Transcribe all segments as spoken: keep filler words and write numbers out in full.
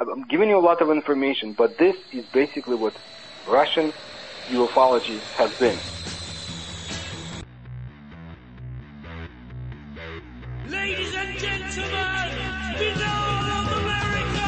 I'm giving you a lot of information, but this is basically what Russian ufology has been. Ladies and gentlemen, Benal of America!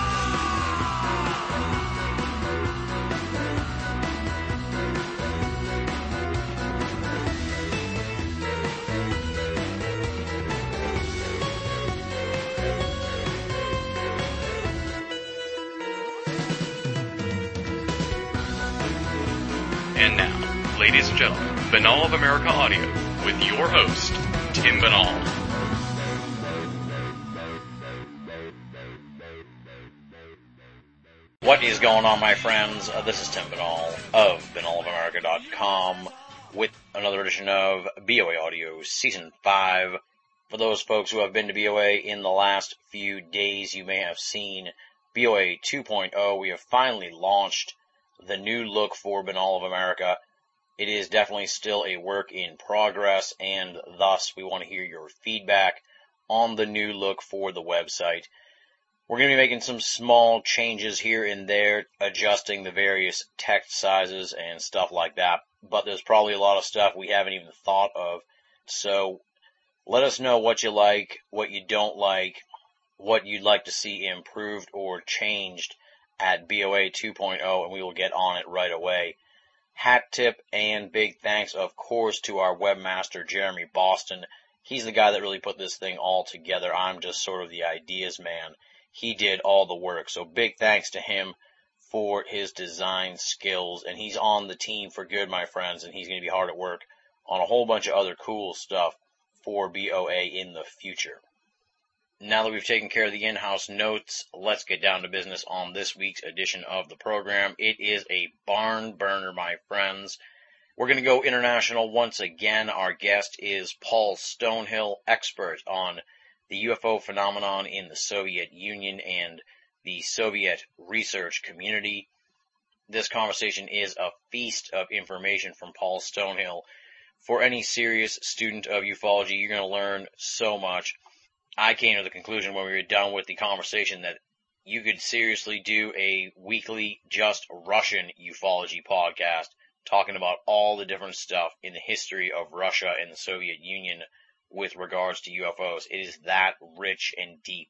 And now, ladies and gentlemen, Benal of America Audio with your host, Tim Benal. What is going on, my friends? Uh, this is Tim Benal of Benal of America dot com with another edition of B O A Audio Season five. For those folks who have been to B O A in the last few days, you may have seen B O A two point oh. We have finally launched the new look for Benal of America. It is definitely still a work in progress, and thus we want to hear your feedback on the new look for the website. We're going to be making some small changes here and there, adjusting the various text sizes and stuff like that, but there's probably a lot of stuff we haven't even thought of. So let us know what you like, what you don't like, what you'd like to see improved or changed at B O A two point oh, and we will get on it right away. Hat tip and big thanks, of course, to our webmaster, Jeremy Boston. He's the guy that really put this thing all together. I'm just sort of the ideas man. He did all the work, so big thanks to him for his design skills, and he's on the team for good, my friends, and he's going to be hard at work on a whole bunch of other cool stuff for B O A in the future. Now that we've taken care of the in-house notes, let's get down to business on this week's edition of the program. It is a barn burner, my friends. We're going to go international once again. Our guest is Paul Stonehill, expert on the U F O phenomenon in the Soviet Union and the Soviet research community. This conversation is a feast of information from Paul Stonehill. For any serious student of ufology, you're going to learn so much. I came to the conclusion when we were done with the conversation that you could seriously do a weekly just Russian ufology podcast talking about all the different stuff in the history of Russia and the Soviet Union with regards to U F Os. It is that rich and deep.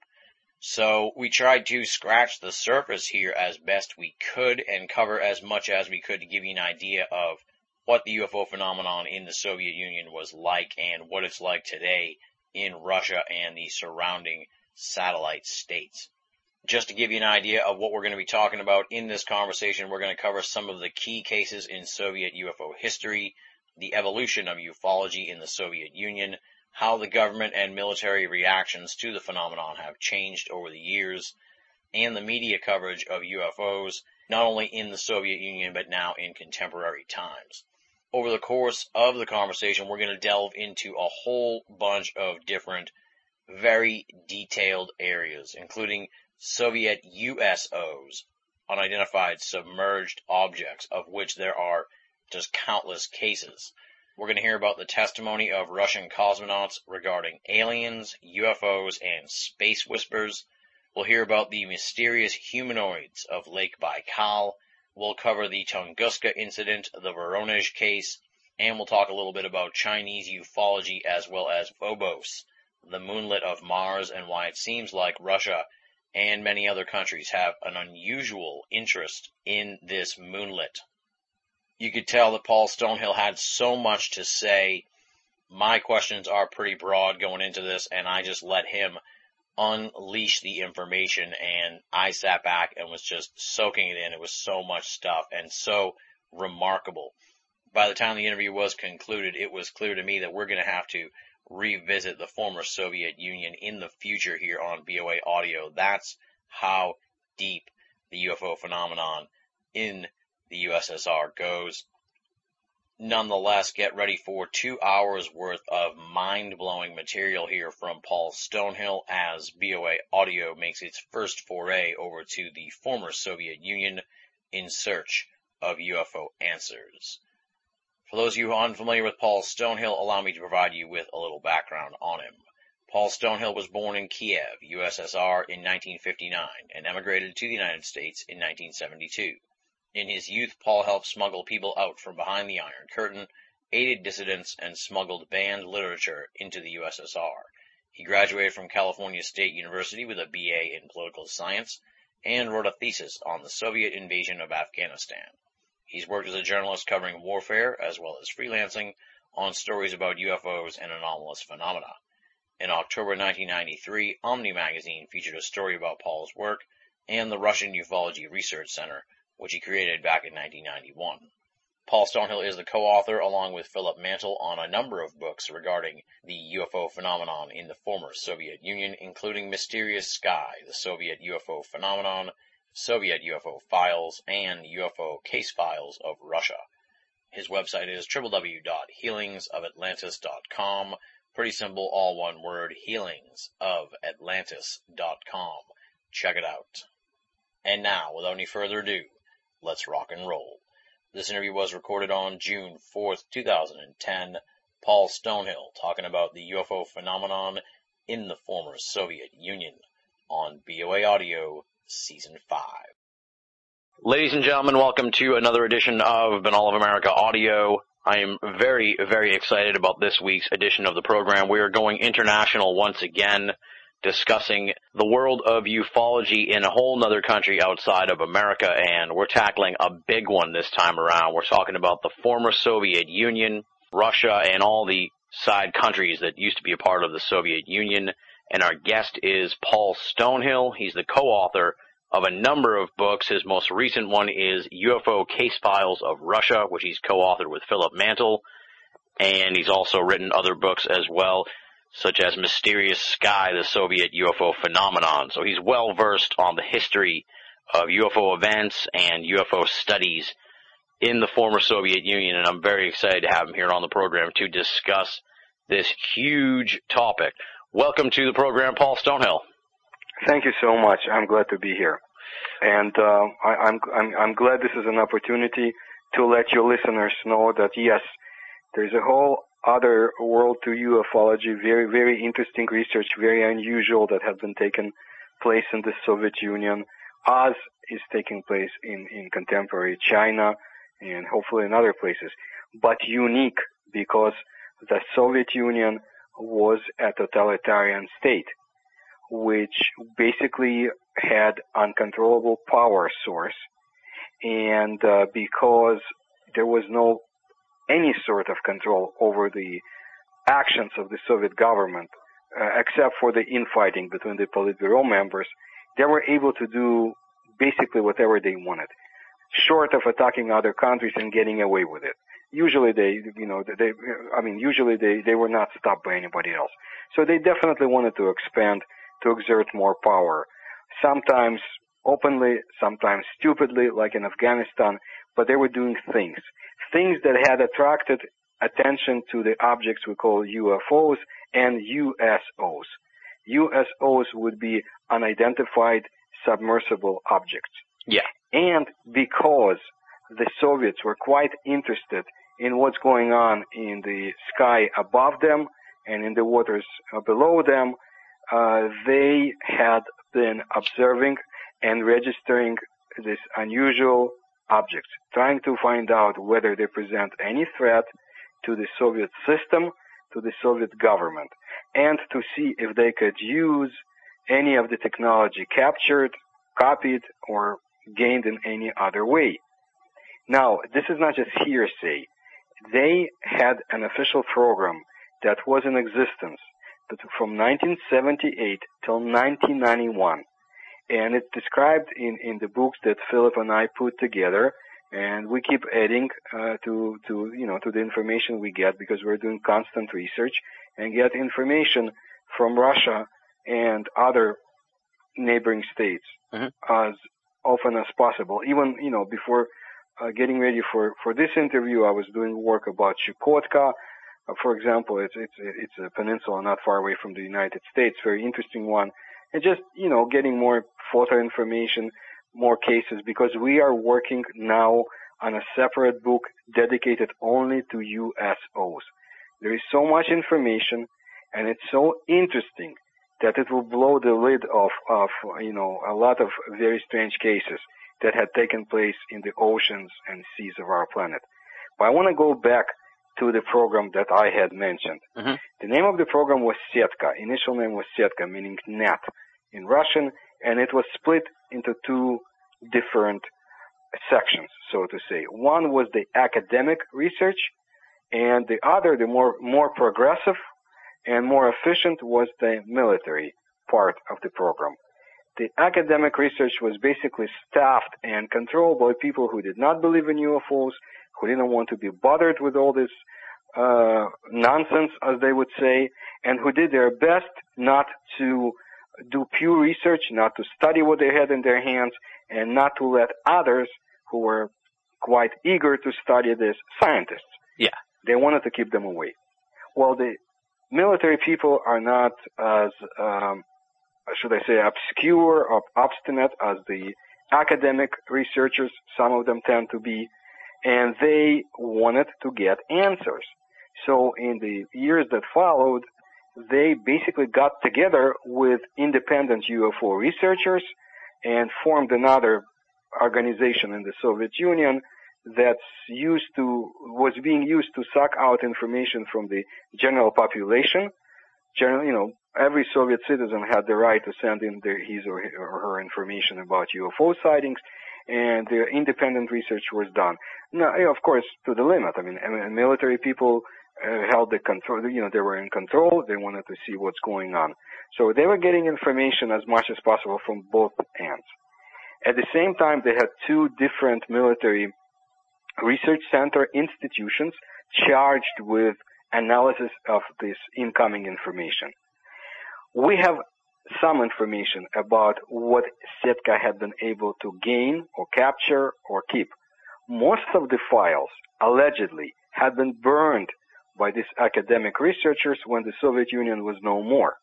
So we tried to scratch the surface here as best we could and cover as much as we could to give you an idea of what the U F O phenomenon in the Soviet Union was like and what it's like today in Russia and the surrounding satellite states. Just to give you an idea of what we're going to be talking about in this conversation, we're going to cover some of the key cases in Soviet U F O history, the evolution of ufology in the Soviet Union, how the government and military reactions to the phenomenon have changed over the years, and the media coverage of U F Os, not only in the Soviet Union but now in contemporary times. Over the course of the conversation, we're going to delve into a whole bunch of different, very detailed areas, including Soviet U S Os, unidentified submerged objects, of which there are just countless cases. We're going to hear about the testimony of Russian cosmonauts regarding aliens, U F Os, and space whispers. We'll hear about the mysterious humanoids of Lake Baikal. We'll cover the Tunguska incident, the Voronezh case, and we'll talk a little bit about Chinese ufology as well as Phobos, the moonlet of Mars, and why it seems like Russia and many other countries have an unusual interest in this moonlet. You could tell that Paul Stonehill had so much to say. My questions are pretty broad going into this, and I just let him unleash the information, and I sat back and was just soaking it in. It was so much stuff and so remarkable. By the time the interview was concluded, it was clear to me that we're going to have to revisit the former Soviet Union in the future here on B O A Audio. That's how deep the U F O phenomenon in the U S S R goes. Nonetheless, get ready for two hours worth of mind-blowing material here from Paul Stonehill as B O A Audio makes its first foray over to the former Soviet Union in search of U F O answers. For those of you who are unfamiliar with Paul Stonehill, allow me to provide you with a little background on him. Paul Stonehill was born in Kiev, U S S R in nineteen fifty-nine and emigrated to the United States in nineteen seventy-two. In his youth, Paul helped smuggle people out from behind the Iron Curtain, aided dissidents, and smuggled banned literature into the U S S R. He graduated from California State University with a B A in political science and wrote a thesis on the Soviet invasion of Afghanistan. He's worked as a journalist covering warfare as well as freelancing on stories about U F Os and anomalous phenomena. In October nineteen ninety-three, Omni magazine featured a story about Paul's work and the Russian Ufology Research Center, which he created back in nineteen ninety-one. Paul Stonehill is the co-author, along with Philip Mantle, on a number of books regarding the U F O phenomenon in the former Soviet Union, including Mysterious Sky, the Soviet U F O Phenomenon, Soviet U F O Files, and U F O Case Files of Russia. His website is w w w dot healings of atlantis dot com. Pretty simple, all one word, healings of atlantis dot com. Check it out. And now, without any further ado, let's rock and roll. This interview was recorded on June fourth, two thousand ten. Paul Stonehill talking about the U F O phenomenon in the former Soviet Union on B O A Audio Season five. Ladies and gentlemen, welcome to another edition of Banal of America Audio. I am very, very excited about this week's edition of the program. We are going international once again, discussing the world of ufology in a whole nother country outside of America, and we're tackling a big one this time around. We're talking about the former Soviet Union, Russia, and all the side countries that used to be a part of the Soviet Union, and our guest is Paul Stonehill. He's the co-author of a number of books. His most recent one is U F O Case Files of Russia, which he's co-authored with Philip Mantle, and he's also written other books as well, such as Mysterious Sky, the Soviet U F O Phenomenon. So he's well versed on the history of U F O events and U F O studies in the former Soviet Union, and I'm very excited to have him here on the program to discuss this huge topic. Welcome to the program, Paul Stonehill. Thank you so much. I'm glad to be here. And uh, I, I'm, I'm, I'm glad this is an opportunity to let your listeners know that, yes, there's a whole other world to ufology, very, very interesting research, very unusual that has been taking place in the Soviet Union, as is taking place in, in contemporary China and hopefully in other places, but unique because the Soviet Union was a totalitarian state, which basically had uncontrollable power source, and uh, because there was no any sort of control over the actions of the Soviet government, uh, except for the infighting between the Politburo members, they were able to do basically whatever they wanted, short of attacking other countries and getting away with it. Usually they, you know, they, I mean, usually they, they were not stopped by anybody else. So they definitely wanted to expand, to exert more power, sometimes openly, sometimes stupidly, like in Afghanistan, but they were doing things. Things that had attracted attention to the objects we call U F Os and U S Os. U S Os would be unidentified submersible objects. Yeah. And because the Soviets were quite interested in what's going on in the sky above them and in the waters below them, uh, they had been observing and registering these unusual objects, trying to find out whether they present any threat to the Soviet system, to the Soviet government, and to see if they could use any of the technology captured, copied, or gained in any other way. Now, this is not just hearsay. They had an official program that was in existence from nineteen seventy-eight till nineteen ninety-one. And it's described in, in the books that Philip and I put together, and we keep adding uh, to, to, you know, to the information we get because we're doing constant research and get information from Russia and other neighboring states mm-hmm. as often as possible. Even, you know, before uh, getting ready for, for this interview, I was doing work about Chukotka. Uh, for example, it's, it's, it's a peninsula not far away from the United States, very interesting one. And just, you know, getting more photo information, more cases, because we are working now on a separate book dedicated only to U S Os. There is so much information And it's so interesting that it will blow the lid off of, you know, a lot of very strange cases that had taken place in the oceans and seas of our planet. But I want to go back to the program that I had mentioned. Mm-hmm. The name of the program was Setka. Initial name was Setka, meaning net in Russian, and it was split into two different sections, so to say. One was the academic research, and the other, the more, more progressive and more efficient, was the military part of the program. The academic research was basically staffed and controlled by people who did not believe in U F Os, who didn't want to be bothered with all this uh, nonsense, as they would say, and who did their best not to do pure research, not to study what they had in their hands, and not to let others who were quite eager to study this, scientists. Yeah. They wanted to keep them away. Well, the military people are not as, um, should I say, obscure or obstinate as the academic researchers, some of them tend to be, and they wanted to get answers. So in the years that followed, they basically got together with independent U F O researchers and formed another organization in the Soviet Union that's used to, was being used to suck out information from the general population. General, you know, every Soviet citizen had the right to send in their, his or her information about U F O sightings, and the independent research was done. Now, of course, to the limit. I mean, military people uh, held the control, you know, they were in control. They wanted to see what's going on. So they were getting information as much as possible from both ends. At the same time, they had two different military research center institutions charged with analysis of this incoming information. We have some information about what Setka had been able to gain or capture or keep. Most of the files, allegedly, had been burned by these academic researchers when the Soviet Union was no more.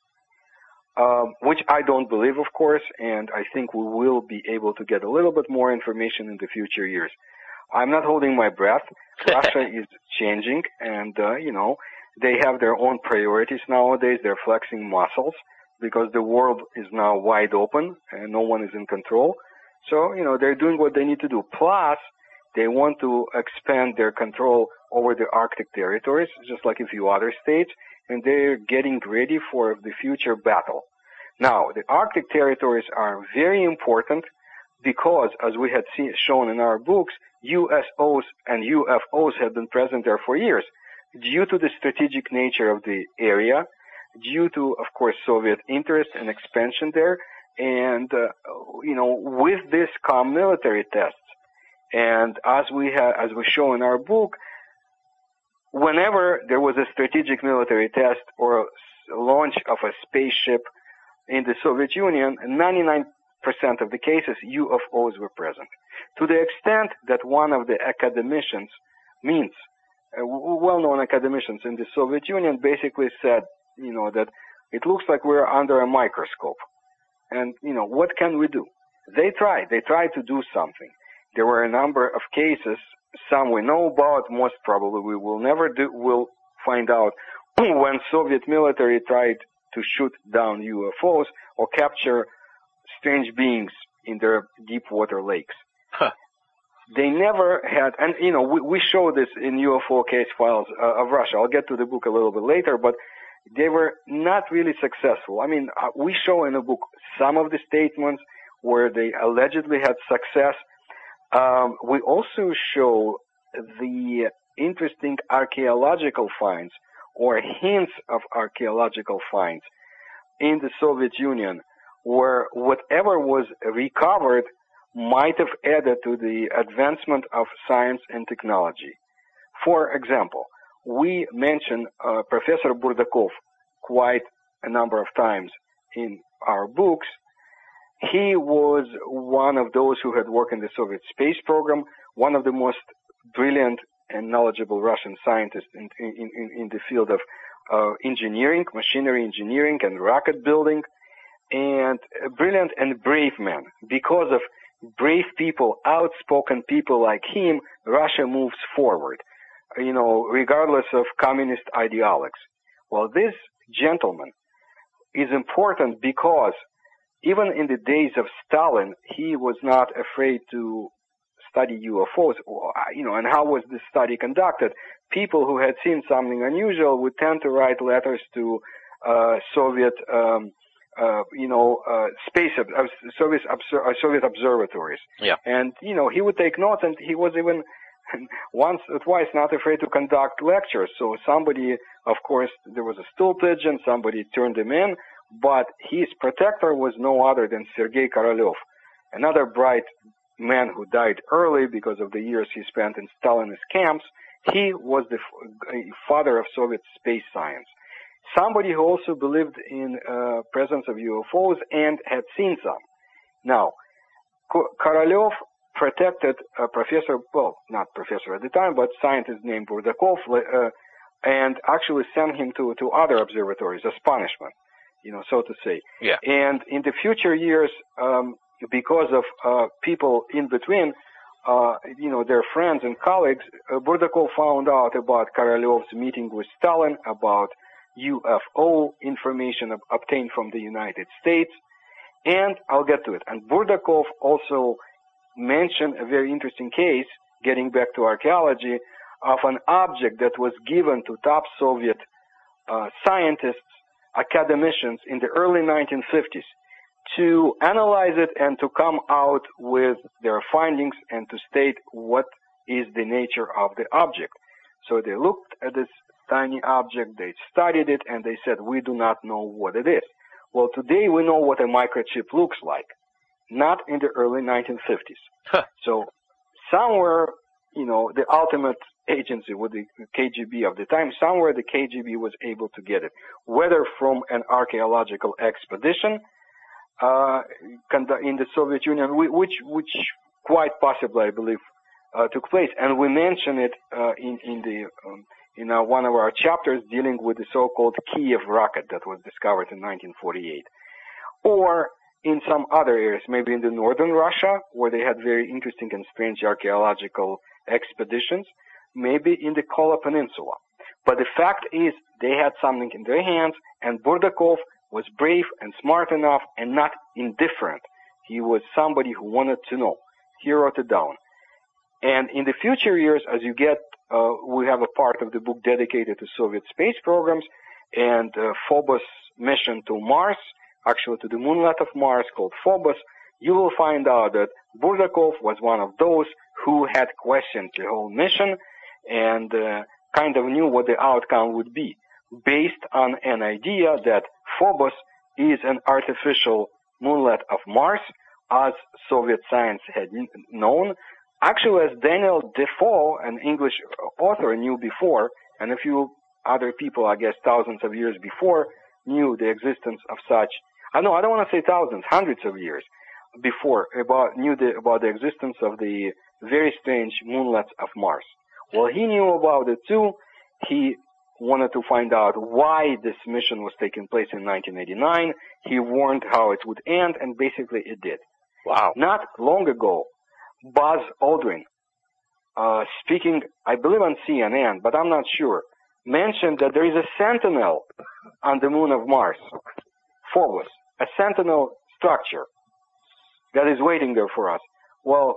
Um, which I don't believe, of course, and I think we will be able to get a little bit more information in the future years. I'm not holding my breath. Russia is changing, and, uh, you know, they have their own priorities nowadays. They're flexing muscles because the world is now wide open and no one is in control. So, you know, they're doing what they need to do. Plus, they want to expand their control over the Arctic territories, just like a few other states, and they're getting ready for the future battle. Now, the Arctic territories are very important because, as we had seen, shown in our books, U S Os and U F Os have been present there for years due to the strategic nature of the area, due to, of course, Soviet interest and expansion there, and, uh, you know, with this come military tests. And as we ha- as we show in our book, whenever there was a strategic military test or a launch of a spaceship in the Soviet Union, ninety-nine percent of the cases, U F Os were present. To the extent that one of the academicians, means, uh, well-known academicians in the Soviet Union basically said, you know, that it looks like we're under a microscope. And, you know, what can we do? They tried. They tried to do something. There were a number of cases, some we know about, most probably we will never do, will find out, when Soviet military tried to shoot down U F Os or capture strange beings in their deep water lakes. Huh. They never had, and you know, we, we show this in U F O case files uh, of Russia. I'll get to the book a little bit later, but they were not really successful. I mean, uh, we show in the book some of the statements where they allegedly had success. Um, we also show the interesting archaeological finds or hints of archaeological finds in the Soviet Union, where whatever was recovered might have added to the advancement of science and technology. For example, we mention uh, Professor Burdakov quite a number of times in our books. He was one of those who had worked in the Soviet space program, one of the most brilliant and knowledgeable Russian scientists in, in, in, in the field of uh, engineering, machinery engineering, and rocket building, and a brilliant and brave man. Because of brave people, outspoken people like him, Russia moves forward, you know, regardless of communist ideologues. Well, this gentleman is important because even in the days of Stalin, he was not afraid to study U F Os, you know, and how was this study conducted? People who had seen something unusual would tend to write letters to uh, Soviet, um, uh, you know, uh, space, uh, Soviet, uh, Soviet observatories. Yeah. And, you know, he would take notes, and he was even once or twice not afraid to conduct lectures. So somebody, of course, there was a stool pigeon, somebody turned him in, but his protector was no other than Sergei Korolev, another bright man who died early because of the years he spent in Stalinist camps. He was the father of Soviet space science. Somebody who also believed in uh, presence of U F Os and had seen some. Now, Korolev protected a professor, well, not professor at the time, but scientist named Burdakov, uh, and actually sent him to, to other observatories as punishment, you know, so to say. Yeah. And in the future years, um, because of uh, people in between, uh, you know, their friends and colleagues, uh, Burdakov found out about Korolev's meeting with Stalin, about U F O information ob- obtained from the United States, and I'll get to it. And Burdakov also mentioned a very interesting case, getting back to archaeology, of an object that was given to top Soviet uh, scientists, academicians in the early nineteen fifties to analyze it and to come out with their findings and to state what is the nature of the object. So they looked at this tiny object, they studied it, and they said, we do not know what it is. Well, today we know what a microchip looks like, not in the early nineteen fifties. Huh. So somewhere, you know, the ultimate agency with the K G B of the time, somewhere the K G B was able to get it, whether from an archaeological expedition uh, in the Soviet Union, which, which quite possibly, I believe, uh, took place. And we mention it uh, in, in, the, um, in uh, one of our chapters dealing with the so-called Kiev rocket that was discovered in nineteen forty-eight. Or in some other areas, maybe in the northern Russia, where they had very interesting and strange archaeological expeditions, maybe in the Kola Peninsula. But the fact is, they had something in their hands, and Burdakov was brave and smart enough and not indifferent. He was somebody who wanted to know. He wrote it down. And in the future years, as you get, uh, we have a part of the book dedicated to Soviet space programs and uh, Phobos mission to Mars, actually to the moonlet of Mars called Phobos. You will find out that Burdakov was one of those who had questioned the whole mission and uh, kind of knew what the outcome would be, based on an idea that Phobos is an artificial moonlet of Mars, as Soviet science had known. Actually, as Daniel Defoe, an English author, knew before, and a few other people, I guess thousands of years before, knew the existence of such, I know, I don't want to say thousands, hundreds of years before, about, knew the, about the existence of the very strange moonlets of Mars. Well, he knew about it too. He wanted to find out why this mission was taking place in nineteen eighty-nine. He warned how it would end, and basically it did. Wow. Not long ago, Buzz Aldrin, uh, speaking, I believe on C N N, but I'm not sure, mentioned that there is a sentinel on the moon of Mars, Phobos, a sentinel structure that is waiting there for us. Well,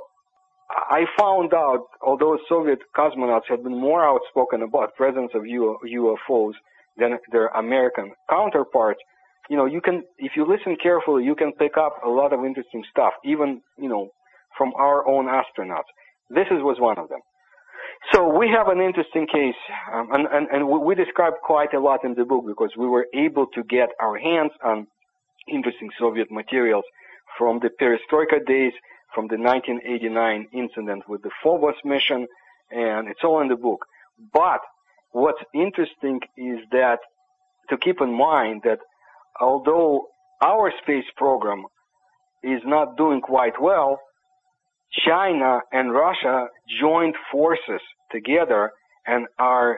I found out, although Soviet cosmonauts had been more outspoken about presence of U F Os than their American counterparts, you know, you can, if you listen carefully, you can pick up a lot of interesting stuff, even, you know, from our own astronauts. This is, was one of them. So we have an interesting case, um, and, and, and we describe quite a lot in the book because we were able to get our hands on interesting Soviet materials from the perestroika days, from the nineteen eighty-nine incident with the Phobos mission, and it's all in the book. But what's interesting is that to keep in mind that although our space program is not doing quite well, China and Russia joined forces together and are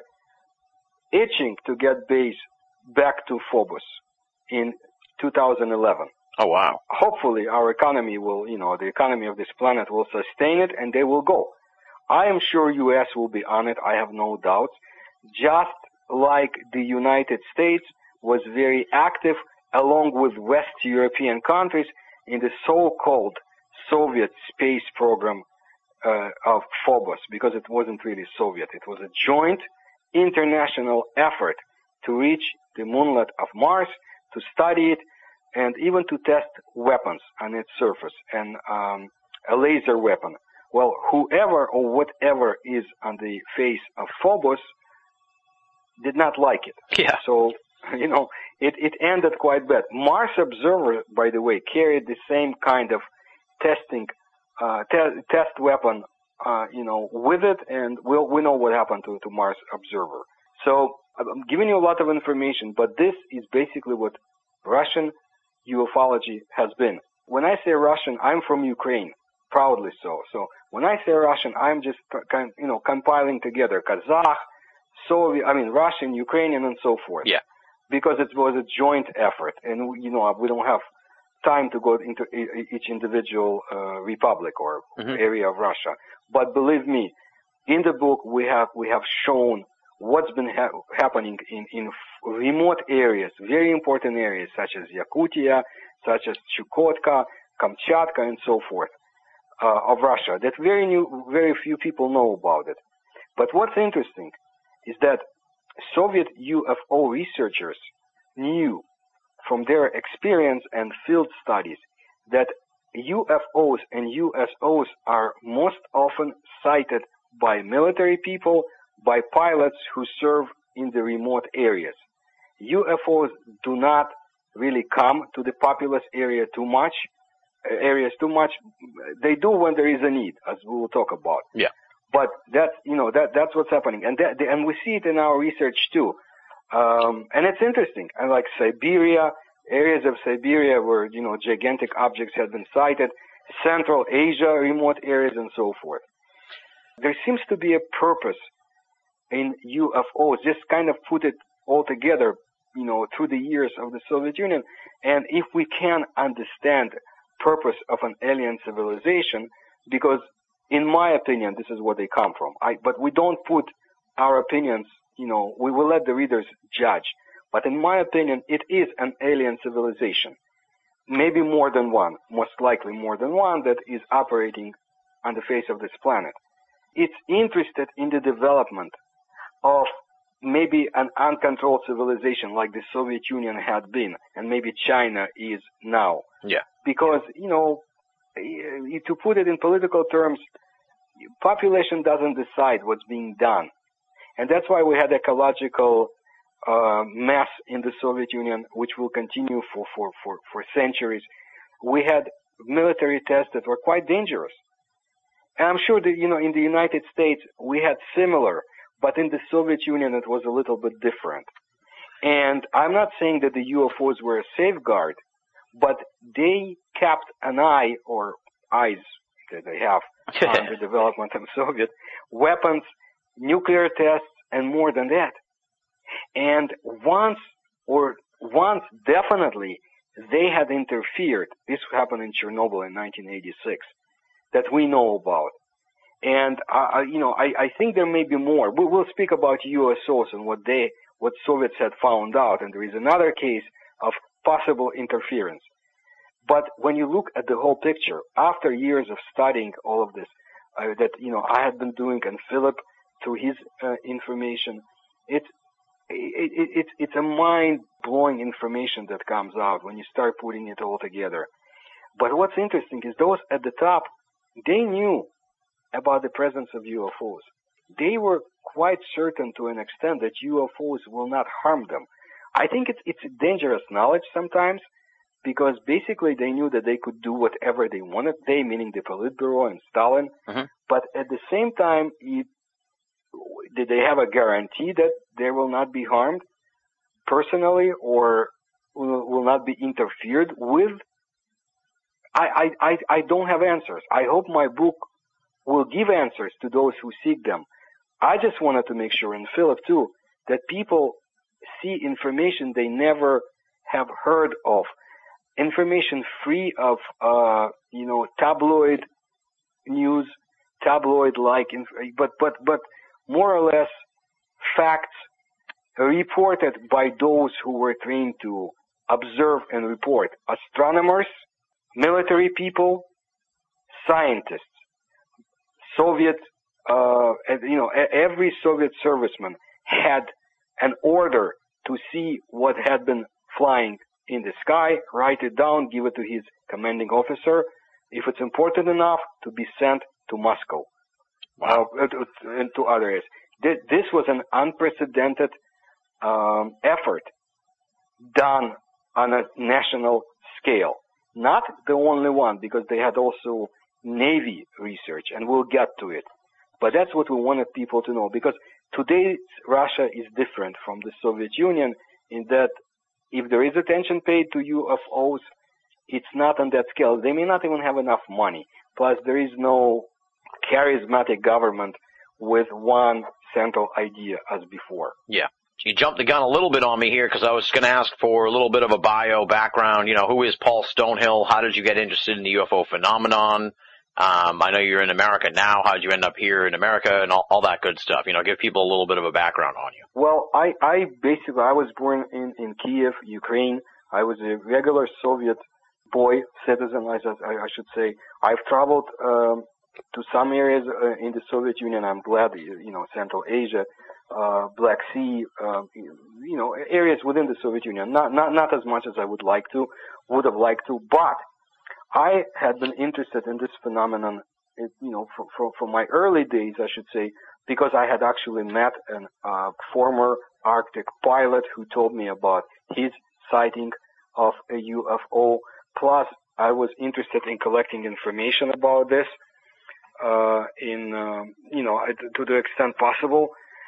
itching to get base back to Phobos in two thousand eleven. Oh, wow. Hopefully our economy will, you know, the economy of this planet will sustain it and they will go. I am sure U S will be on it. I have no doubts. Just like the United States was very active along with West European countries in the so-called Soviet space program uh, of Phobos, because it wasn't really Soviet. It was a joint international effort to reach the moonlet of Mars, to study it, and even to test weapons on its surface, and um, a laser weapon. Well, whoever or whatever is on the face of Phobos did not like it. Yeah. So, you know, it, it ended quite bad. Mars Observer, by the way, carried the same kind of testing, uh, te- test weapon, uh, you know, with it, and we'll, we know what happened to, to Mars Observer. So, I'm giving you a lot of information, but this is basically what Russian ufology has been. When I say Russian, I'm from Ukraine, proudly so. So when I say Russian, I'm just kind, you know, compiling together Kazakh, Soviet, I mean Russian, Ukrainian, and so forth. Yeah. Because it was a joint effort, and you know we don't have time to go into each individual uh, republic or mm-hmm. area of Russia. But believe me, in the book we have we have shown what's been ha- happening in, in remote areas, very important areas such as Yakutia, such as Chukotka, Kamchatka, and so forth uh, of Russia that very new, very few people know about it. But what's interesting is that Soviet U F O researchers knew from their experience and field studies that U F Os and U S Os are most often sighted by military people, by pilots who serve in the remote areas. U F Os do not really come to the populous area too much, areas too much. They do when there is a need, as we will talk about. Yeah. But that's, you know, that, that's what's happening. And that, and we see it in our research too. Um, and it's interesting. And like Siberia, areas of Siberia where, you know, gigantic objects have been sighted, Central Asia, remote areas, and so forth. There seems to be a purpose in U F Os, just kind of put it all together, you know, through the years of the Soviet Union. And if we can understand purpose of an alien civilization, because in my opinion, this is where they come from. I, but we don't put our opinions, you know, we will let the readers judge. But in my opinion, it is an alien civilization. Maybe more than one, most likely more than one that is operating on the face of this planet. It's interested in the development of maybe an uncontrolled civilization like the Soviet Union had been, and maybe China is now. Yeah. Because, you know, to put it in political terms, population doesn't decide what's being done. And that's why we had ecological uh, mess in the Soviet Union, which will continue for, for, for, for centuries. We had military tests that were quite dangerous. And I'm sure that, you know, in the United States, we had similar, but in the Soviet Union, it was a little bit different. And I'm not saying that the U F Os were a safeguard, but they kept an eye, or eyes that they have, on the development of Soviet weapons, nuclear tests, and more than that. And once, or once definitely, they had interfered. This happened in Chernobyl in nineteen eighty-six, that we know about. And, uh, you know, I, I think there may be more. We will speak about U S Os and what they, what Soviets had found out. And there is another case of possible interference. But when you look at the whole picture, after years of studying all of this, uh, that, you know, I had been doing, and Philip, through his uh, information, it's, it, it, it, it's a mind-blowing information that comes out when you start putting it all together. But what's interesting is those at the top, they knew about the presence of U F Os. They were quite certain to an extent that U F Os will not harm them. I think it's, it's dangerous knowledge sometimes, because basically they knew that they could do whatever they wanted, they meaning the Politburo and Stalin, mm-hmm. but at the same time, it, did they have a guarantee that they will not be harmed personally or will, will not be interfered with? I, I, I, I don't have answers. I hope my book will give answers to those who seek them. I just wanted to make sure, and Philip too, that people see information they never have heard of. Information free of, uh, you know, tabloid news, tabloid-like, inf- but, but, but more or less facts reported by those who were trained to observe and report. Astronomers, military people, scientists, Soviet, uh, you know, every Soviet serviceman had an order to see what had been flying in the sky, write it down, give it to his commanding officer. If it's important enough, to be sent to Moscow. Wow. Uh, and to other areas. This was an unprecedented um, effort done on a national scale. Not the only one, because they had also Navy research, and we'll get to it. But that's what we wanted people to know, because today's Russia is different from the Soviet Union in that if there is attention paid to U F Os, it's not on that scale. They may not even have enough money. Plus, there is no charismatic government with one central idea as before. Yeah. You jumped the gun a little bit on me here because I was going to ask for a little bit of a bio background. You know, who is Paul Stonehill? How did you get interested in the U F O phenomenon? Um, I know you're in America now. How did you end up here in America and all, all that good stuff? You know, give people a little bit of a background on you. Well, I, I basically, I was born in, in Kiev, Ukraine. I was a regular Soviet boy, citizen, I, I should say. I've traveled um, to some areas uh, in the Soviet Union. I'm glad, you know, Central Asia, uh, Black Sea, uh, you know, areas within the Soviet Union. Not, not, not as much as I would like to, would have liked to, but I had been interested in this phenomenon, you know, for, for, for my early days, I should say, because I had actually met a uh, former Arctic pilot who told me about his sighting of a U F O. Plus, I was interested in collecting information about this, uh, in, um, you know, to the extent possible.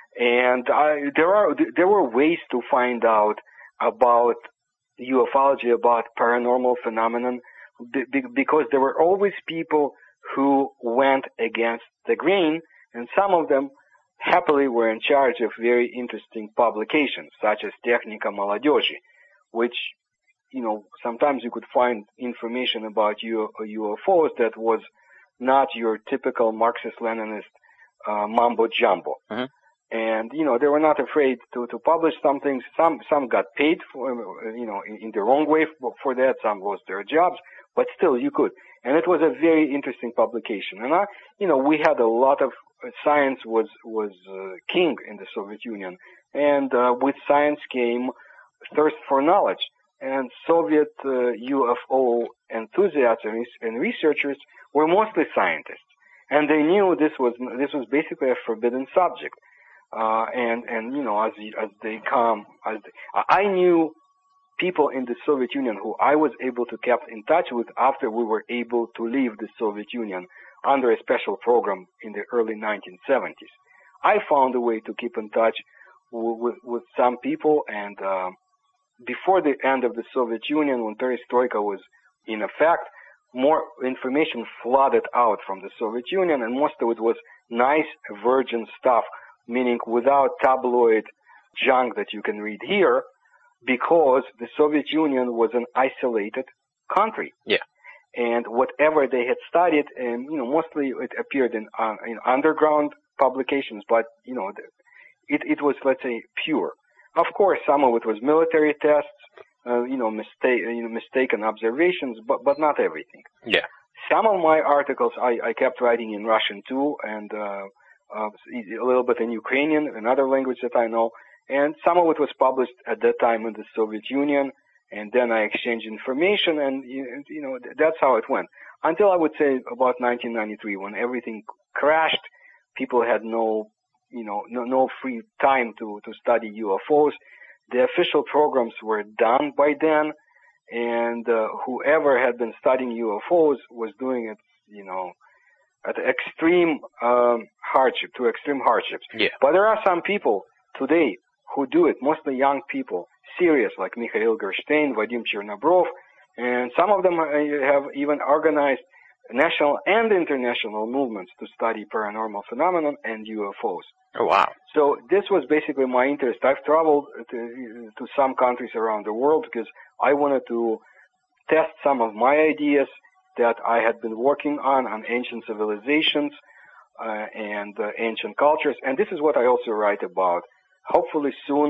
And I, there are, there were ways to find out about ufology, about paranormal phenomenon, because there were always people who went against the grain, and some of them happily were in charge of very interesting publications, such as Technika Молодежи, which, you know, sometimes you could find information about U F Os that was not your typical Marxist-Leninist uh, mumbo-jumbo. Uh-huh. And, you know, they were not afraid to, to publish some things. Some, some got paid for, you know, in, in the wrong way for, for that. Some lost their jobs, but still you could. And it was a very interesting publication. And I, you know, we had a lot of, uh, science was, was, uh, king in the Soviet Union. And, uh, with science came thirst for knowledge. And Soviet, uh, U F O enthusiasts and, and researchers were mostly scientists. And they knew this was, this was basically a forbidden subject. Uh, and, and, you know, as, as they come, as they, I knew people in the Soviet Union who I was able to keep in touch with after we were able to leave the Soviet Union under a special program in the early nineteen seventies. I found a way to keep in touch with, with, with some people, and, uh, before the end of the Soviet Union, when perestroika was in effect, more information flooded out from the Soviet Union, and most of it was nice, virgin stuff, meaning without tabloid junk that you can read here, because the Soviet Union was an isolated country. Yeah. And whatever they had studied, and, you know, mostly it appeared in, uh, in underground publications, but, you know, it, it was, let's say, pure. Of course, some of it was military tests, uh, you know, mistake, you know, mistaken observations, but, but not everything. Yeah. Some of my articles I, I kept writing in Russian too, and, uh, uh, a little bit in Ukrainian, another language that I know, and some of it was published at that time in the Soviet Union, and then I exchanged information, and, you know, that's how it went. Until I would say about nineteen ninety-three, when everything crashed, people had no, you know, no, no free time to, to study U F Os. The official programs were done by then, and uh, whoever had been studying U F Os was doing it, you know, at extreme um, hardship, to extreme hardships. Yeah. But there are some people today who do it, mostly young people, serious, like Mikhail Gerstein, Vadim Chernobrov, and some of them have even organized national and international movements to study paranormal phenomenon and U F Os. Oh, wow. So this was basically my interest. I've traveled to, to some countries around the world because I wanted to test some of my ideas that I had been working on, on ancient civilizations uh, and uh, ancient cultures. And this is what I also write about. Hopefully soon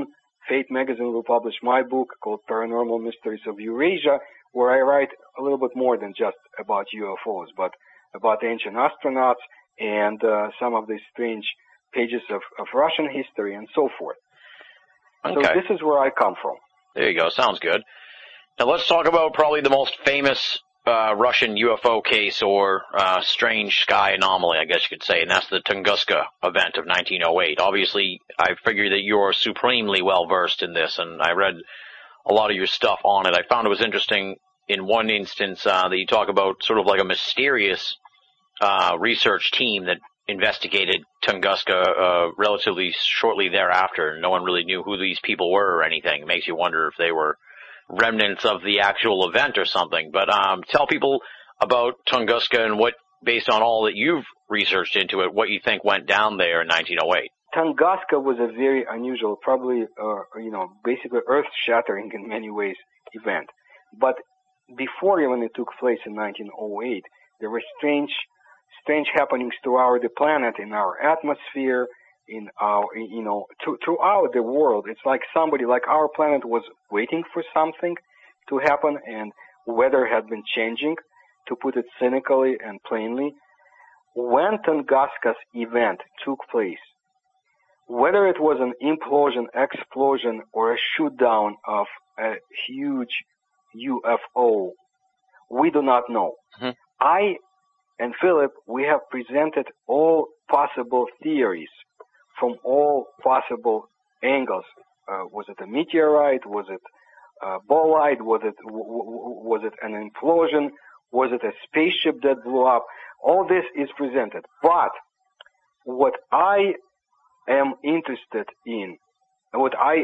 Fate magazine will publish my book called Paranormal Mysteries of Eurasia, where I write a little bit more than just about U F Os, but about ancient astronauts and uh, some of the strange pages of, of Russian history and so forth. Okay. So this is where I come from. There you go. Sounds good. Now let's talk about probably the most famous uh, Russian U F O case or uh, strange sky anomaly, I guess you could say, and that's the Tunguska event of nineteen oh eight. Obviously, I figure that you're supremely well versed in this, and I read a lot of your stuff on it. I found it was interesting in one instance uh, that you talk about sort of like a mysterious uh, research team that investigated Tunguska uh, relatively shortly thereafter. No one really knew who these people were or anything. It makes you wonder if they were remnants of the actual event or something. But um, tell people about Tunguska and what, based on all that you've researched into it, what you think went down there in nineteen oh eight. Tunguska was a very unusual, probably, uh, you know, basically earth-shattering in many ways event. But before even it took place in nineteen oh eight, there were strange, strange happenings throughout the planet, in our atmosphere, in our, you know, to, throughout the world. It's like somebody, like our planet was waiting for something to happen, and weather had been changing, to put it cynically and plainly. When Tunguska's event took place, whether it was an implosion, explosion, or a shoot down of a huge U F O, we do not know. Mm-hmm. I and Philip, we have presented all possible theories from all possible angles. Uh, was it a meteorite? Was it a bolide? Was it w- w- was it an implosion? Was it a spaceship that blew up? All this is presented. But what I am interested in, what I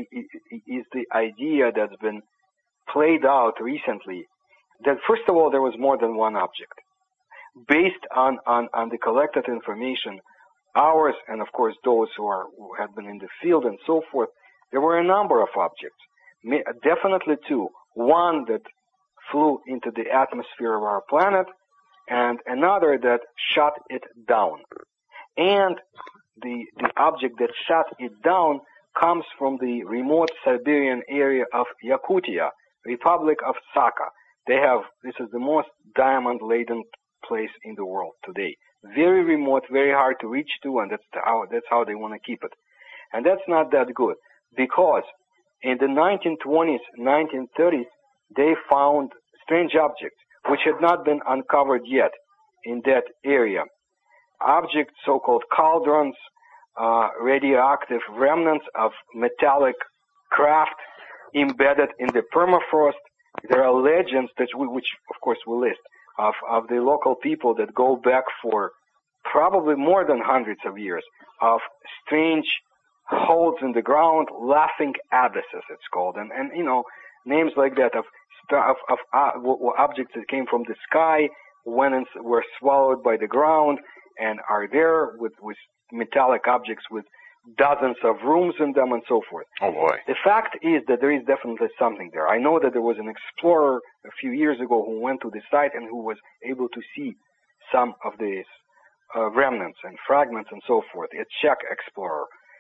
is the idea that's been played out recently, that first of all there was more than one object. Based on, on, on the collected information, ours and of course those who are who have been in the field and so forth, there were a number of objects. Definitely two. One that flew into the atmosphere of our planet, and another that shot it down. And the the object that shot it down comes from the remote Siberian area of Yakutia, Republic of Sakha. They have, this is the most diamond-laden place in the world today. Very remote, very hard to reach to, and that's how, that's how they want to keep it. And that's not that good, because in the nineteen twenties, nineteen thirties, they found strange objects which had not been uncovered yet in that area. Objects, so-called cauldrons, uh, radioactive remnants of metallic craft embedded in the permafrost. There are legends that we, which of course we list, of, of the local people that go back for probably more than hundreds of years, of strange holes in the ground, laughing abysses it's called, and, and you know, names like that of, of, of uh, objects that came from the sky, went and were swallowed by the ground, and are there with, with metallic objects with dozens of rooms in them and so forth. Oh boy. The fact is that there is definitely something there. I know that there was an explorer a few years ago who went to the site and who was able to see some of these uh, remnants and fragments and so forth, a Czech explorer.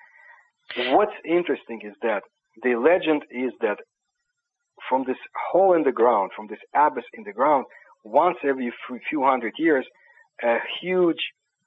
What's interesting is that the legend is that from this hole in the ground, from this abyss in the ground, once every few hundred years, a huge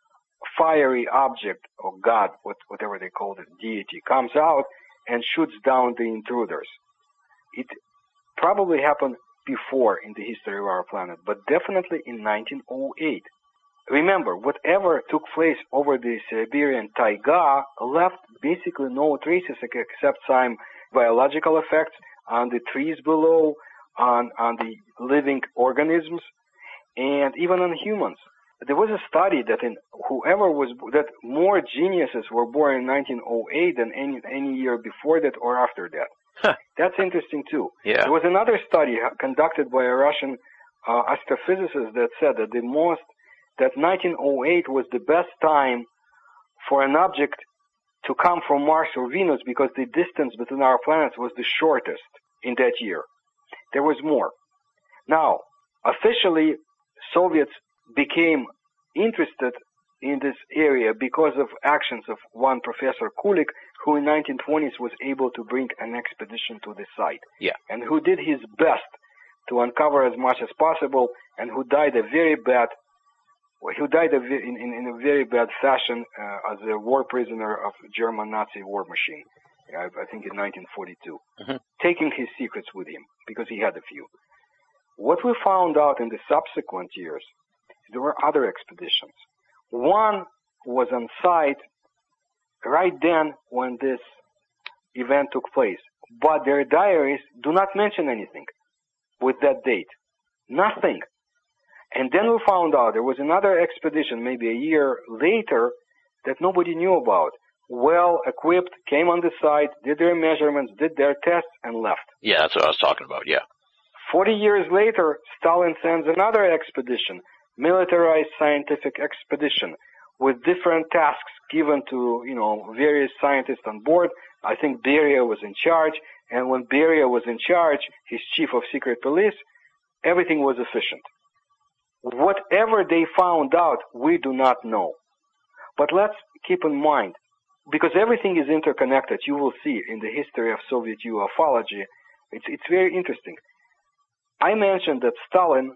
fiery object, or god, what, whatever they call it, deity, comes out and shoots down the intruders. It probably happened before in the history of our planet, but definitely in nineteen oh eight. Remember, whatever took place over the Siberian taiga left basically no traces except some biological effects on the trees below, on, on the living organisms, and even on humans. There was a study that in whoever was, that more geniuses were born in nineteen oh eight than any, any year before that or after that. Huh. That's interesting too. Yeah. There was another study conducted by a Russian uh, astrophysicist that said that the most, that nineteen oh eight was the best time for an object to come from Mars or Venus because the distance between our planets was the shortest in that year. There was more. Now, officially, Soviets became interested in this area because of actions of one Professor Kulik, who in nineteen twenties was able to bring an expedition to the site. Yeah. And who did his best to uncover as much as possible, and who died a very bad, well, who died a, in, in, in a very bad fashion uh, as a war prisoner of German Nazi war machine. I, I think in nineteen forty-two, mm-hmm. taking his secrets with him because he had a few. What we found out in the subsequent years, there were other expeditions. One was on site right then when this event took place, but their diaries do not mention anything with that date. Nothing. And then we found out there was another expedition maybe a year later that nobody knew about. Well equipped, came on the site, did their measurements, did their tests, and left. Yeah, that's what I was talking about, yeah. Forty years later, Stalin sends another expedition, militarized scientific expedition, with different tasks given to, you know, various scientists on board. I think Beria was in charge, and when Beria was in charge, his chief of secret police, everything was efficient. Whatever they found out, we do not know. But let's keep in mind, because everything is interconnected, you will see in the history of Soviet ufology, it's, it's very interesting. I mentioned that Stalin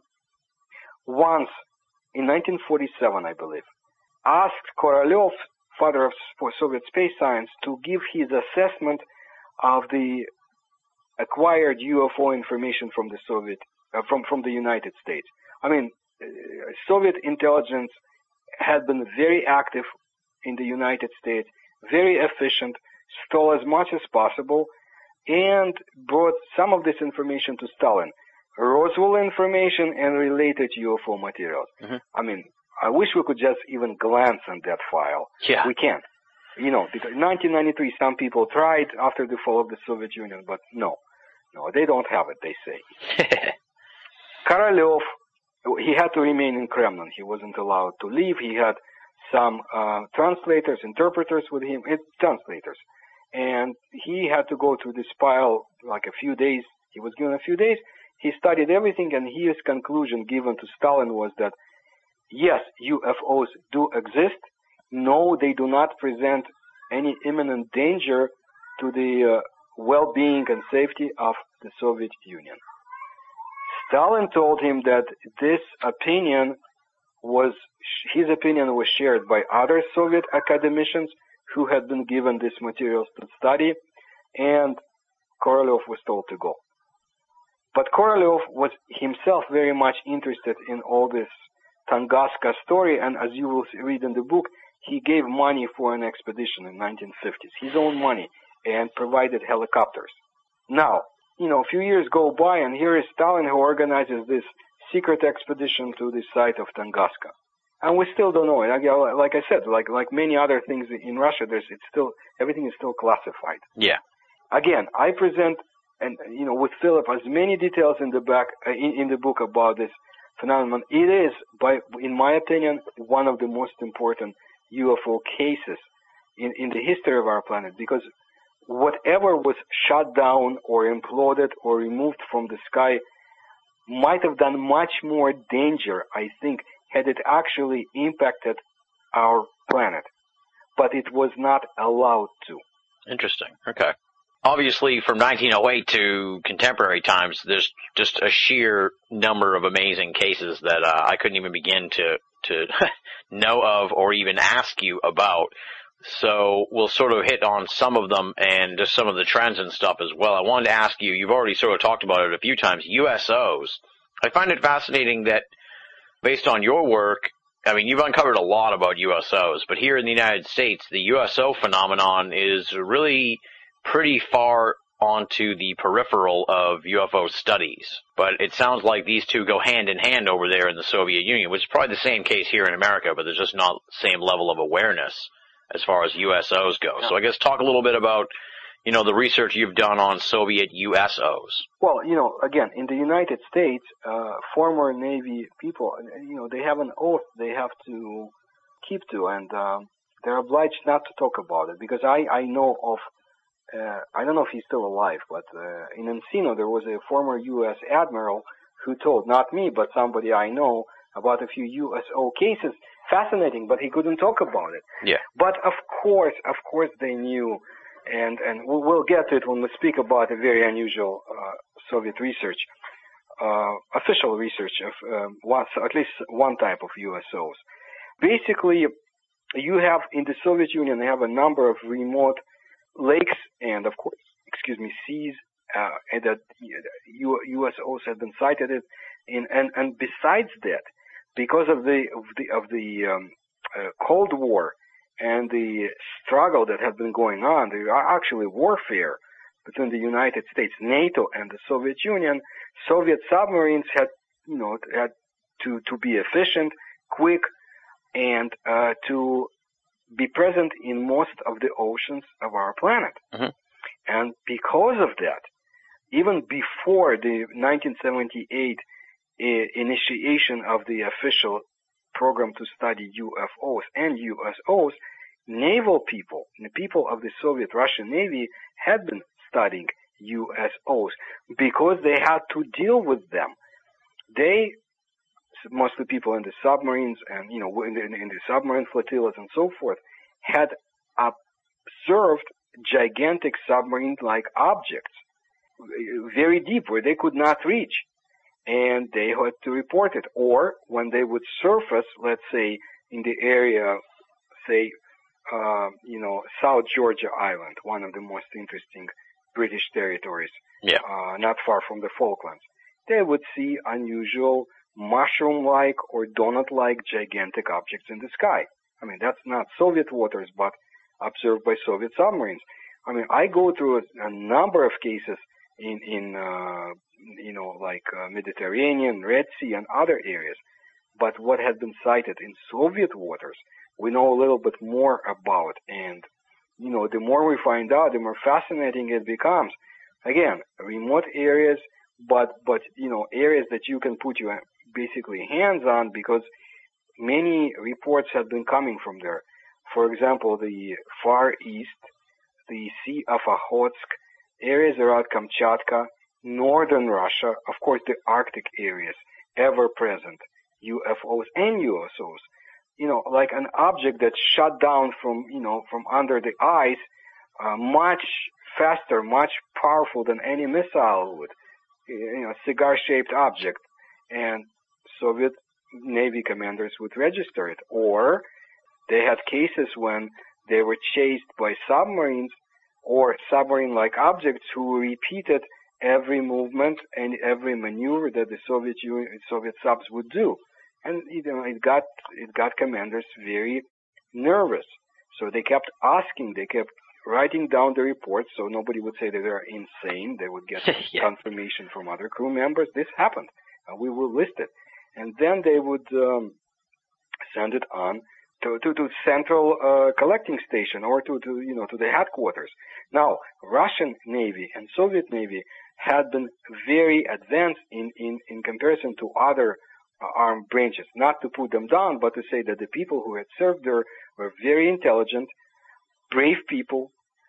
once, in nineteen forty-seven, I believe, asked Korolev, father of Soviet space science, to give his assessment of the acquired U F O information from the Soviet, uh, from, from the United States. I mean, uh, Soviet intelligence had been very active in the United States, very efficient, stole as much as possible, and brought some of this information to Stalin. Roswell information and related U F O materials. Mm-hmm. I mean, I wish we could just even glance on that file. Yeah. We can't. You know, because in nineteen ninety-three, some people tried after the fall of the Soviet Union, but no. No, they don't have it, they say. Korolev, he had to remain in Kremlin. He wasn't allowed to leave. He had some uh, translators, interpreters with him, it, translators. And he had to go through this file like a few days. He was given a few days. He studied everything, and his conclusion given to Stalin was that, yes, U F Os do exist. No, they do not present any imminent danger to the uh, well-being and safety of the Soviet Union. Stalin told him that this opinion was, his opinion was shared by other Soviet academicians who had been given these materials to study, and Korolev was told to go. But Korolev was himself very much interested in all this Tunguska story, and as you will read in the book, he gave money for an expedition in nineteen fifties, his own money, and provided helicopters. Now, you know, a few years go by, and here is Stalin who organizes this secret expedition to the site of Tunguska. And we still don't know it. Like I said, like like many other things in Russia, there's it's still everything is still classified. Yeah. Again, I present, and you know, with Philip, as many details in the back uh, in, in the book about this phenomenon. It is, by in my opinion, one of the most important U F O cases in in the history of our planet, because whatever was shut down or imploded or removed from the sky might have done much more danger, I think, had it actually impacted our planet. But it was not allowed to. Interesting. Okay. Obviously, from nineteen oh eight to contemporary times, there's just a sheer number of amazing cases that uh, I couldn't even begin to, to know of or even ask you about. So we'll sort of hit on some of them and just some of the trends and stuff as well. I wanted to ask you, you've already sort of talked about it a few times, U S Os. I find it fascinating that based on your work, I mean, you've uncovered a lot about U S Os, but here in the United States, the U S O phenomenon is really pretty far onto the peripheral of U F O studies. But it sounds like these two go hand in hand over there in the Soviet Union, which is probably the same case here in America, but there's just not the same level of awareness as far as U S Os go. So I guess talk a little bit about, you know, the research you've done on Soviet U S Os. Well, you know, again, in the United States, uh, former Navy people, you know, they have an oath they have to keep to, and um, they're obliged not to talk about it, because I, I know of, uh, I don't know if he's still alive, but uh, in Encino there was a former U S admiral who told, not me, but somebody I know, about a few U S O cases, fascinating, but he couldn't talk about it. Yeah. But of course, of course they knew, and, and we'll get to it when we speak about a very unusual uh, Soviet research, uh, official research of um, one, at least one type of U S Os. Basically, you have, in the Soviet Union, you have a number of remote lakes and, of course, excuse me, seas, uh, and that U S Os have been sighted in, and, and besides that, because of the of the of the um, uh, Cold War and the struggle that had been going on, the actually warfare between the United States, NATO, and the Soviet Union, Soviet submarines had, you know, had to to be efficient, quick, and uh, to be present in most of the oceans of our planet. Mm-hmm. And because of that, even before the nineteen seventy-eight initiation of the official program to study U F Os and U S Os, naval people, the people of the Soviet Russian Navy, had been studying U S Os because they had to deal with them. They, mostly people in the submarines and, you know, in the, in the submarine flotillas and so forth, had observed gigantic submarine-like objects very deep where they could not reach. And they had to report it. Or when they would surface, let's say, in the area, say, uh, you know, South Georgia Island, one of the most interesting British territories, yeah. uh, not far from the Falklands, they would see unusual mushroom-like or donut-like gigantic objects in the sky. I mean, that's not Soviet waters, but observed by Soviet submarines. I mean, I go through a, a number of cases in, in uh, you know, like uh, Mediterranean, Red Sea, and other areas. But what has been sighted in Soviet waters, we know a little bit more about. And, you know, the more we find out, the more fascinating it becomes. Again, remote areas, but, but you know, areas that you can put your basically hands on because many reports have been coming from there. For example, the Far East, the Sea of Okhotsk, areas around Kamchatka, northern Russia, of course the Arctic areas, ever present, U F Os and U S Os. You know, like an object that's shot down from, you know, from under the ice, uh, much faster, much powerful than any missile would. You know, cigar-shaped object. And Soviet Navy commanders would register it. Or they had cases when they were chased by submarines or submarine-like objects who repeated every movement and every maneuver that the Soviet Union, Soviet subs would do, and you know, it got it got commanders very nervous. So they kept asking, they kept writing down the reports, so nobody would say that they're insane. They would get yeah. confirmation from other crew members. This happened, and we will list it, and then they would um, send it on to to, to central uh, collecting station or to, to you know to the headquarters. Now, Russian Navy and Soviet Navy had been very advanced in, in, in comparison to other uh, armed branches. Not to put them down, but to say that the people who had served there were very intelligent, brave people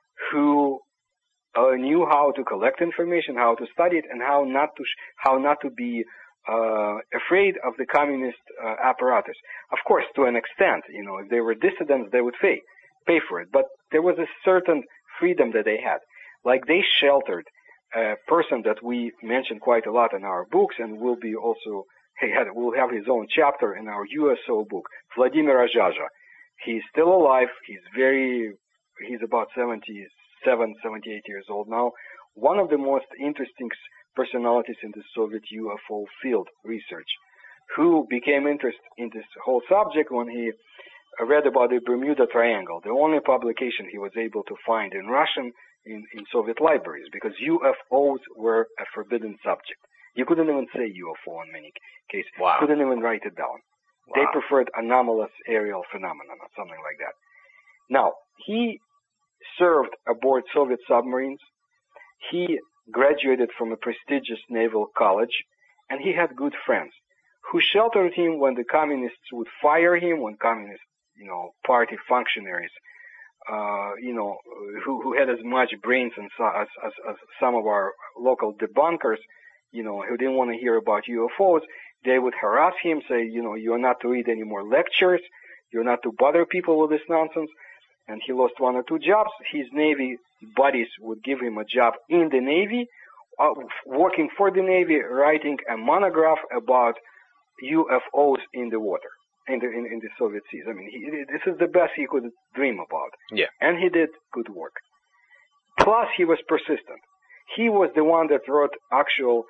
who uh, knew how to collect information, how to study it, and how not to sh- how not to be uh, afraid of the communist uh, apparatus. Of course, to an extent, you know, if they were dissidents, they would pay pay for it. But there was a certain freedom that they had, like they sheltered a person that we mentioned quite a lot in our books, and will be also, he had, will have his own chapter in our U S O book, Vladimir Azhaja. He's still alive. He's very, he's about seventy-seven, seventy-eight years old now. One of the most interesting personalities in the Soviet U F O field research, who became interested in this whole subject when he read about the Bermuda Triangle, the only publication he was able to find in Russian in, in Soviet libraries, because U F Os were a forbidden subject. You couldn't even say U F O in many cases. Wow. You couldn't even write it down. Wow. They preferred anomalous aerial phenomenon or something like that. Now, he served aboard Soviet submarines. He graduated from a prestigious naval college, and he had good friends who sheltered him when the communists would fire him, when communist, you know, party functionaries, uh, you know, who, who had as much brains as, as, as some of our local debunkers, you know, who didn't want to hear about U F Os, they would harass him, say, you know, you're not to read any more lectures, you're not to bother people with this nonsense. And he lost one or two jobs. His Navy buddies would give him a job in the Navy, uh, working for the Navy, writing a monograph about U F Os in the water, in the, in, in the Soviet seas. I mean, he, this is the best he could dream about. Yeah. And he did good work. Plus, he was persistent. He was the one that wrote actual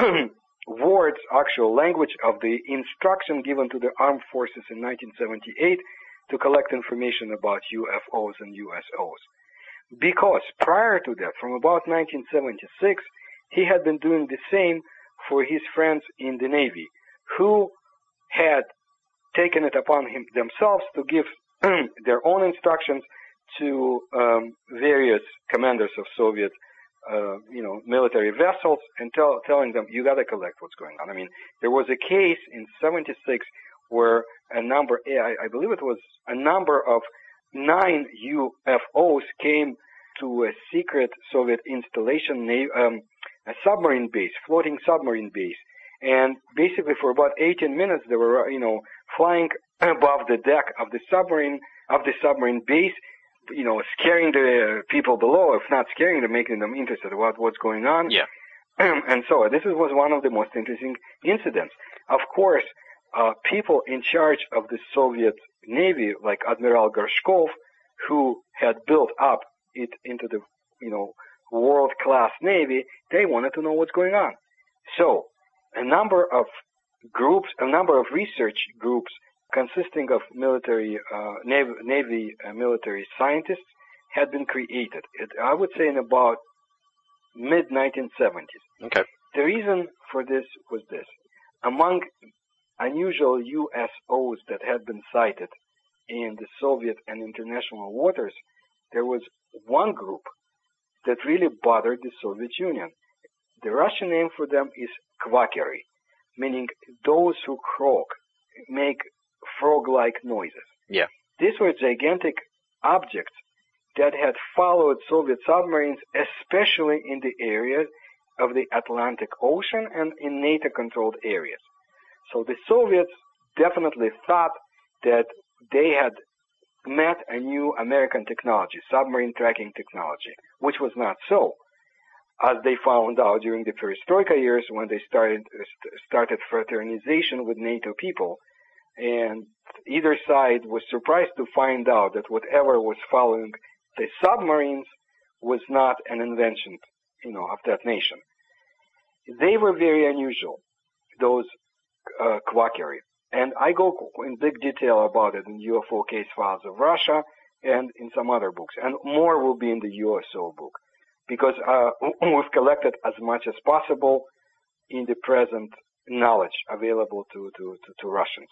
words, actual language of the instruction given to the armed forces in nineteen seventy-eight to collect information about U F Os and U S Os. Because prior to that, from about nineteen seventy-six, he had been doing the same for his friends in the Navy, who had taken it upon him themselves to give their own instructions to um, various commanders of Soviet, uh, you know, military vessels, and tell, telling them, you got to collect what's going on. I mean, there was a case in seventy-six where a number, I, I believe it was a number of nine U F Os came to a secret Soviet installation, um, a submarine base, floating submarine base. And basically for about eighteen minutes, they were, you know, flying above the deck of the submarine, of the submarine base, you know, scaring the people below, if not scaring them, making them interested about what's going on. Yeah. And so this was one of the most interesting incidents. Of course, uh, people in charge of the Soviet Navy, like Admiral Gorshkov, who had built up it into the, you know, world-class Navy, they wanted to know what's going on. So a number of groups, a number of research groups consisting of military, uh, Navy, Navy uh, military scientists had been created. It, I would say in about mid nineteen seventies. Okay. The reason for this was this. Among unusual U S Os that had been sighted in the Soviet and international waters, there was one group that really bothered the Soviet Union. The Russian name for them is kvakeri, meaning those who croak, make frog-like noises. Yeah. These were gigantic objects that had followed Soviet submarines, especially in the areas of the Atlantic Ocean and in NATO-controlled areas. So the Soviets definitely thought that they had met a new American technology, submarine tracking technology, which was not so, as they found out during the Perestroika years when they started started fraternization with NATO people. And either side was surprised to find out that whatever was following the submarines was not an invention, you know, of that nation. They were very unusual, those uh, kvakeri. And I go in big detail about it in U F O Case Files of Russia and in some other books. And more will be in the U S O book, because uh, we've collected as much as possible in the present knowledge available to, to, to, to Russians.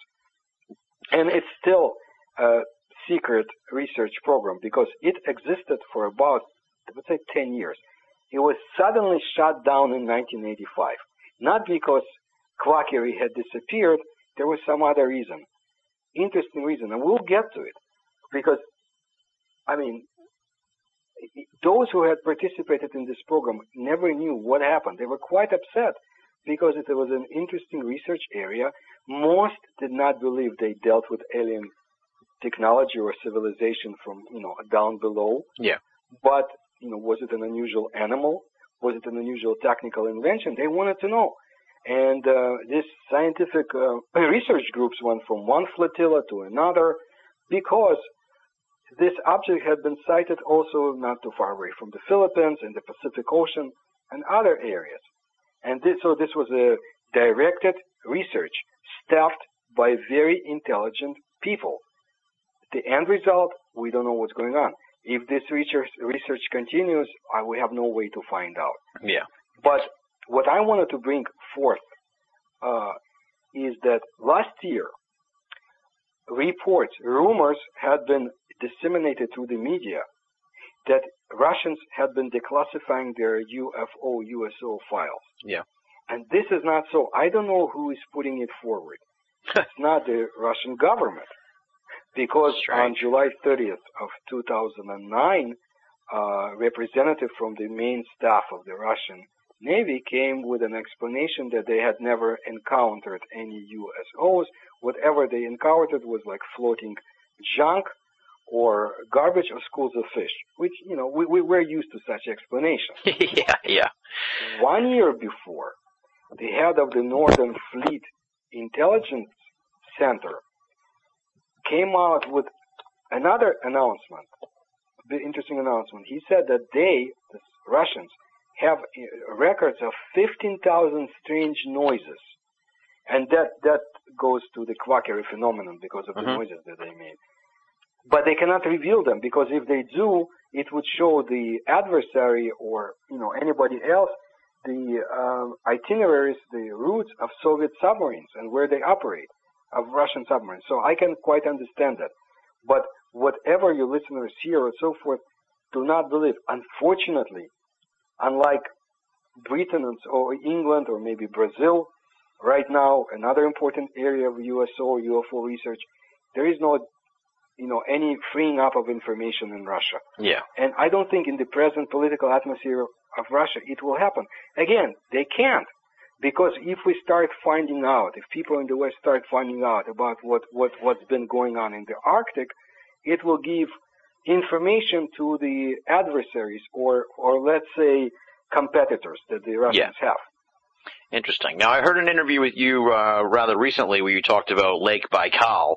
And it's still a secret research program because it existed for about, let's say, ten years. It was suddenly shut down in nineteen eighty-five. Not because kvakeri had disappeared, there was some other reason. Interesting reason, and we'll get to it. Because, I mean, those who had participated in this program never knew what happened. They were quite upset because it was an interesting research area. Most did not believe they dealt with alien technology or civilization from, you know, down below. Yeah. But, you know, was it an unusual animal? Was it an unusual technical invention? They wanted to know. And uh, these scientific uh, research groups went from one flotilla to another because this object had been sighted also not too far away from the Philippines and the Pacific Ocean and other areas. And this, so this was a directed research staffed by very intelligent people. The end result, we don't know what's going on. If this research, research continues, uh, we have no way to find out. Yeah. But what I wanted to bring forth uh, is that last year, reports, rumors had been disseminated through the media that Russians had been declassifying their U F O, U S O files. Yeah. And this is not so. I don't know who is putting it forward. It's not the Russian government. Because Strange. On July thirtieth of two thousand nine, a representative from the main staff of the Russian Navy came with an explanation that they had never encountered any U S Os. Whatever they encountered was like floating junk or garbage or schools of fish, which, you know, we, we were used to such explanations. yeah, yeah. One year before, the head of the Northern Fleet Intelligence Center came out with another announcement, the interesting announcement. He said that they, the Russians, have records of fifteen thousand strange noises. And that, that goes to the quackery phenomenon because of mm-hmm. the noises that they made. But they cannot reveal them, because if they do, it would show the adversary or, you know, anybody else the uh, itineraries, the routes of Soviet submarines and where they operate, of Russian submarines. So I can quite understand that. But whatever your listeners hear and so forth, do not believe. Unfortunately, unlike Britain or England or maybe Brazil, right now, another important area of U S O or U F O research, there is no, you know, any freeing up of information in Russia. Yeah. And I don't think in the present political atmosphere of Russia it will happen. Again, they can't. Because if we start finding out, if people in the West start finding out about what, what, what's been going on in the Arctic, it will give information to the adversaries or, or let's say, competitors that the Russians yeah. have. Interesting. Now, I heard an interview with you uh, rather recently where you talked about Lake Baikal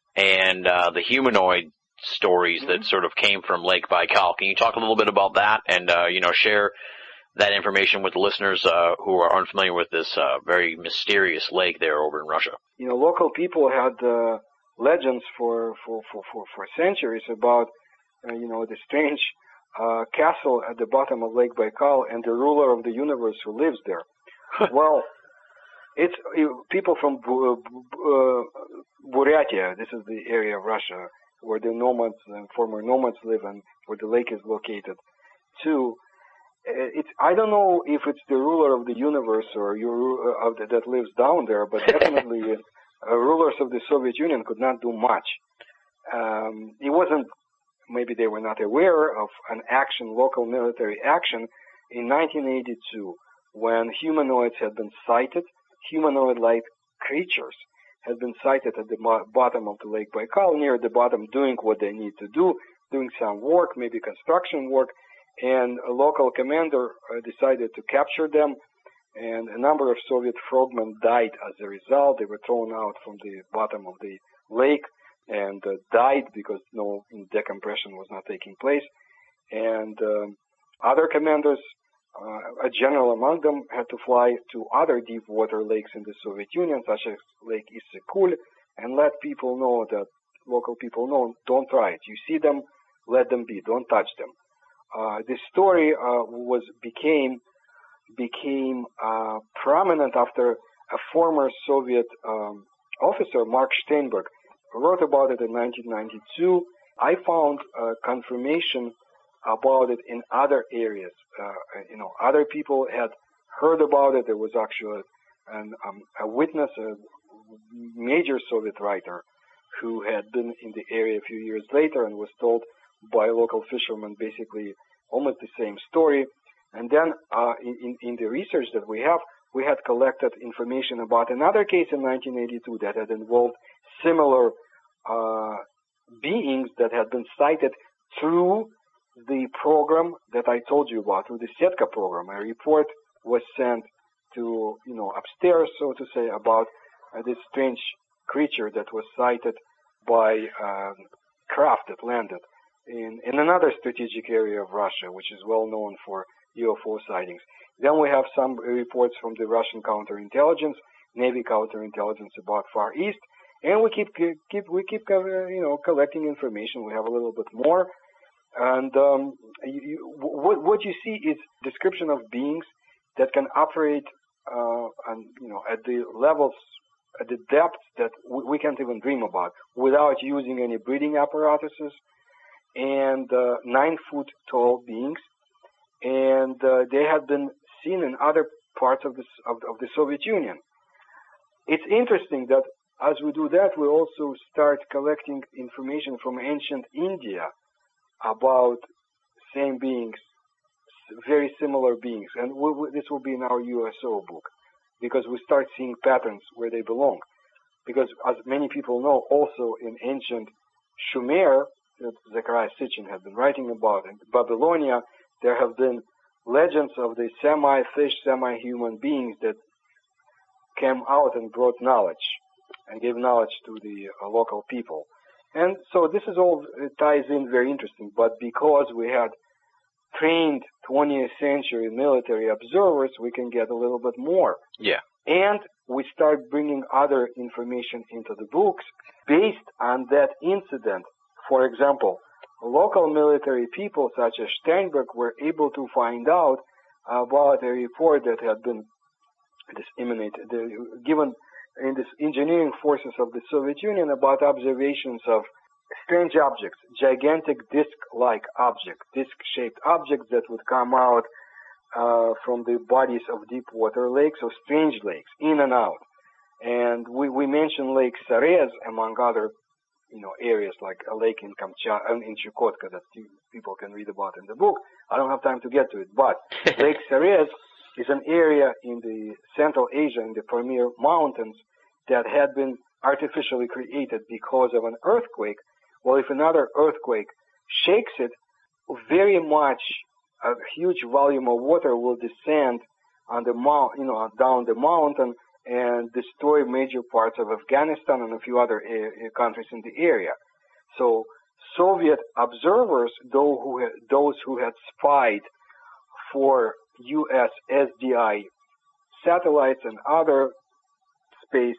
and uh, the humanoid stories mm-hmm. that sort of came from Lake Baikal. Can you talk a little bit about that and, uh, you know, share that information with the listeners uh, who are unfamiliar with this uh, very mysterious lake there over in Russia? You know, local people had uh, legends for, for, for, for, for centuries about, uh, you know, the strange uh, castle at the bottom of Lake Baikal and the ruler of the universe who lives there. Well, it's uh, people from Bu- uh, Buryatia. This is the area of Russia where the nomads and former nomads live and where the lake is located, too. It's, I don't know if it's the ruler of the universe or you, uh, of the, that lives down there, but definitely uh, rulers of the Soviet Union could not do much. Um, it wasn't, maybe they were not aware of an action, local military action in nineteen eighty-two when humanoids had been sighted, humanoid-like creatures had been sighted at the mo- bottom of the Lake Baikal, near the bottom, doing what they need to do, doing some work, maybe construction work. And a local commander uh, decided to capture them, and a number of Soviet frogmen died as a result. They were thrown out from the bottom of the lake and uh, died because no decompression was not taking place. And um, other commanders, uh, a general among them, had to fly to other deep water lakes in the Soviet Union, such as Lake Issyk-Kul, and let people know that, local people know, don't try it. You see them, let them be, don't touch them. Uh, this story uh, was became became uh, prominent after a former Soviet um, officer, Mark Steinberg, wrote about it in nineteen ninety-two. I found uh, confirmation about it in other areas. Uh, you know, other people had heard about it. There was actually an, um, a witness, a major Soviet writer, who had been in the area a few years later and was told by local fishermen basically almost the same story. And then uh, in, in the research that we have, we had collected information about another case in nineteen eighty-two that had involved similar uh, beings that had been sighted through the program that I told you about, through the Setka program. A report was sent to, you know, upstairs, so to say, about uh, this strange creature that was sighted by uh, craft that landed in, in another strategic area of Russia, which is well known for U F O sightings. Then we have some reports from the Russian counterintelligence, Navy counterintelligence about Far East, and we keep keep we keep you know collecting information. We have a little bit more, and um, you, you, what what you see is description of beings that can operate, uh, and you know at the levels, at the depths that we, we can't even dream about, without using any breathing apparatuses. And uh, nine foot tall beings, and uh, they have been seen in other parts of the, of, of the Soviet Union. It's interesting that as we do that, we also start collecting information from ancient India about same beings very similar beings. And we, we, this will be in our U S O book, because we start seeing patterns where they belong. Because as many people know, also in ancient Sumer, that Zechariah Sitchin had been writing about, in Babylonia, there have been legends of the semi-fish, semi-human beings that came out and brought knowledge and gave knowledge to the uh, local people. And so this is all it ties in very interesting. But because we had trained twentieth century military observers, we can get a little bit more. Yeah. And we start bringing other information into the books based on that incident. For example, local military people such as Steinberg were able to find out about a report that had been disseminated, given in the engineering forces of the Soviet Union about observations of strange objects, gigantic disc-like objects, disc-shaped objects that would come out uh, from the bodies of deep water lakes or strange lakes, in and out. And we, we mentioned Lake Sarez, among other you know, areas like a lake in Kamchatka, in Chukotka that people can read about in the book. I don't have time to get to it, but Lake Sarez is an area in the Central Asia, in the Pamir Mountains, that had been artificially created because of an earthquake. Well, if another earthquake shakes it, very much a huge volume of water will descend on the mount, you know, down the mountain and destroy major parts of Afghanistan and a few other uh, countries in the area. So Soviet observers, those who had, those who had spied for U S S D I satellites and other space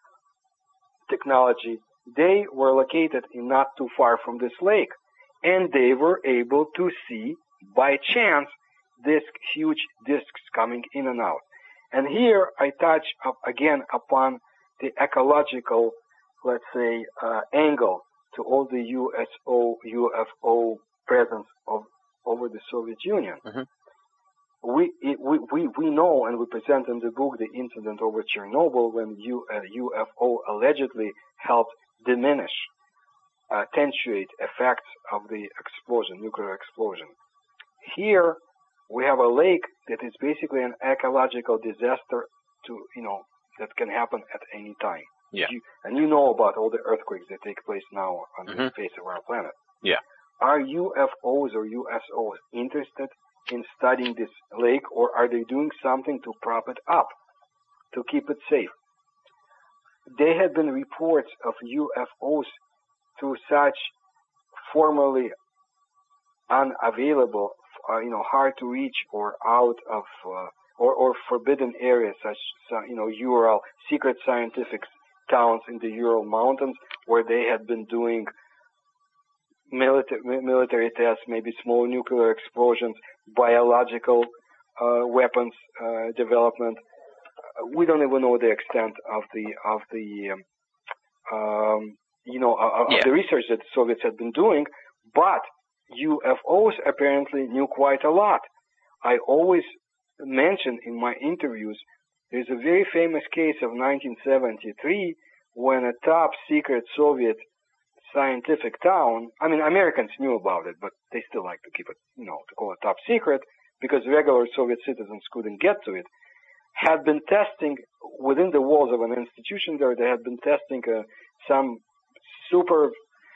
technology, they were located in not too far from this lake, and they were able to see by chance these huge discs coming in and out. And here I touch up again upon the ecological, let's say, uh, angle to all the U S O, U F O presence of over the Soviet Union. Mm-hmm. We, it, we, we, we know, and we present in the book, the incident over Chernobyl when U, uh, U F O allegedly helped diminish, uh, attenuate effects of the explosion, nuclear explosion. Here, we have a lake that is basically an ecological disaster to, you know, that can happen at any time. Yeah. You, and you know about all the earthquakes that take place now on mm-hmm. the face of our planet. Yeah. Are U F Os or U S Os interested in studying this lake, or are they doing something to prop it up, to keep it safe? There had been reports of U F Os through such formerly unavailable, uh, you know, hard to reach or out of, uh, or, or forbidden areas such, you know, Ural, secret scientific towns in the Ural Mountains where they had been doing military, military tests, maybe small nuclear explosions, biological uh, weapons uh, development. Uh, we don't even know the extent of the of the um, um, you know of, yeah. of the research that the Soviets had been doing, but U F Os apparently knew quite a lot. I always mention in my interviews there's a very famous case of nineteen seventy-three when a top secret Soviet scientific town, I mean, Americans knew about it, but they still like to keep it, you know, to call it top secret, because regular Soviet citizens couldn't get to it, had been testing within the walls of an institution there, they had been testing uh, some super,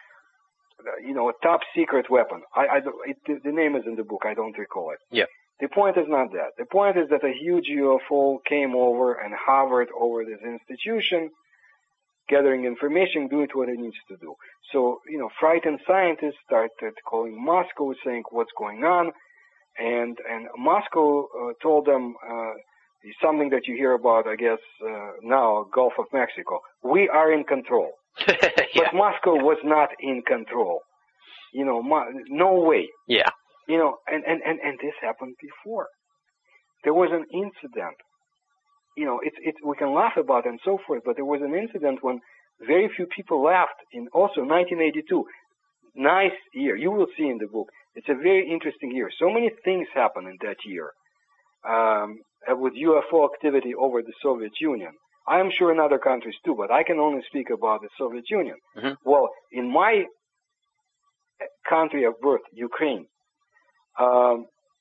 you know, top secret weapon. I, I it, the name is in the book, I don't recall it. Yeah. The point is not that. The point is that a huge U F O came over and hovered over this institution, gathering information, doing what it needs to do. So, you know, frightened scientists started calling Moscow, saying what's going on, and and Moscow uh, told them uh, something that you hear about, I guess, uh, now, Gulf of Mexico. We are in control. yeah. But Moscow was not in control. You know, Mo- no way. Yeah. You know, and, and, and, and this happened before. There was an incident. You know, it's it's we can laugh about it and so forth, but there was an incident when very few people laughed in also nineteen eighty-two. Nice year. You will see in the book. It's a very interesting year. So many things happened in that year um, with U F O activity over the Soviet Union. I am sure in other countries too, but I can only speak about the Soviet Union. Mm-hmm. Well, in my country of birth, Ukraine, um,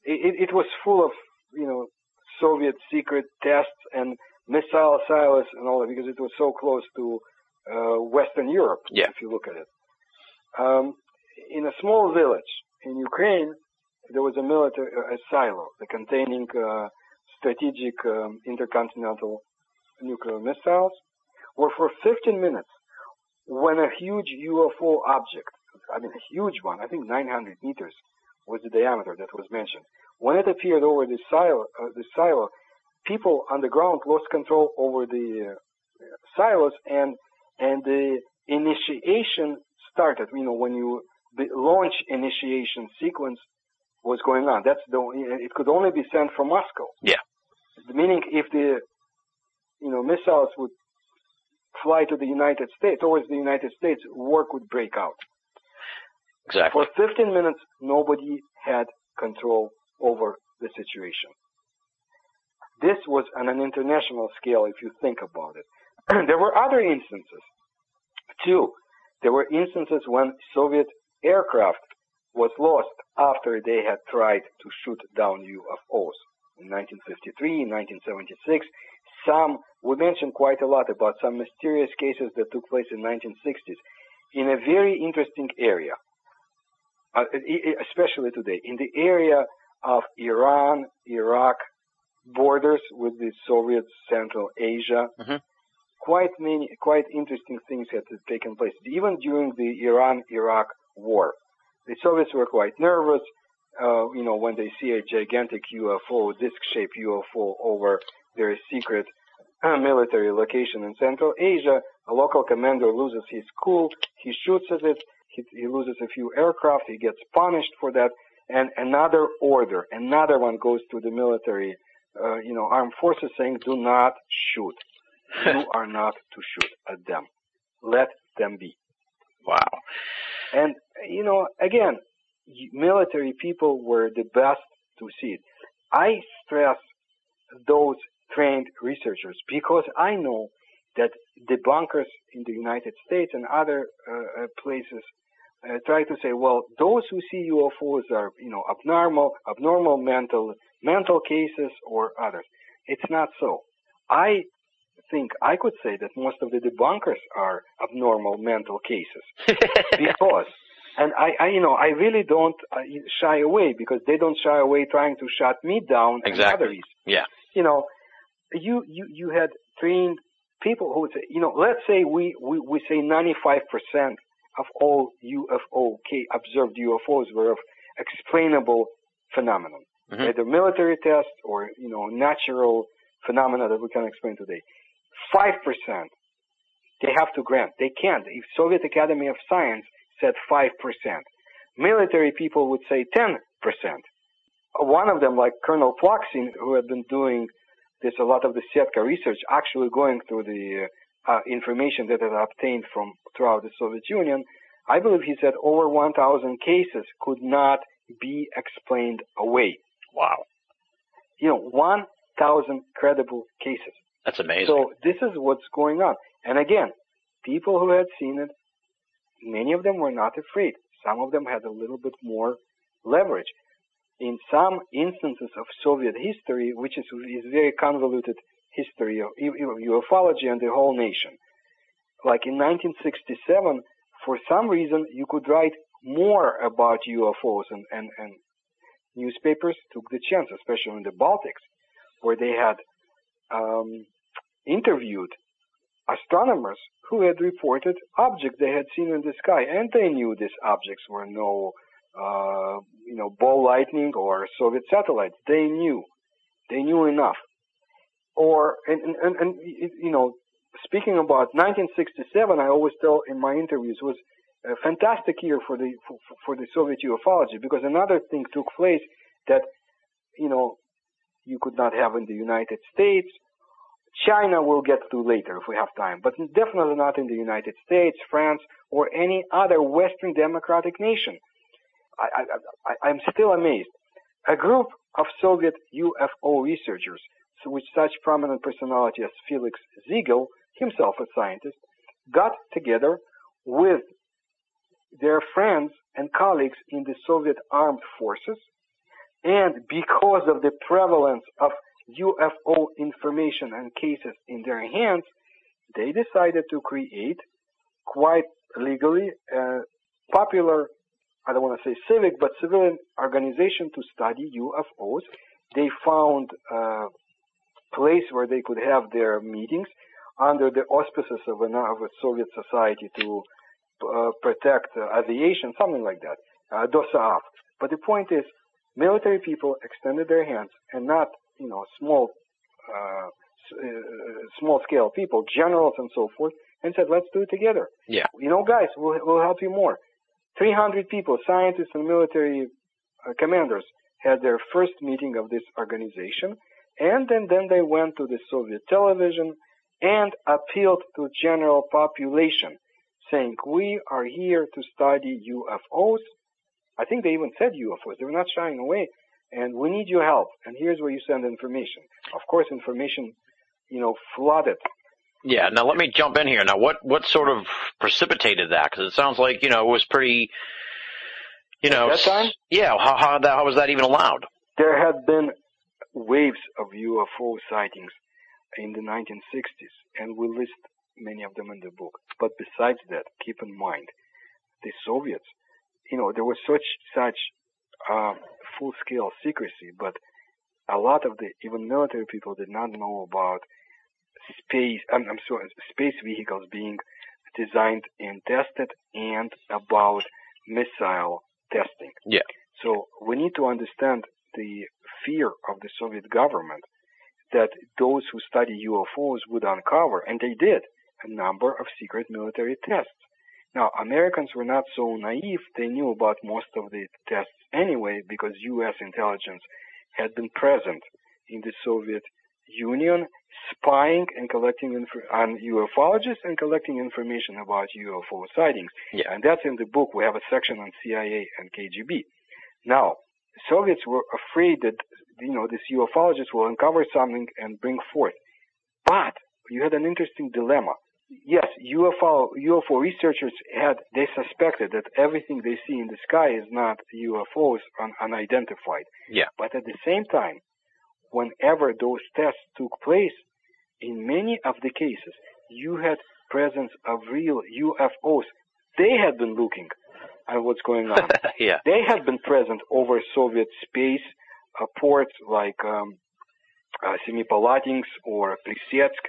it, it was full of, you know, Soviet secret tests and missile silos and all that, because it was so close to uh, Western Europe, yeah. if you look at it. Um, in a small village in Ukraine, there was a military a silo containing uh, strategic um, intercontinental nuclear missiles, where for fifteen minutes, when a huge U F O object, I mean a huge one, I think nine hundred meters was the diameter that was mentioned, when it appeared over the silo, uh, the silo, people on the ground lost control over the uh, silos, and and the initiation started. You know, when you the launch initiation sequence was going on. That's the it could only be sent from Moscow. Yeah. Meaning, if the you know missiles would fly to the United States, towards the United States, war could break out. Exactly. For fifteen minutes, nobody had control over the situation. This was on an international scale, if you think about it. There were other instances, too. There were instances when Soviet aircraft was lost after they had tried to shoot down U F Os. In nineteen fifty-three, in nineteen seventy-six, some, we mentioned quite a lot about some mysterious cases that took place in nineteen sixties in a very interesting area, uh, especially today, in the area of Iran, Iraq, borders with the Soviet Central Asia. Mm-hmm. Quite many, quite interesting things had taken place. Even during the Iran-Iraq war, the Soviets were quite nervous, uh, you know, when they see a gigantic U F O, disc-shaped U F O over their secret uh, military location in Central Asia. A local commander loses his cool, he shoots at it, he, he loses a few aircraft, he gets punished for that, and another order, another one goes to the military, uh, you know, armed forces saying, do not shoot. You are not to shoot at them. Let them be. Wow. And, you know, again, military people were the best to see it. I stress those trained researchers because I know that debunkers in the United States and other uh, places uh, try to say, well, those who see U F Os are, you know, abnormal, abnormal mental, mental cases or others. It's not so. I think I could say that most of the debunkers are abnormal mental cases because, and I, I, you know, I really don't uh, shy away because they don't shy away trying to shut me down. Exactly. And other reasons. Yeah. You know, you, you, you had trained people who would say, you know, let's say we, we, we say ninety-five percent of all U F O, observed U F Os were of explainable phenomenon, mm-hmm. either military tests or, you know, natural phenomena that we can explain today. Five percent, they have to grant. They can't. If Soviet Academy of Science said five percent, military people would say ten percent. One of them, like Colonel Plaksin, who had been doing this, a lot of the Setka research, actually going through the uh, information that had obtained from throughout the Soviet Union, I believe he said over one thousand cases could not be explained away. Wow. You know, one thousand credible cases. That's amazing. So this is what's going on. And again, people who had seen it, many of them were not afraid. Some of them had a little bit more leverage. In some instances of Soviet history, which is, is very convoluted history of ufology and the whole nation, like in nineteen sixty-seven, for some reason, you could write more about U F Os, and, and, and newspapers took the chance, especially in the Baltics, where they had um, interviewed astronomers who had reported objects they had seen in the sky, and they knew these objects were no, uh, you know, ball lightning or Soviet satellites. They knew, they knew enough. Or, and, and, and you know, speaking about nineteen sixty-seven, I always tell in my interviews, was a fantastic year for the for, for the Soviet ufology, because another thing took place that, you know, you could not have in the United States. China we'll get to later if we have time, but definitely not in the United States, France, or any other Western democratic nation. I, I, I, I'm still amazed. A group of Soviet U F O researchers, with such prominent personality as Felix Ziegel, himself a scientist, got together with their friends and colleagues in the Soviet armed forces And because of the prevalence of U F O information and cases in their hands, they decided to create quite legally a popular, I don't want to say civic, but civilian organization to study U F Os. They found a place where they could have their meetings under the auspices of, an, of a Soviet society to uh, protect uh, aviation, something like that, uh, DOSAAF. But the point is, military people extended their hands, and not, you know, small, uh, uh, small-scale people, generals and so forth, and said, let's do it together. Yeah. You know, guys, we'll, we'll help you more. three hundred people, scientists and military uh, commanders, had their first meeting of this organization, and then, then they went to the Soviet television and appealed to general population, saying, we are here to study U F Os. I think they even said U F Os. They were not shying away. And we need your help. And here's where you send information. Of course, information, you know, flooded. Yeah. Now let me jump in here. Now, what what sort of precipitated that? Because it sounds like, you know, it was pretty, you know, At that time? Yeah. How how, that, how was that even allowed? There had been waves of U F O sightings in the nineteen sixties, and we list many of them in the book. But besides that, keep in mind, the Soviets, you know, there was such such uh, full-scale secrecy, but a lot of the even military people did not know about space. I'm, I'm sorry, space vehicles being designed and tested, and about missile testing. Yeah. So we need to understand the fear of the Soviet government that those who study U F Os would uncover, and they did, a number of secret military tests. Now, Americans were not so naive. They knew about most of the tests anyway, because U S intelligence had been present in the Soviet Union, spying and collecting inf- on ufologists and collecting information about U F O sightings. Yeah. And that's in the book. We have a section on C I A and K G B. Now, the Soviets were afraid that, you know, this ufologists will uncover something and bring forth. But you had an interesting dilemma. Yes, U F O, U F O researchers had, they suspected that everything they see in the sky is not U F Os, un, unidentified. Yeah. But at the same time, whenever those tests took place, in many of the cases, you had presence of real U F Os. They had been looking at what's going on. Yeah. They had been present over Soviet space uh, ports like um, uh, Semipalatinsk or Plisetsk.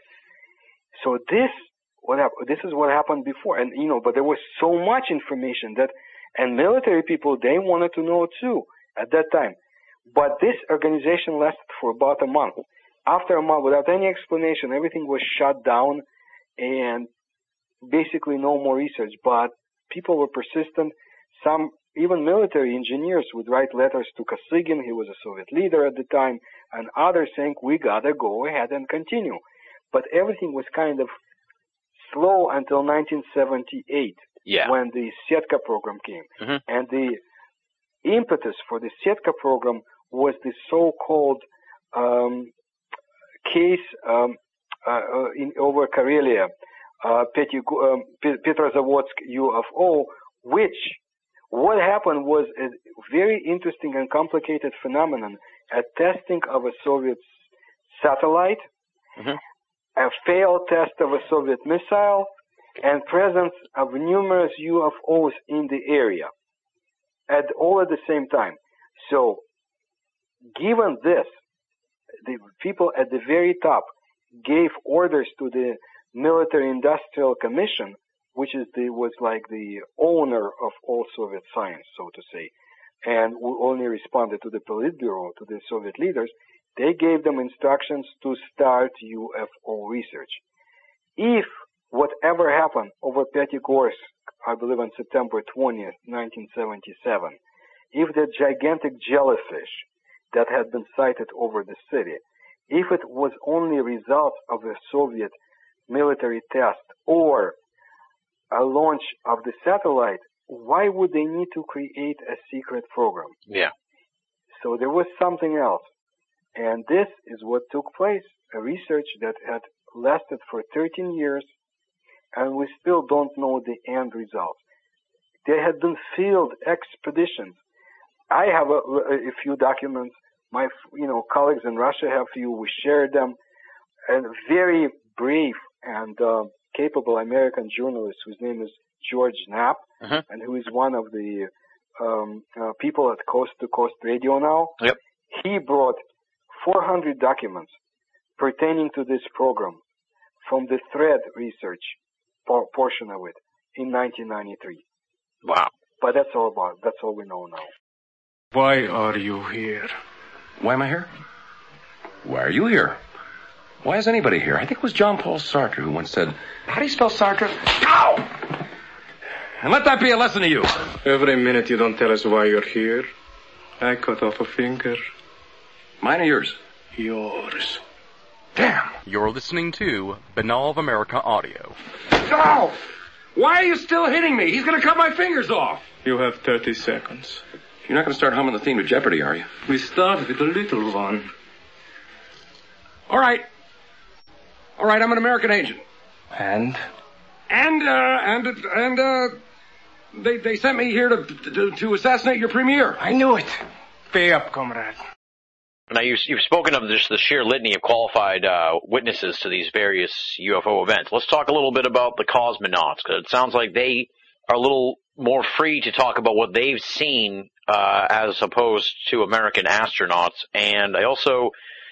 So this what hap- this is what happened before, and you know, but there was so much information that, and military people, they wanted to know too at that time. But this organization lasted for about a month. After a month, without any explanation, everything was shut down, and basically no more research. But people were persistent. Some, even military engineers, would write letters to Kosygin, he was a Soviet leader at the time, and others saying, we gotta go ahead and continue. But everything was kind of slow until nineteen seventy-eight, Yeah. when the Setka program came. Mm-hmm. And the impetus for the Setka program was the so-called um, case um, uh, in, over Karelia, uh, Peti, um, Petrozavodsk U F O, which what happened was a very interesting and complicated phenomenon, a testing of a Soviet satellite, Mm-hmm. a failed test of a Soviet missile, and presence of numerous U F Os in the area, at all at the same time. So, given this, the people at the very top gave orders to the Military Industrial Commission, which is the was like the owner of all Soviet science, so to say, and who only responded to the Politburo, to the Soviet leaders. They gave them instructions to start U F O research. If whatever happened over Petigorsk, I believe on September twentieth, nineteen seventy-seven, if the gigantic jellyfish that had been sighted over the city, if it was only a result of a Soviet military test or a launch of the satellite, why would they need to create a secret program? Yeah. So there was something else. And this is what took place, a research that had lasted for thirteen years, and we still don't know the end results. There had been field expeditions I have a, a few documents. My, you know, colleagues in Russia have few. We shared them. And a very brave and uh, capable American journalist whose name is George Knapp, uh-huh. and who is one of the um, uh, people at Coast to Coast Radio now. Yep. He brought four hundred documents pertaining to this program from the thread research por- portion of it in nineteen ninety-three. Wow. But that's all about, that's all we know now. Why are you here? Why am I here? Why are you here? Why is anybody here? I think it was John Paul Sartre who once said, how do you spell Sartre? Ow! And let that be a lesson to you. Every minute you don't tell us why you're here, I cut off a finger. Mine or yours? Yours. Damn. You're listening to Banal of America Audio. Ow! Why are you still hitting me? He's going to cut my fingers off. You have thirty seconds. You're not going to start humming the theme to Jeopardy, are you? We start with a little one. All right. All right, I'm an American agent. And? And, uh, and, and, uh, they, they sent me here to, to, to assassinate your premier. I knew it. Pay up, comrade. Now, you've, you've spoken of just the sheer litany of qualified uh, witnesses to these various U F O events. Let's talk a little bit about the cosmonauts, because it sounds like they are a little more free to talk about what they've seen uh, as opposed to American astronauts. And I also,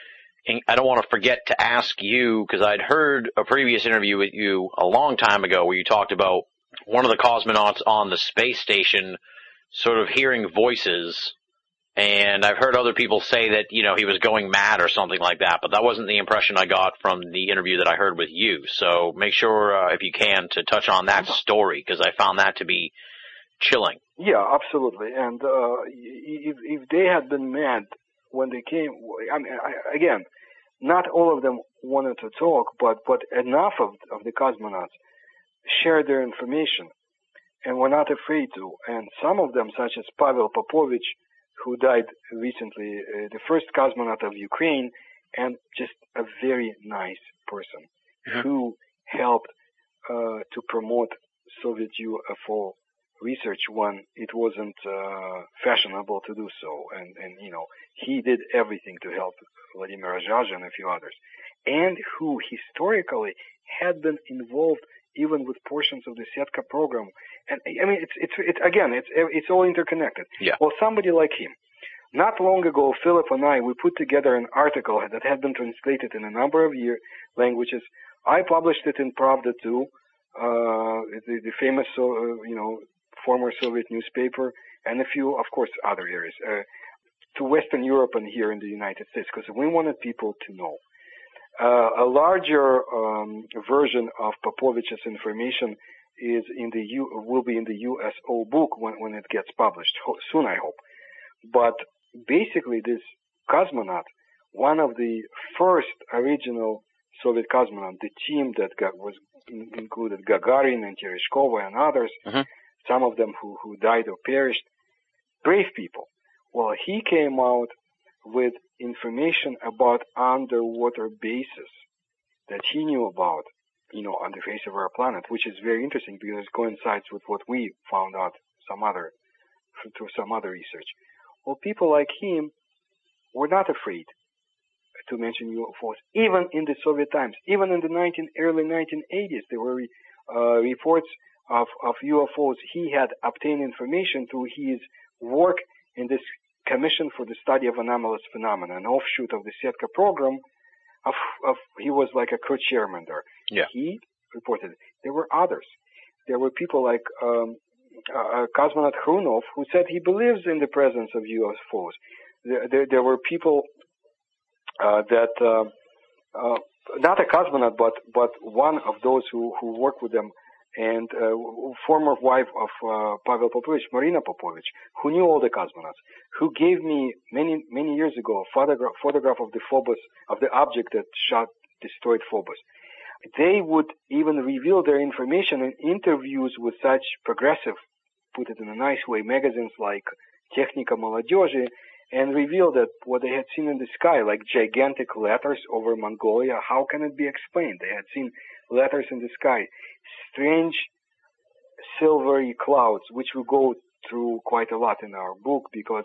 I don't want to forget to ask you, because I'd heard a previous interview with you a long time ago where you talked about one of the cosmonauts on the space station sort of hearing voices. And I've heard other people say that, you know, he was going mad or something like that, but that wasn't the impression I got from the interview that I heard with you. So make sure, uh, if you can, to touch on that story, because I found that to be chilling. Yeah, absolutely. And uh, if, if they had been mad when they came, I mean, I, again, not all of them wanted to talk, but, but enough of, of the cosmonauts shared their information and were not afraid to. And some of them, such as Pavel Popovich, who died recently, uh, the first cosmonaut of Ukraine, and just a very nice person mm-hmm. who helped uh, to promote Soviet U F O research when it wasn't uh, fashionable to do so. And, and, you know, he did everything to help Vladimir Zhazhin and a few others, and who historically had been involved even with portions of the Setka program. And I mean, it's, it's, it's, again, it's, it's all interconnected. Yeah. Well, somebody like him. Not long ago, Philip and I, we put together an article that had been translated in a number of year languages. I published it in Pravda too, uh, the, the famous, uh, you know, former Soviet newspaper, and a few, of course, other areas, uh, to Western Europe and here in the United States, because we wanted people to know. Uh, a larger um, version of Popovich's information is in the U, will be in the U S O book when, when it gets published soon, I hope. But basically, this cosmonaut, one of the first original Soviet cosmonauts, the team that got, was in, included Gagarin and Tereshkova and others, mm-hmm. some of them who, who died or perished, brave people. Well, he came out with information about underwater bases that he knew about, you know, on the face of our planet, which is very interesting because it coincides with what we found out some other, through some other research. Well, people like him were not afraid to mention U F Os, even in the Soviet times. Even in the nineteen, early nineteen eighties, there were uh, reports of, of U F Os. He had obtained information through his work in this Commission for the Study of Anomalous Phenomena, an offshoot of the Setka program. Of, of he was like a co-chairman there. Yeah. He reported it. There were others. There were people like um, uh, cosmonaut Hrunov, who said he believes in the presence of U F Os. There, there, there were people uh, that, uh, uh, not a cosmonaut, but but one of those who, who worked with them, and uh, former wife of uh, Pavel Popovich, Marina Popovich, who knew all the cosmonauts, who gave me many many years ago a photograph, photograph of the Phobos, of the object that shot, destroyed Phobos. They would even reveal their information in interviews with such progressive, put it in a nice way, magazines like Technika Молодежи, and reveal that what they had seen in the sky, like gigantic letters over Mongolia, how can it be explained? They had seen letters in the sky, strange silvery clouds, which we go through quite a lot in our book because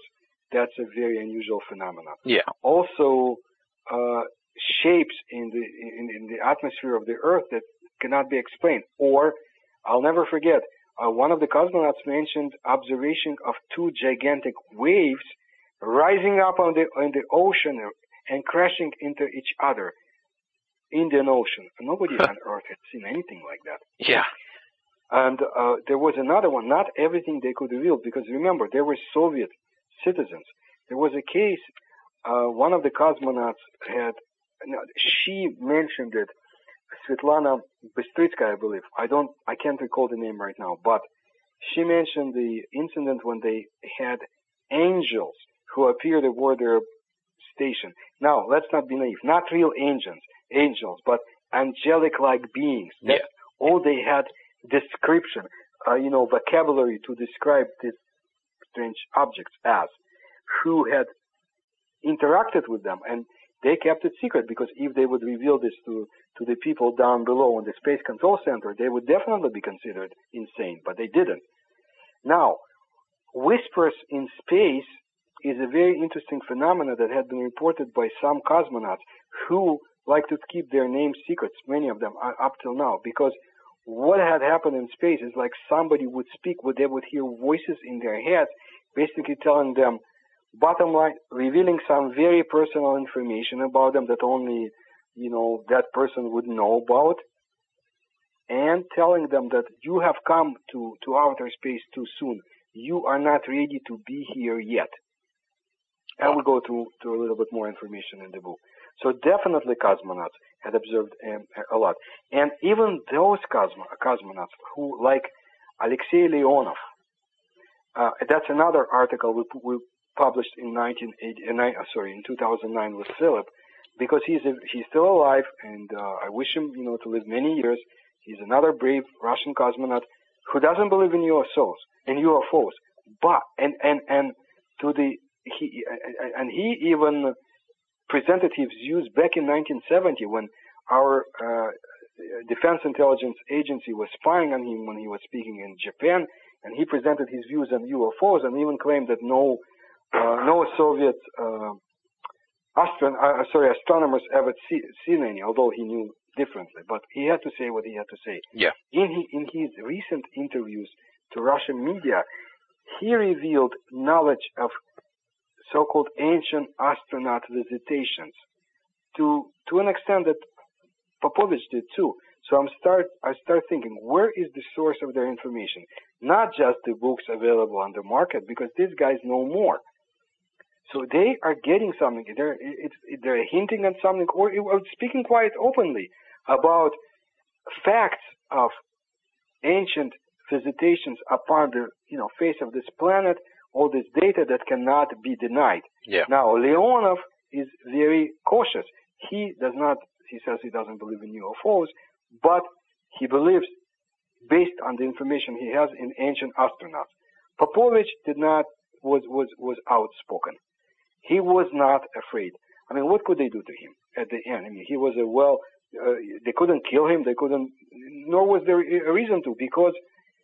that's a very unusual phenomenon. Yeah. Also, uh, shapes in the in, in the atmosphere of the Earth that cannot be explained. Or, I'll never forget, uh, one of the cosmonauts mentioned observation of two gigantic waves rising up on the on the ocean and crashing into each other. Indian Ocean. Nobody on Earth had seen anything like that. Yeah. And uh, there was another one. Not everything they could reveal, because remember, they were Soviet citizens. There was a case, uh, one of the cosmonauts had, she mentioned it, Svetlana Bystritskaya, I believe. I don't, I can't recall the name right now, but she mentioned the incident when they had angels who appeared aboard their station. Now, let's not be naive. Not real angels, angels, but angelic-like beings. That's yeah. all they had description, uh, you know, vocabulary to describe these strange objects as, who had interacted with them, and they kept it secret, because if they would reveal this to, to the people down below in the Space Control Center, they would definitely be considered insane, but they didn't. Now, whispers in space is a very interesting phenomenon that had been reported by some cosmonauts who like to keep their names secrets, many of them up till now, because what had happened in space is like somebody would speak, where they would hear voices in their heads, basically telling them, bottom line, revealing some very personal information about them that only, you know, that person would know about, and telling them that you have come to, to outer space too soon. You are not ready to be here yet. And we go to, to a little bit more information in the book. So definitely cosmonauts had observed um, a lot. And even those cosmo cosmonauts who, like Alexei Leonov, uh, that's another article we, we published in nineteen eighty, uh, sorry, in two thousand nine with Philip, because he's a, he's still alive, and uh, I wish him, you know, to live many years. He's another brave Russian cosmonaut who doesn't believe in U F Os and U F Os, but and and and to the he and he even presented his views back in nineteen seventy when our uh, Defense Intelligence Agency was spying on him when he was speaking in Japan, and he presented his views on U F Os and even claimed that no uh, no Soviet uh, astron uh, sorry astronomers ever see, seen any, although he knew differently. But he had to say what he had to say. Yeah. In he, in his recent interviews to Russian media, he revealed knowledge of so-called ancient astronaut visitations to to an extent that Popovich did too. So I'm start I start thinking, where is the source of their information? Not just the books available on the market, because these guys know more. So they are getting something. They're it's, they're hinting at something, or, or speaking quite openly about facts of ancient visitations upon the you know face of this planet. All this data that cannot be denied. Yeah. Now, Leonov is very cautious. He does not, he says he doesn't believe in U F Os, but he believes, based on the information he has, in ancient astronauts. Popovich did not, was, was, was outspoken. He was not afraid. I mean, what could they do to him at the end? I mean, he was a well, uh, they couldn't kill him, they couldn't, nor was there a reason to, because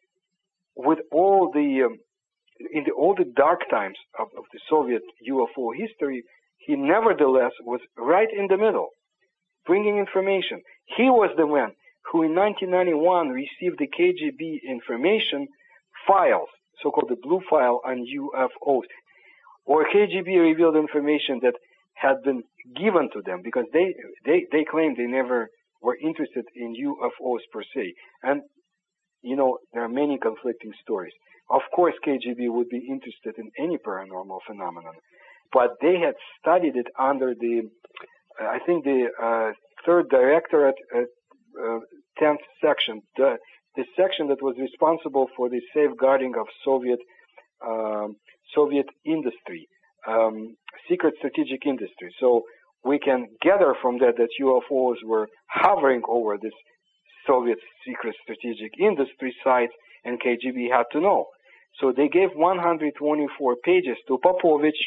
with all the, um, in the, all the dark times of, of the Soviet U F O history, he nevertheless was right in the middle, bringing information. He was the man who in nineteen ninety-one received the K G B information files, so-called the blue file on U F Os. Or K G B revealed information that had been given to them, because they, they, they claimed they never were interested in U F Os per se. And, you know, there are many conflicting stories. Of course, K G B would be interested in any paranormal phenomenon, but they had studied it under the, uh, I think, the uh, third directorate, uh, uh, tenth section, the, the section that was responsible for the safeguarding of Soviet uh, Soviet industry, um, secret strategic industry. So we can gather from that that U F Os were hovering over this Soviet secret strategic industry sites, and K G B had to know. So they gave one hundred twenty-four pages to Popovich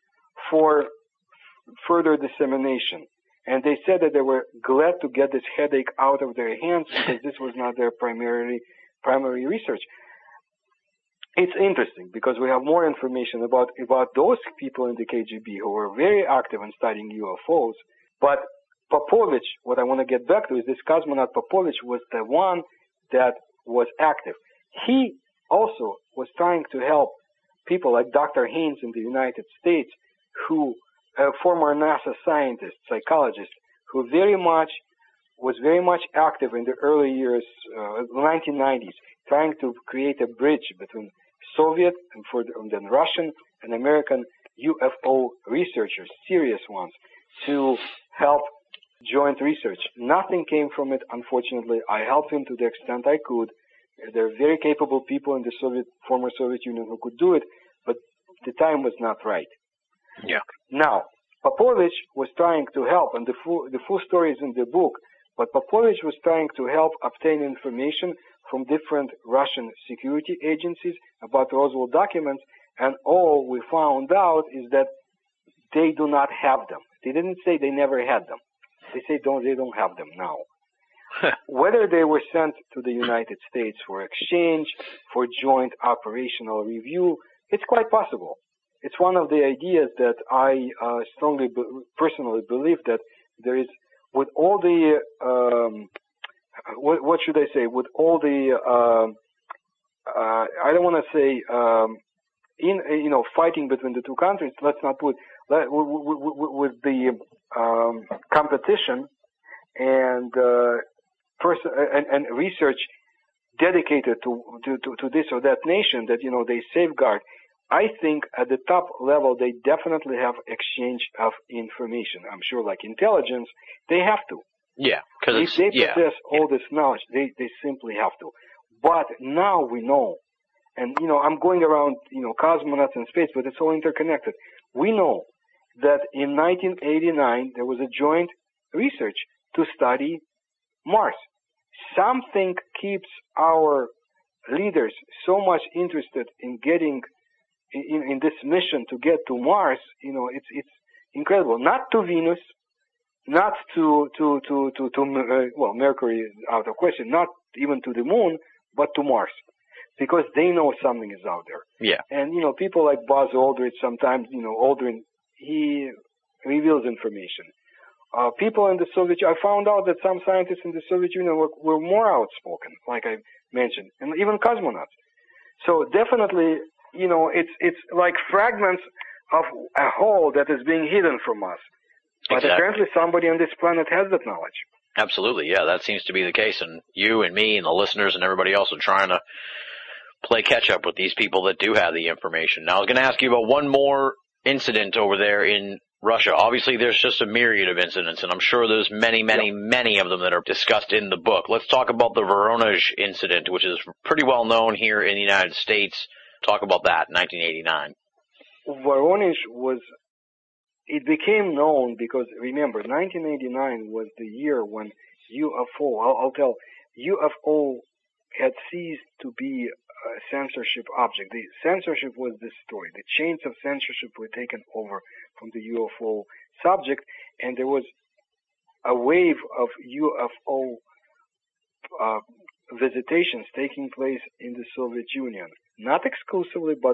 for further dissemination. And they said that they were glad to get this headache out of their hands, because this was not their primary, primary research. it's interesting because we have more information about, about those people in the K G B who were very active in studying U F Os. But Popovich, what I want to get back to is this cosmonaut Popovich was the one that was active. He also was trying to help people like Doctor Haynes in the United States, who, a former NASA scientist, psychologist, who very much was very much active in the early years, uh, nineteen nineties, trying to create a bridge between Soviet and, for the, and then Russian and American U F O researchers, serious ones, to help joint research. Nothing came from it, unfortunately. I helped him to the extent I could. There are very capable people in the Soviet, former Soviet Union who could do it, but the time was not right. Yeah. Now, Popovich was trying to help, and the full, the full story is in the book, but Popovich was trying to help obtain information from different Russian security agencies about Roswell documents, and all we found out is that they do not have them. They didn't say they never had them. They say don't, they don't have them now. Whether they were sent to the United States for exchange, for joint operational review, it's quite possible. It's one of the ideas that I uh, strongly, be- personally believe that there is, with all the, um, what, what should I say, with all the, uh, uh, I don't want to say, um, in you know, fighting between the two countries. Let's not put let, with, with, with the um, competition and uh, person and, and research dedicated to, to to this or that nation that you know they safeguard. I think at the top level they definitely have exchange of information. I'm sure, like intelligence, they have to. Yeah, because if they yeah. possess all this knowledge, they they simply have to. But now we know. And, you know, I'm going around, you know, cosmonauts in space, but it's all interconnected. We know that in nineteen eighty-nine, there was a joint research to study Mars. Something keeps our leaders so much interested in getting, in, in this mission to get to Mars, you know, it's, it's incredible. Not to Venus, not to, to, to, to, to uh, well, Mercury is out of question, not even to the moon, but to Mars. Because they know something is out there. Yeah. And, you know, people like Buzz Aldrin, sometimes, you know, Aldrin, he reveals information. Uh, people in the Soviet Union, I found out that some scientists in the Soviet Union were, were more outspoken, like I mentioned, and even cosmonauts. So definitely, you know, it's, it's like fragments of a whole that is being hidden from us. But exactly. Apparently somebody on this planet has that knowledge. Absolutely. Yeah, that seems to be the case. And you and me and the listeners and everybody else are trying to play catch up with these people that do have the information. Now, I was going to ask you about one more incident over there in Russia. Obviously, there's just a myriad of incidents, and I'm sure there's many, many, yep. many of them that are discussed in the book. Let's talk about the Voronezh incident, which is pretty well known here in the United States. Talk about that, nineteen eighty-nine. Voronezh was, it became known because, remember, nineteen eighty-nine was the year when U F O, I'll, I'll tell, U F O had ceased to be a censorship object. The censorship was this story. The chains of censorship were taken over from the U F O subject, and there was a wave of U F O uh, visitations taking place in the Soviet Union. Not exclusively, but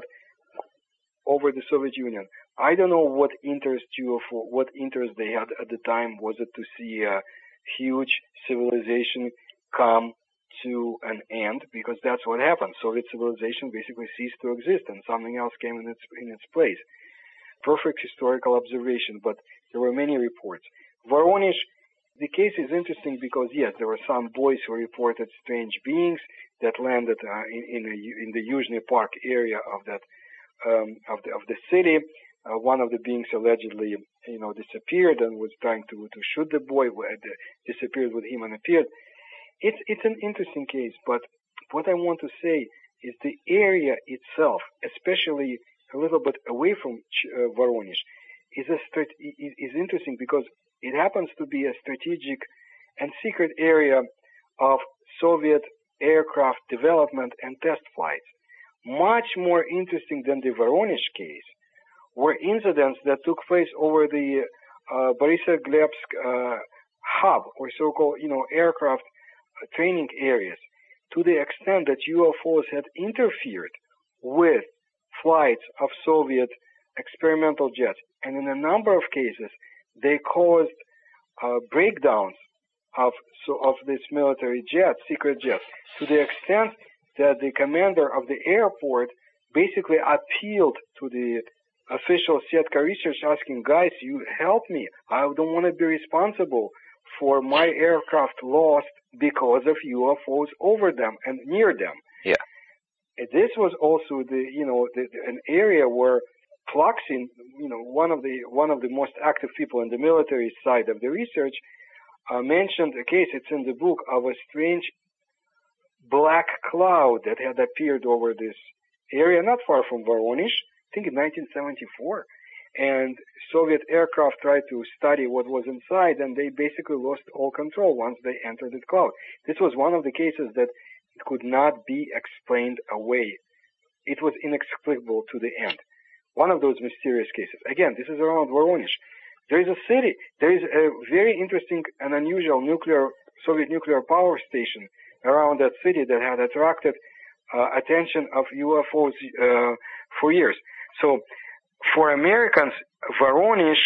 over the Soviet Union. I don't know what interest U F O, what interest they had at the time. Was it to see a huge civilization come to an end? Because that's what happened. Soviet civilization basically ceased to exist, and something else came in its in its place. Perfect historical observation, but there were many reports. Voronezh, the case is interesting because yes, there were some boys who reported strange beings that landed uh, in in, a, in the Yuzhny Park area of that um, of the of the city. Uh, one of the beings allegedly, you know, disappeared and was trying to to shoot the boy. Who had, uh, disappeared with him and appeared. It's it's an interesting case, but what I want to say is the area itself, especially a little bit away from uh, Voronezh, is a strat- is interesting because it happens to be a strategic and secret area of Soviet aircraft development and test flights. Much more interesting than the Voronezh case were incidents that took place over the uh, Borisovglebsk uh, hub, or so-called, you know, aircraft training areas, to the extent that U F Os had interfered with flights of Soviet experimental jets. And in a number of cases, they caused uh, breakdowns of so of this military jet, secret jets, to the extent that the commander of the airport basically appealed to the official Setka research, asking, guys, you help me. I don't want to be responsible for my aircraft lost because of U F Os over them and near them. Yeah. This was also the, you know, the, an area where Plaksin, you know, one of the one of the most active people in the military side of the research, uh, mentioned a case. It's in the book of a strange black cloud that had appeared over this area, not far from Voronezh, I think in nineteen seventy-four. And Soviet aircraft tried to study what was inside, and they basically lost all control once they entered the cloud. This was one of the cases that it could not be explained away. It was inexplicable to the end. One of those mysterious cases. Again, this is around Voronezh. There is a city, there is a very interesting and unusual nuclear, Soviet nuclear power station around that city that had attracted uh, attention of U F Os uh, for years. So, for Americans, Voronezh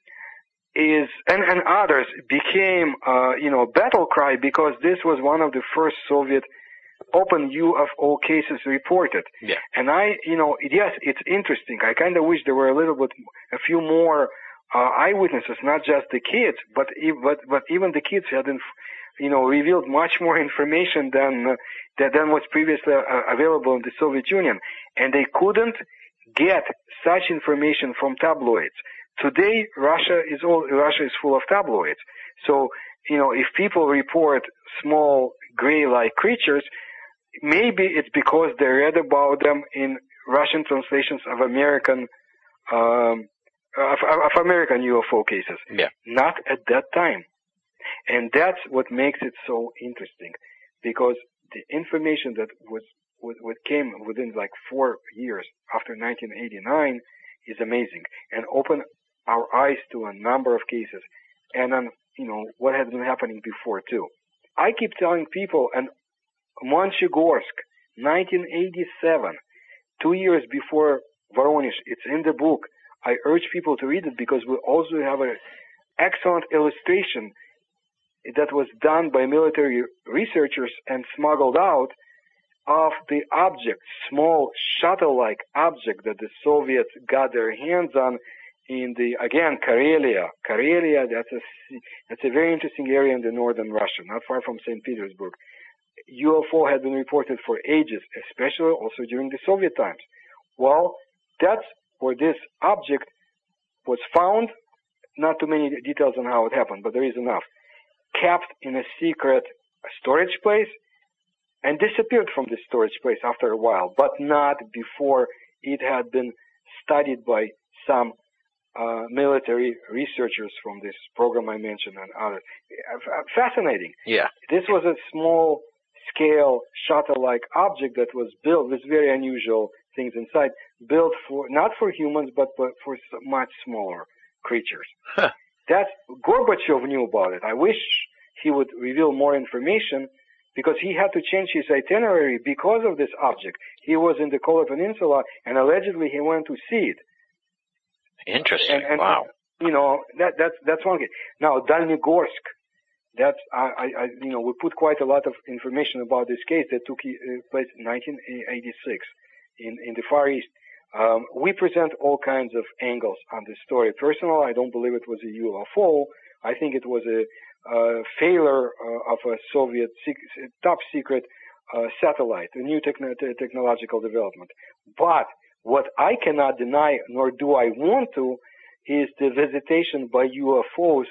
is, and, and others, became, uh, you know, battle cry because this was one of the first Soviet open U F O cases reported. Yeah. And I, you know, yes, it's interesting. I kind of wish there were a little bit, a few more uh, eyewitnesses, not just the kids, but, but, but even the kids had, inf- you know, revealed much more information than, uh, than was previously uh, available in the Soviet Union. And they couldn't get such information from tabloids. Today, Russia is all, Russia is full of tabloids. So, you know, if people report small gray-like creatures, maybe it's because they read about them in Russian translations of American, um, of, of American U F O cases. Yeah. Not at that time. And that's what makes it so interesting, because the information that was what came within like four years after nineteen eighty-nine is amazing and opened our eyes to a number of cases and on, you know, what had been happening before too. I keep telling people, and Monchegorsk, nineteen eighty-seven, two years before Voronezh, it's in the book. I urge people to read it because we also have an excellent illustration that was done by military researchers and smuggled out of the object, small shuttle-like object that the Soviets got their hands on in the, again, Karelia. Karelia, that's a, that's a very interesting area in the northern Russia, not far from Saint Petersburg. U F O had been reported for ages, especially also during the Soviet times. Well, that's where this object was found. Not too many details on how it happened, but there is enough. Kept in a secret storage place, and disappeared from the storage place after a while, but not before it had been studied by some uh, military researchers from this program I mentioned and others. Fascinating. Yeah. This was a small-scale shuttle-like object that was built with very unusual things inside, built for not for humans, but for much smaller creatures. Huh. That Gorbachev knew about it. I wish he would reveal more information, because he had to change his itinerary because of this object. He was in the Kola Peninsula, and allegedly he went to see it. Interesting. And, and, wow. You know, that that's that's one case. Now, Dalnygorsk, that's I, I you know we put quite a lot of information about this case that took uh, place in nineteen eighty-six in in the Far East. Um, we present all kinds of angles on this story. Personally, I don't believe it was a U F O. I think it was a Uh, failure uh, of a Soviet sec- top secret uh, satellite, a new techn- te- technological development. But what I cannot deny, nor do I want to, is the visitation by U F Os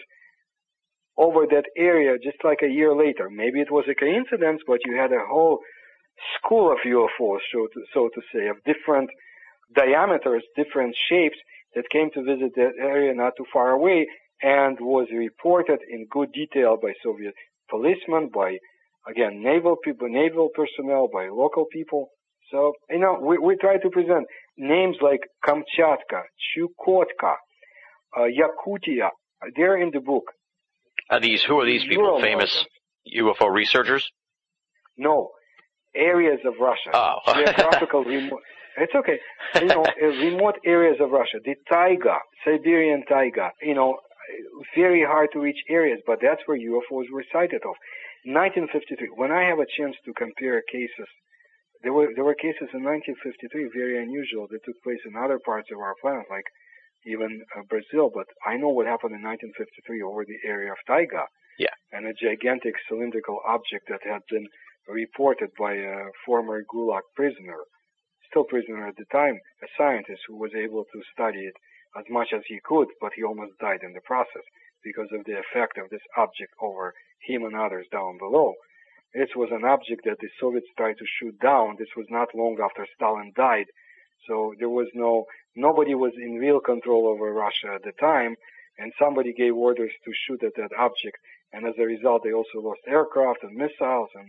over that area just like a year later. Maybe it was a coincidence, but you had a whole school of U F Os, so to, so to say, of different diameters, different shapes that came to visit that area not too far away, and was reported in good detail by Soviet policemen, by, again, naval people, naval personnel, by local people. So, you know, we, we try to present names like Kamchatka, Chukotka, uh, Yakutia. They're in the book. Are these, who are these people? Ural famous mountains. U F O researchers? No. areas of Russia. Oh. Geographical remote. It's okay. You know, uh, remote areas of Russia. The taiga, Siberian taiga, you know, very hard to reach areas, but that's where U F Os were sighted of. nineteen fifty-three, when I have a chance to compare cases, there were there were cases in nineteen fifty-three, very unusual, that took place in other parts of our planet, like even uh, Brazil, but I know what happened in nineteen fifty-three over the area of taiga. Yeah. And a gigantic cylindrical object that had been reported by a former Gulag prisoner, still prisoner at the time, a scientist who was able to study it as much as he could, but he almost died in the process because of the effect of this object over him and others down below. This was an object that the Soviets tried to shoot down. This was not long after Stalin died, so there was no, nobody was in real control over Russia at the time, and somebody gave orders to shoot at that object, and as a result they also lost aircraft and missiles, and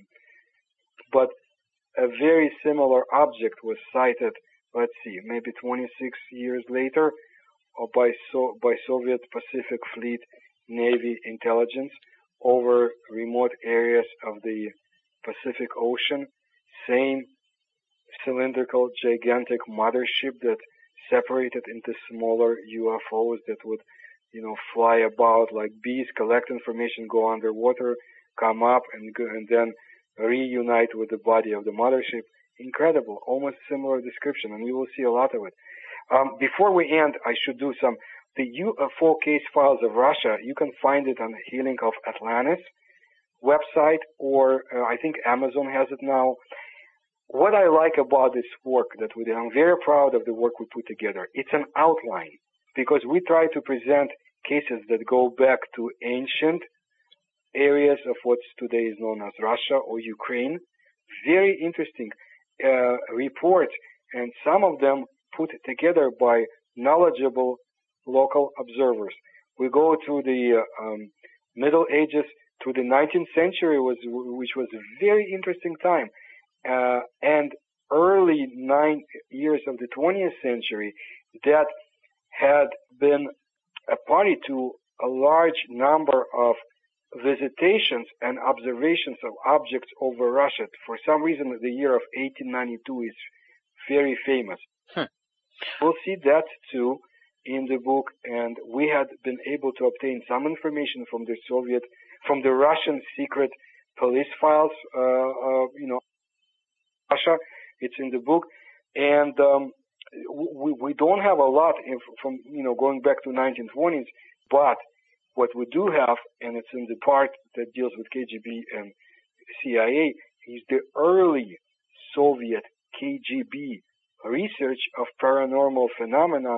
but a very similar object was sighted, let's see, maybe twenty-six years later, or by so by Soviet Pacific Fleet Navy intelligence over remote areas of the Pacific Ocean. Same cylindrical, gigantic mothership that separated into smaller U F Os that would, you know, fly about like bees, collect information, go underwater, come up, and go, and then reunite with the body of the mothership. Incredible, almost similar description, and you will see a lot of it. Um, before we end, I should do some, the U F O case files of Russia, you can find it on the Healing of Atlantis website, or uh, I think Amazon has it now. What I like about this work that we did, I'm very proud of the work we put together. It's an outline, because we try to present cases that go back to ancient areas of what today is known as Russia or Ukraine. Very interesting uh, reports, and some of them put together by knowledgeable local observers. We go through the uh, um, Middle Ages to the nineteenth century, was, which was a very interesting time, uh, and early nine years of the twentieth century that had been a party to a large number of visitations and observations of objects over Russia. For some reason, the year of eighteen ninety-two is very famous. Hmm. We'll see that too in the book, and we had been able to obtain some information from the Soviet, from the Russian secret police files, uh, uh, you know, Russia. It's in the book, and um, we, we don't have a lot in, from, you know, going back to nineteen twenties, but what we do have, and it's in the part that deals with K G B and C I A, is the early Soviet K G B research of paranormal phenomena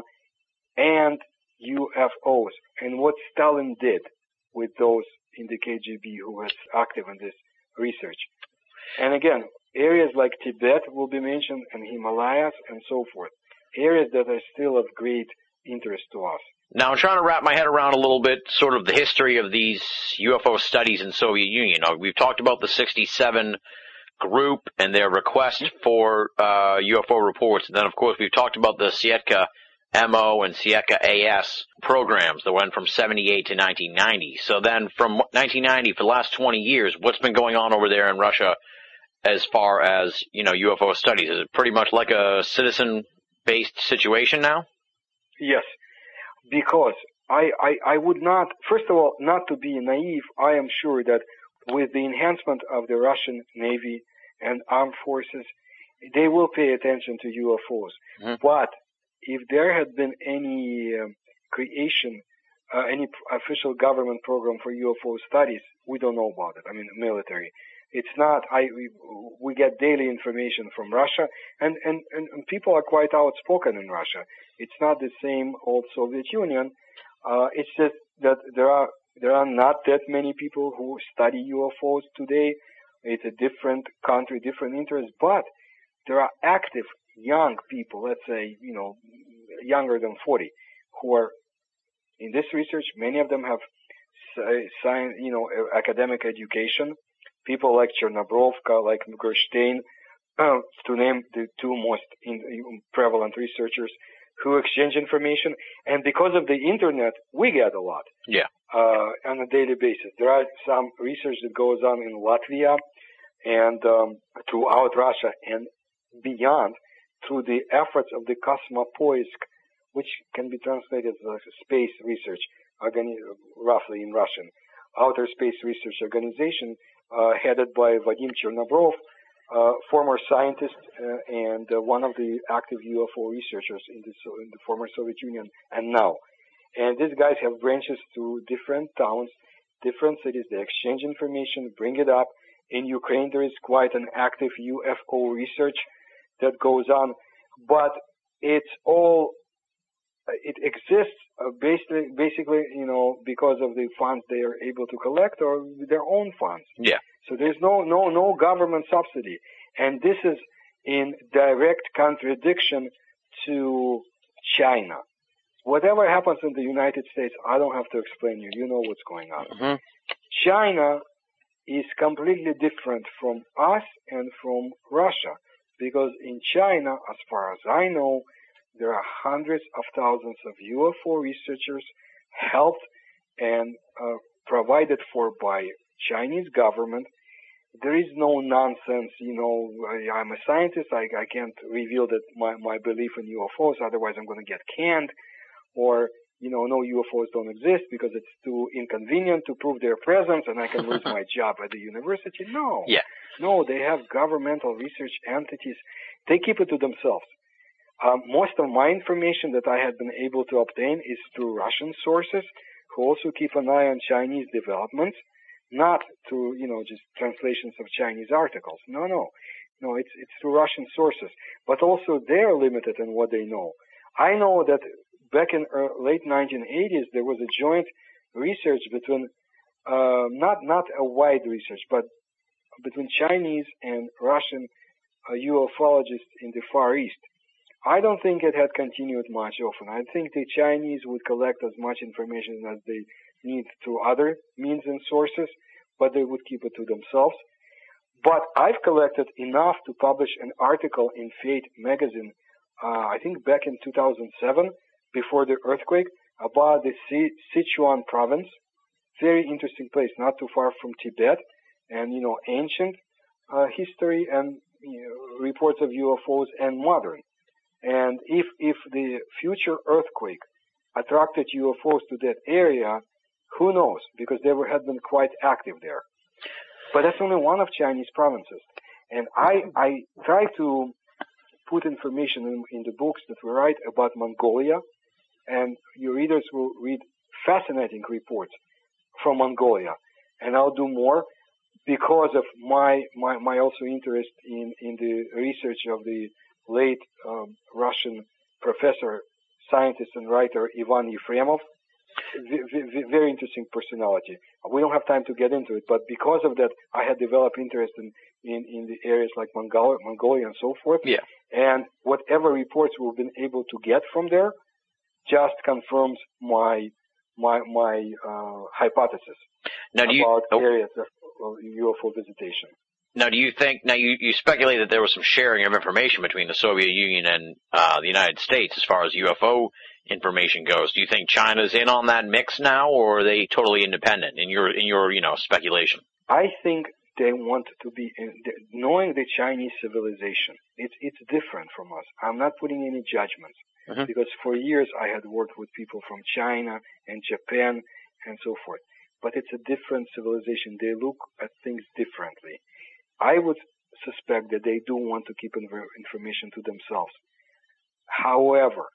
and U F Os, and what Stalin did with those in the K G B who was active in this research. And again, areas like Tibet will be mentioned, and Himalayas, and so forth. Areas that are still of great interest to us. Now, I'm trying to wrap my head around a little bit sort of the history of these U F O studies in Soviet Union. Now, we've talked about the sixty-seven group and their request for uh, U F O reports. And then, of course, we've talked about the Sietka M O and Sietka A S programs that went from seventy-eight to nineteen ninety. So then from nineteen ninety, for the last twenty years, what's been going on over there in Russia as far as, you know, U F O studies? Is it pretty much like a citizen-based situation now? Yes. Because I, I, I would not, first of all, not to be naive, I am sure that with the enhancement of the Russian Navy and armed forces, they will pay attention to U F Os. Mm-hmm. But if there had been any um, creation, uh, any official government program for U F O studies, we don't know about it. I mean, military. It's not, I, we, we get daily information from Russia, and, and, and people are quite outspoken in Russia. It's not the same old Soviet Union. Uh, it's just that there are, there are not that many people who study U F Os today. It's a different country, different interests, but there are active young people, let's say, you know, younger than forty, who are in this research. Many of them have science, you know, academic education. People like Chernobrovka, like Gerstein, uh, to name the two most in, prevalent researchers who exchange information. And because of the internet, we get a lot. Yeah. Uh, on a daily basis. There are some research that goes on in Latvia and um, throughout Russia and beyond through the efforts of the Kosmopoisk, which can be translated as space research, organi- roughly in Russian, outer space research organization uh, headed by Vadim Chernobrov, uh, former scientist uh, and uh, one of the active U F O researchers in the, in the former Soviet Union and now. And these guys have branches to different towns, different cities. They exchange information, bring it up. In Ukraine, there is quite an active U F O research that goes on, but it's all, it exists uh, basically, basically, you know, because of the funds they are able to collect or their own funds. Yeah. So there's no, no, no government subsidy. And this is in direct contradiction to China. Whatever happens in the United States, I don't have to explain you. You know what's going on. Mm-hmm. China is completely different from us and from Russia, because in China, as far as I know, there are hundreds of thousands of U F O researchers helped and uh, provided for by Chinese government. There is no nonsense, you know, I, I'm a scientist, I, I can't reveal that my, my belief in U F Os, otherwise I'm going to get canned, or, you know, no, U F Os don't exist because it's too inconvenient to prove their presence and I can lose my job at the university. No. Yeah. No, they have governmental research entities. They keep it to themselves. Um, most of my information that I had been able to obtain is through Russian sources who also keep an eye on Chinese developments, not through, you know, just translations of Chinese articles. No, no. No, it's, it's through Russian sources. But also they're limited in what they know. I know that back in uh, late nineteen eighties, there was a joint research between, uh, not, not a wide research, but between Chinese and Russian uh, ufologists in the Far East. I don't think it had continued much often. I think the Chinese would collect as much information as they need through other means and sources, but they would keep it to themselves. But I've collected enough to publish an article in Fate magazine, uh, I think back in two thousand seven, before the earthquake, about the Sichuan province. Very interesting place, not too far from Tibet, and, you know, ancient uh, history and you know, reports of U F Os and modern. And if, if the future earthquake attracted U F Os to that area, who knows? Because they were, had been quite active there. But that's only one of Chinese provinces. And I, I try to put information in, in the books that we write about Mongolia, and your readers will read fascinating reports from Mongolia. And I'll do more because of my, my, my also interest in, in the research of the late um, Russian professor, scientist, and writer Ivan Yefremov. V- v- very interesting personality. We don't have time to get into it, but because of that, I had developed interest in, in, in the areas like Mongolia, Mongolia and so forth. Yeah. And whatever reports we've been able to get from there just confirms my my my uh, hypothesis now, do you, about oh. areas of, of U F O visitation. Now, do you think, now you, you speculate that there was some sharing of information between the Soviet Union and uh, the United States as far as U F O information goes. Do you think China's in on that mix now, or are they totally independent in your, in your, you know, speculation? I think they want to be, in, knowing the Chinese civilization, it's, it's different from us. I'm not putting any judgments, mm-hmm. because for years I had worked with people from China and Japan and so forth. But it's a different civilization. They look at things differently. I would suspect that they do want to keep information to themselves. However,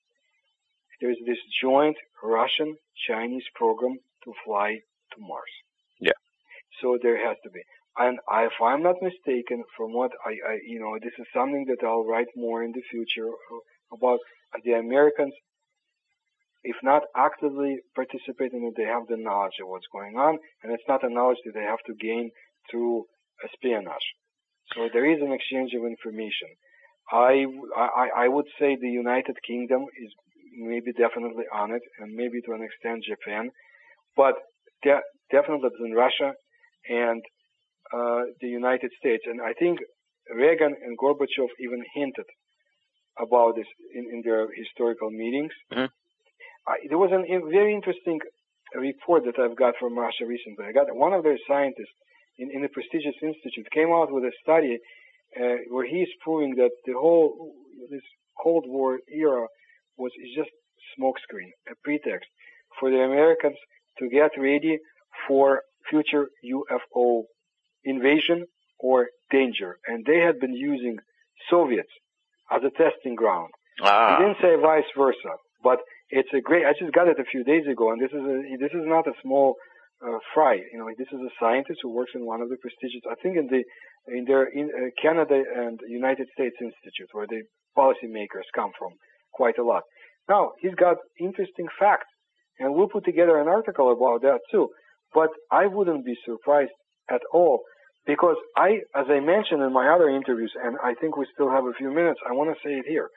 there's this joint Russian-Chinese program to fly to Mars. Yeah. So there has to be. And I, if I'm not mistaken, from what I, I, you know, this is something that I'll write more in the future about the Americans. If not actively participating, they have the knowledge of what's going on, and it's not a knowledge that they have to gain through espionage. So there is an exchange of information. I, I, I would say the United Kingdom is maybe definitely on it, and maybe to an extent Japan, but de- definitely between Russia and uh, the United States. And I think Reagan and Gorbachev even hinted about this in, in their historical meetings. Mm-hmm. I, there was a very interesting report that I've got from Russia recently. I got one of their scientists in, in a prestigious institute, came out with a study uh, where he's proving that the whole this Cold War era was just smokescreen, a pretext for the Americans to get ready for future U F O invasion or danger. And they had been using Soviets as a testing ground. Ah. He didn't say vice versa, but it's a great, I just got it a few days ago, and this is a, this is not a small uh, fry. You know, this is a scientist who works in one of the prestigious, I think in the, in their, in uh, Canada and United States Institute, where the policymakers come from quite a lot. Now, he's got interesting facts, and we'll put together an article about that too. But I wouldn't be surprised at all, because I, as I mentioned in my other interviews, and I think we still have a few minutes, I want to say it here.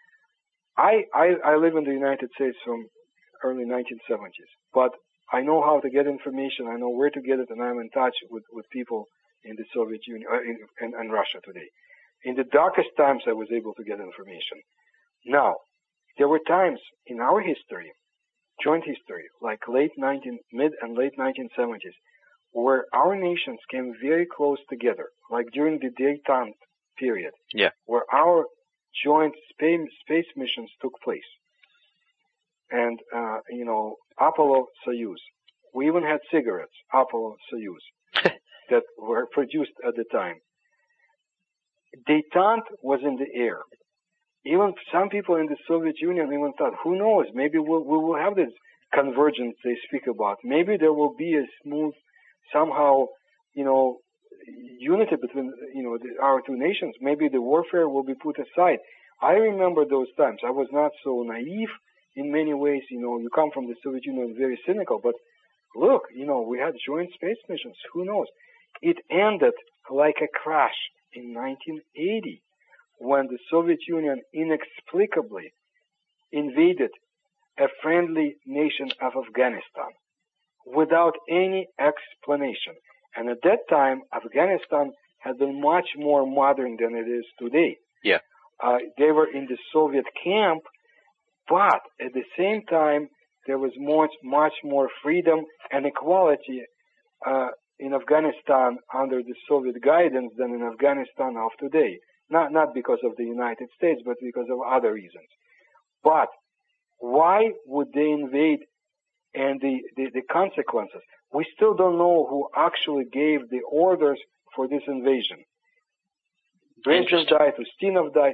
I, I, I live in the United States from early nineteen seventies, but I know how to get information, I know where to get it, and I'm in touch with, with people in the Soviet Union, uh, in, in, in Russia today. In the darkest times, I was able to get information. Now, there were times in our history, joint history, like late nineteen, mid and late nineteen seventies, where our nations came very close together, like during the détente period, yeah, where our joint space, space missions took place. And, uh, you know, Apollo Soyuz. We even had cigarettes, Apollo Soyuz, that were produced at the time. Détente was in the air. Even some people in the Soviet Union even thought, who knows, maybe we'll, we will have this convergence they speak about. Maybe there will be a smooth, somehow, you know, unity between, you know, the, our two nations. Maybe the warfare will be put aside. I remember those times. I was not so naive in many ways. You know, you come from the Soviet Union very cynical, but look, you know, we had joint space missions. Who knows? It ended like a crash in nineteen eighty. When the Soviet Union inexplicably invaded a friendly nation of Afghanistan without any explanation. And at that time, Afghanistan had been much more modern than it is today. Yeah. Uh, they were in the Soviet camp, but at the same time, there was much, much more freedom and equality uh, in Afghanistan under the Soviet guidance than in Afghanistan of today. Not, not because of the United States, but because of other reasons. But why would they invade and the, the, the consequences? We still don't know who actually gave the orders for this invasion. Brezhnev died, Ustinov died.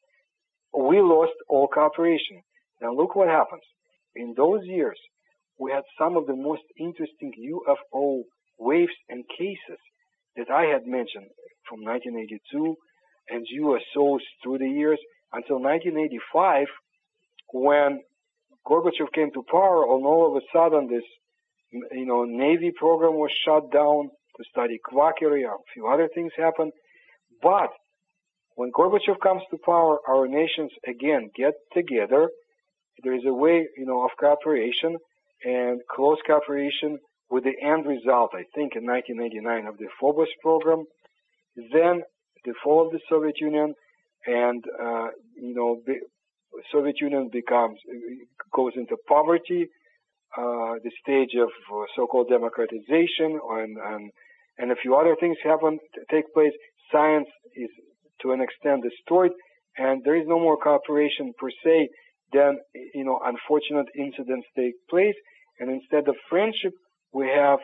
We lost all cooperation. Now look what happens. In those years, we had some of the most interesting U F O waves and cases that I had mentioned from nineteen eighty-two and U S Os through the years until nineteen eighty-five, when Gorbachev came to power, and all of a sudden this, you know, Navy program was shut down to study quackery. A few other things happened. But when Gorbachev comes to power, our nations again get together. There is a way, you know, of cooperation and close cooperation with the end result, I think, in nineteen eighty-nine of the Phobos program. Then the fall of the Soviet Union, and uh, you know, the Soviet Union becomes goes into poverty. Uh, the stage of uh, so-called democratization, and, and and a few other things happen to take place. Science is to an extent destroyed, and there is no more cooperation per se. Then, you know, unfortunate incidents take place, and instead of friendship, we have,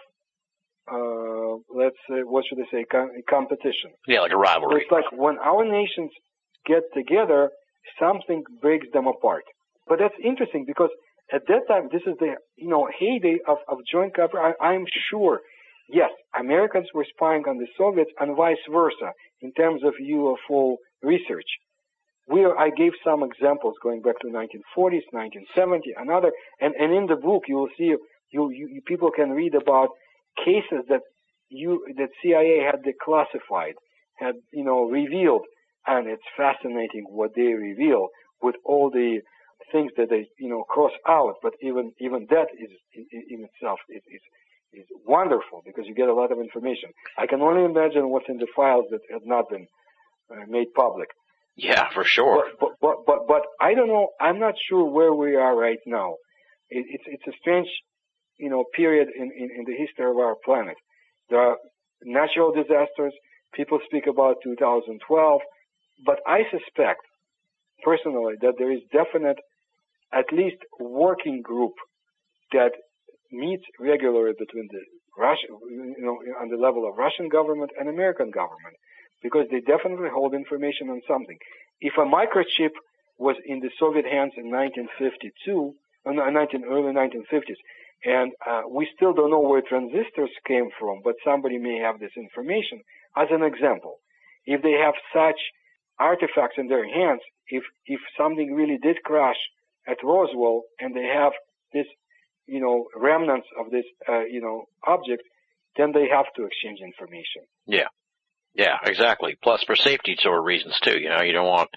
uh, let's say, what should I say, com- competition. Yeah, like a rivalry. So it's like when our nations get together, something breaks them apart. But that's interesting because at that time, this is the, you know, heyday of, of joint cooperation. I'm sure, yes, Americans were spying on the Soviets and vice versa in terms of U F O research. We are, I gave some examples going back to nineteen forties, nineteen seventy, another, and, and in the book you will see, you, you, you people can read about cases that you, that C I A had declassified, had, you know, revealed, and it's fascinating what they reveal with all the things that they, you know, cross out, but even, even that is, in, in itself, is, is, is wonderful because you get a lot of information. I can only imagine what's in the files that have not been uh, made public. Yeah, for sure. But, but, but, but, but I don't know, I'm not sure where we are right now. It, it's, it's a strange, you know, period in, in, in the history of our planet. There are natural disasters. People speak about two thousand twelve. But I suspect, personally, that there is definite, at least working group that meets regularly between the Russian, you know, on the level of Russian government and American government, because they definitely hold information on something. If a microchip was in the Soviet hands in nineteen fifty-two, or nineteen, early nineteen fifties, and uh, we still don't know where transistors came from, but somebody may have this information. As an example, if they have such artifacts in their hands, if if something really did crash at Roswell and they have this, you know, remnants of this, uh, you know, object, then they have to exchange information. Yeah. Yeah, exactly. Plus for safety sort of reasons too, you know, you don't want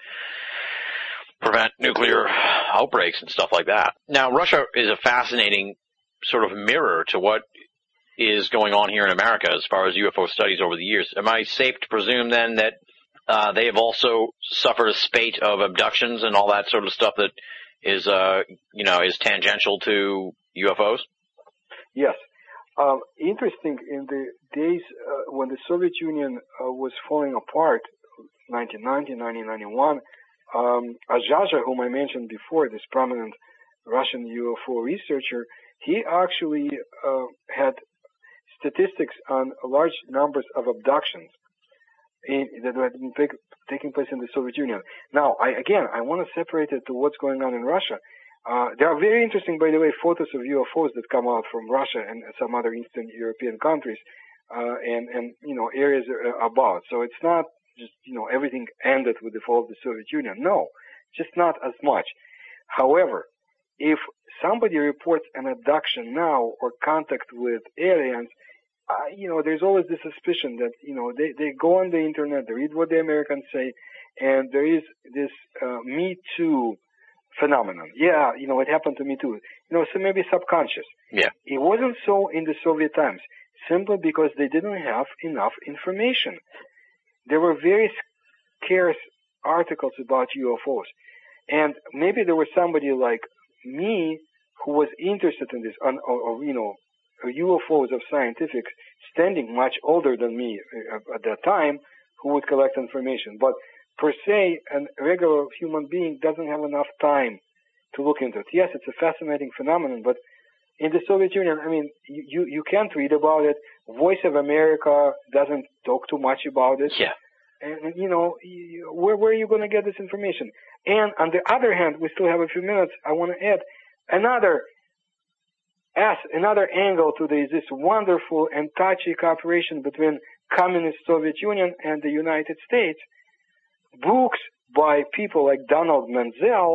prevent nuclear outbreaks and stuff like that. Now, Russia is a fascinating sort of mirror to what is going on here in America as far as U F O studies over the years. Am I safe to presume then that uh, they have also suffered a spate of abductions and all that sort of stuff that is, uh, you know, is tangential to U F Os? Yes. Um, interesting, in the days uh, when the Soviet Union uh, was falling apart, nineteen ninety, nineteen ninety-one, um, Azhaja, whom I mentioned before, this prominent Russian U F O researcher, he actually uh, had statistics on large numbers of abductions in, that had been take, taking place in the Soviet Union. Now, I, again, I want to separate it to what's going on in Russia. Uh, there are very interesting, by the way, photos of U F Os that come out from Russia and some other Eastern European countries, uh, and, and, you know, areas about. So it's not just, you know, everything ended with the fall of the Soviet Union. No, just not as much. However, if somebody reports an abduction now or contact with aliens, uh, you know, there's always the suspicion that, you know, they, they go on the internet, they read what the Americans say, and there is this uh, Me Too phenomenon. Yeah, you know, it happened to me too. You know, so maybe subconscious. Yeah. It wasn't so in the Soviet times, simply because they didn't have enough information. There were very scarce articles about U F Os. And maybe there was somebody like me who was interested in this, or, or, you know, U F Os of scientific standing, much older than me at that time, who would collect information. But per se, a regular human being doesn't have enough time to look into it. Yes, it's a fascinating phenomenon, but in the Soviet Union, I mean, you, you can't read about it. Voice of America doesn't talk too much about it. Yeah. And, you know, where, where are you going to get this information? And on the other hand, we still have a few minutes. I want to add another as another angle to this, this wonderful and touchy cooperation between Communist Soviet Union and the United States. Books by people like Donald Menzel,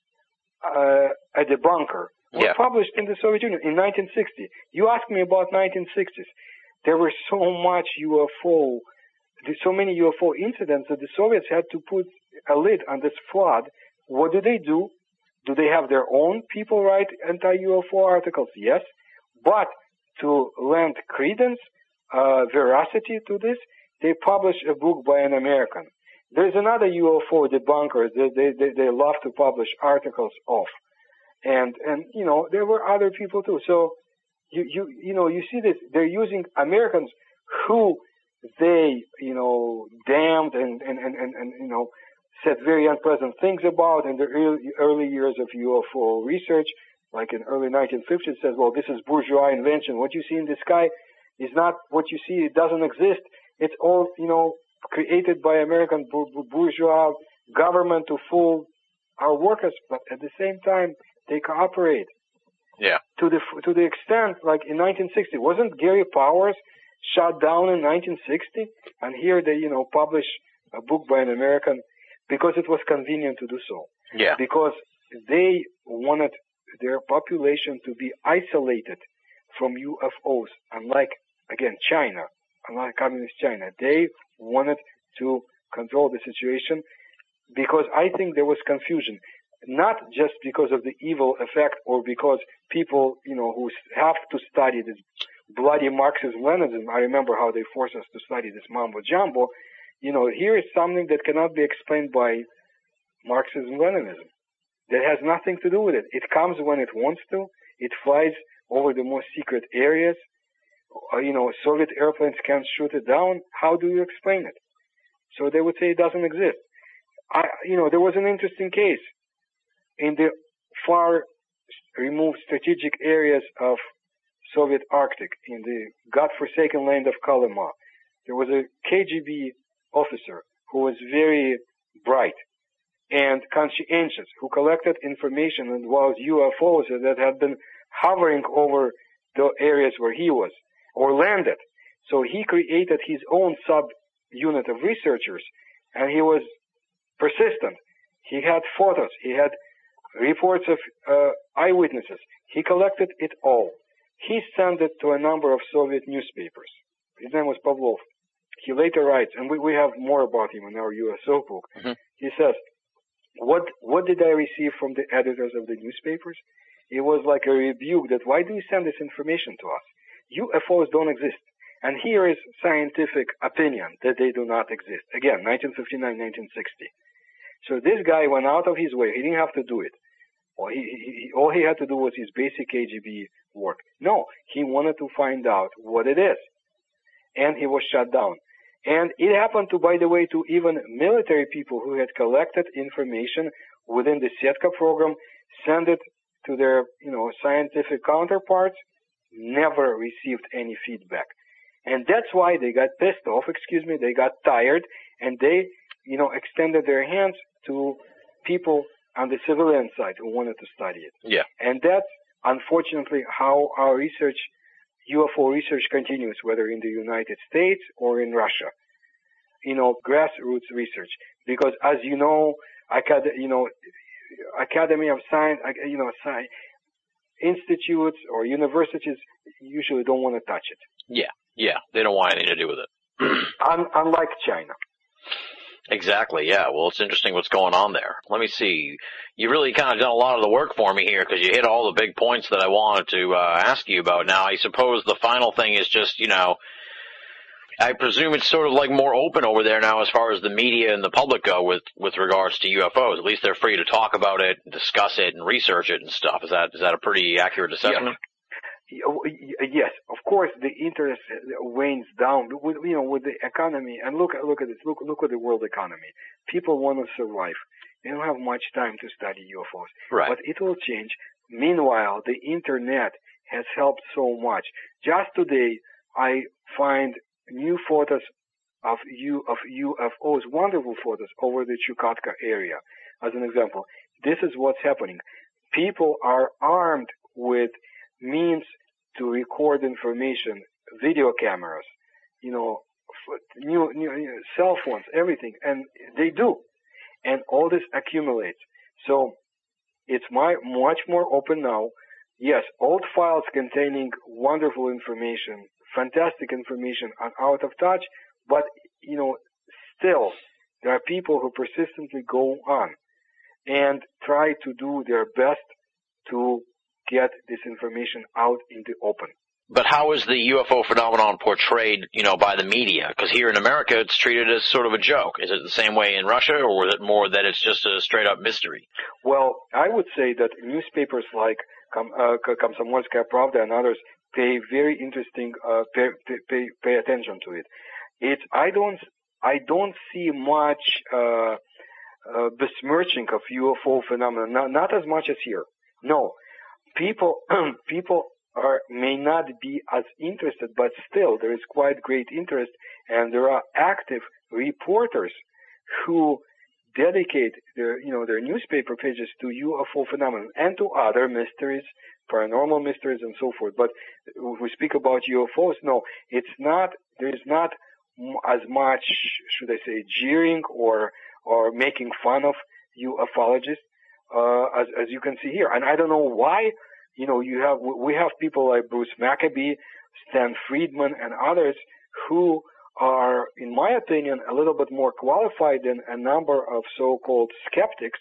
uh, at the bunker, were yeah. published in the Soviet Union in nineteen sixty. You asked me about nineteen sixties. There were so much U F O, so many U F O incidents that the Soviets had to put a lid on this flood. What do they do? Do they have their own people write anti-U F O articles? Yes. But to lend credence, uh, veracity to this, they publish a book by an American. There's another U F O debunkers that they, they, they love to publish articles of. And, and, you know, there were other people too. So, you, you, you know, you see this, they're using Americans who they, you know, damned and, and, and, and, and you know, said very unpleasant things about in the early, early years of U F O research, like in early nineteen fifties, says, well, this is bourgeois invention. What you see in the sky is not what you see. It doesn't exist. It's all, you know, created by American bourgeois government to fool our workers, but at the same time, they cooperate. Yeah. To the to the extent, like in nineteen sixty, wasn't Gary Powers shot down in nineteen sixty? And here they, you know, publish a book by an American because it was convenient to do so. Yeah. Because they wanted their population to be isolated from U F Os, unlike, again, China, unlike communist China. They wanted to control the situation because I think there was confusion, not just because of the evil effect or because people, you know, who have to study this bloody Marxism-Leninism, I remember how they forced us to study this mambo-jumbo, you know, here is something that cannot be explained by Marxism-Leninism. That has nothing to do with it. It comes when it wants to. It flies over the most secret areas. uh, you know, Soviet airplanes can't shoot it down. How do you explain it? So they would say it doesn't exist. I, you know, there was an interesting case in the far removed strategic areas of Soviet Arctic, in the godforsaken land of Kolyma. There was a K G B officer who was very bright and conscientious, who collected information about U F Os that had been hovering over the areas where he was, or landed. So he created his own sub-unit of researchers, and he was persistent. He had photos. He had reports of uh, eyewitnesses. He collected it all. He sent it to a number of Soviet newspapers. His name was Pavlov. He later writes, and we, we have more about him in our U S O book. Mm-hmm. He says, what, what did I receive from the editors of the newspapers? It was like a rebuke that, why do you send this information to us? U F Os don't exist. And here is scientific opinion that they do not exist. Again, nineteen fifty-nine, nineteen sixty. So this guy went out of his way. He didn't have to do it. All he, he, all he had to do was his basic K G B work. No, he wanted to find out what it is. And he was shut down. And it happened to, by the way, to even military people who had collected information within the Setka program, sent it to their, you know, scientific counterparts, never received any feedback. And that's why they got pissed off, excuse me, they got tired, and they, you know, extended their hands to people on the civilian side who wanted to study it. Yeah. And that's, unfortunately, how our research, U F O research continues, whether in the United States or in Russia. You know, grassroots research. Because as you know, acad you know, Academy of Science, you know, science, institutes or universities usually don't want to touch it. Yeah, yeah. They don't want anything to do with it. Un unlike China. Exactly, yeah. Well, it's interesting what's going on there. Let me see. You really kind of done a lot of the work for me here because you hit all the big points that I wanted to uh, ask you about. Now, I suppose the final thing is just, you know, I presume it's sort of like more open over there now as far as the media and the public go with, with regards to U F Os. At least they're free to talk about it, discuss it, and research it and stuff. Is that is that a pretty accurate assessment? Yes. Yes, of course, the interest wanes down. With, you know, with the economy, and look, look at this. Look, look at the world economy. People want to survive. They don't have much time to study U F Os. Right. But it will change. Meanwhile, the internet has helped so much. Just today, I find new photos of U of U F Os, wonderful photos over the Chukotka area. As an example, this is what's happening. People are armed with means to record information, video cameras, you know, new, new, new cell phones, everything, and they do, and all this accumulates. So it's my, much more open now. Yes, old files containing wonderful information, fantastic information are out of touch, but, you know, still, there are people who persistently go on and try to do their best to get this information out in the open. But how is the U F O phenomenon portrayed, you know, by the media? Because here in America, it's treated as sort of a joke. Is it the same way in Russia, or is it more that it's just a straight-up mystery? Well, I would say that newspapers like Kom, uh, Komsomolskaya Pravda and others pay very interesting, uh, pay, pay, pay attention to it. It's, I don't, I don't see much, uh, uh, besmirching of U F O phenomena, not, not as much as here. No. People, people are, may not be as interested, but still there is quite great interest, and there are active reporters who dedicate their, you know, their newspaper pages to U F O phenomena and to other mysteries, paranormal mysteries and so forth. But if we speak about U F Os, no, it's not, there is not as much, should I say, jeering or, or making fun of ufologists, uh, as, as you can see here. And I don't know why. You know, you have, we have people like Bruce Maccabee, Stan Friedman, and others who are, in my opinion, a little bit more qualified than a number of so-called skeptics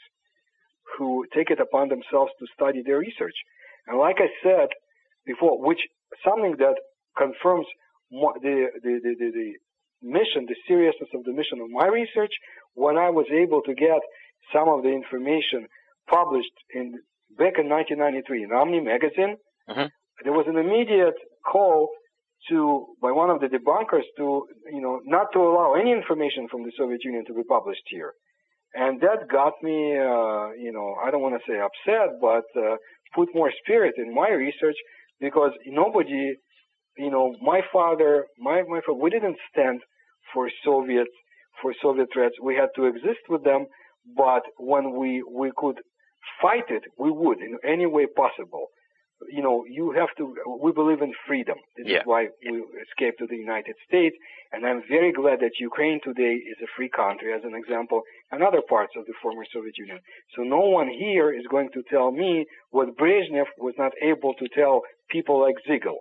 who take it upon themselves to study their research. And like I said before, which something that confirms the, the, the, the, the mission, the seriousness of the mission of my research, when I was able to get some of the information published in back in nineteen ninety-three in Omni magazine, mm-hmm. there was an immediate call to, by one of the debunkers to, you know, not to allow any information from the Soviet Union to be published here. And that got me, uh, you know, I don't want to say upset, but uh, put more spirit in my research, because nobody, you know, my father, my, my father, we didn't stand for Soviet, for Soviet threats. We had to exist with them, but when we, we could fight it, we would in any way possible. You know, you have to, we believe in freedom. This yeah. is why we escaped to the United States. And I'm very glad that Ukraine today is a free country, as an example, and other parts of the former Soviet Union. So no one here is going to tell me what Brezhnev was not able to tell people like Ziegel.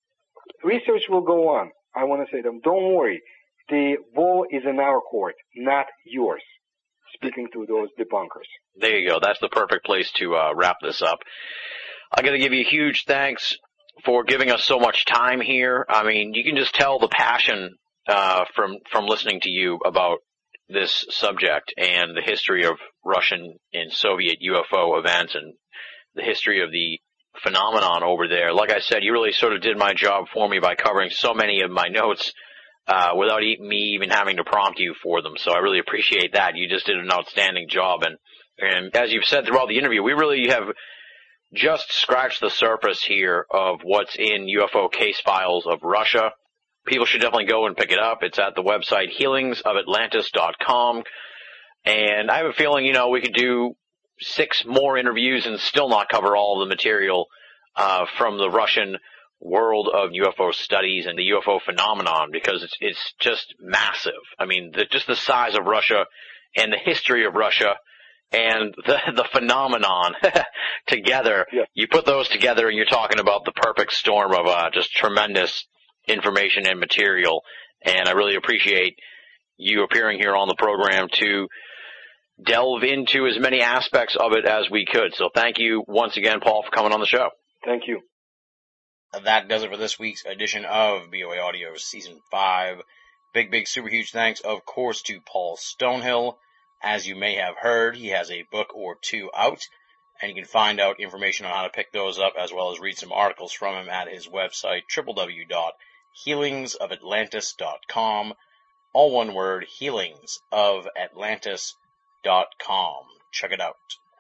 Research will go on. I want to say to them, don't worry. The ball is in our court, not yours. Speaking to those debunkers. There you go. That's the perfect place to uh, wrap this up. I'm going to give you a huge thanks for giving us so much time here. I mean, you can just tell the passion uh, from from listening to you about this subject and the history of Russian and Soviet U F O events and the history of the phenomenon over there. Like I said, you really sort of did my job for me by covering so many of my notes uh, without e- me even having to prompt you for them. So I really appreciate that. You just did an outstanding job. And, and as you've said throughout the interview, we really have just scratched the surface here of what's in U F O case files of Russia. People should definitely go and pick it up. It's at the website healings of atlantis dot com. And I have a feeling, you know, we could do six more interviews and still not cover all of the material uh, from the Russian world of U F O studies and the U F O phenomenon, because it's it's just massive. I mean, the, just the size of Russia and the history of Russia and the the phenomenon together. Yeah. You put those together and you're talking about the perfect storm of uh, just tremendous information and material. And I really appreciate you appearing here on the program to delve into as many aspects of it as we could. So thank you once again, Paul, for coming on the show. Thank you. That does it for this week's edition of B O A Audio Season five. Big, big, super huge thanks, of course, to Paul Stonehill. As you may have heard, he has a book or two out, and you can find out information on how to pick those up, as well as read some articles from him at his website, w w w dot healings of atlantis dot com. All one word, healings of atlantis dot com. Check it out.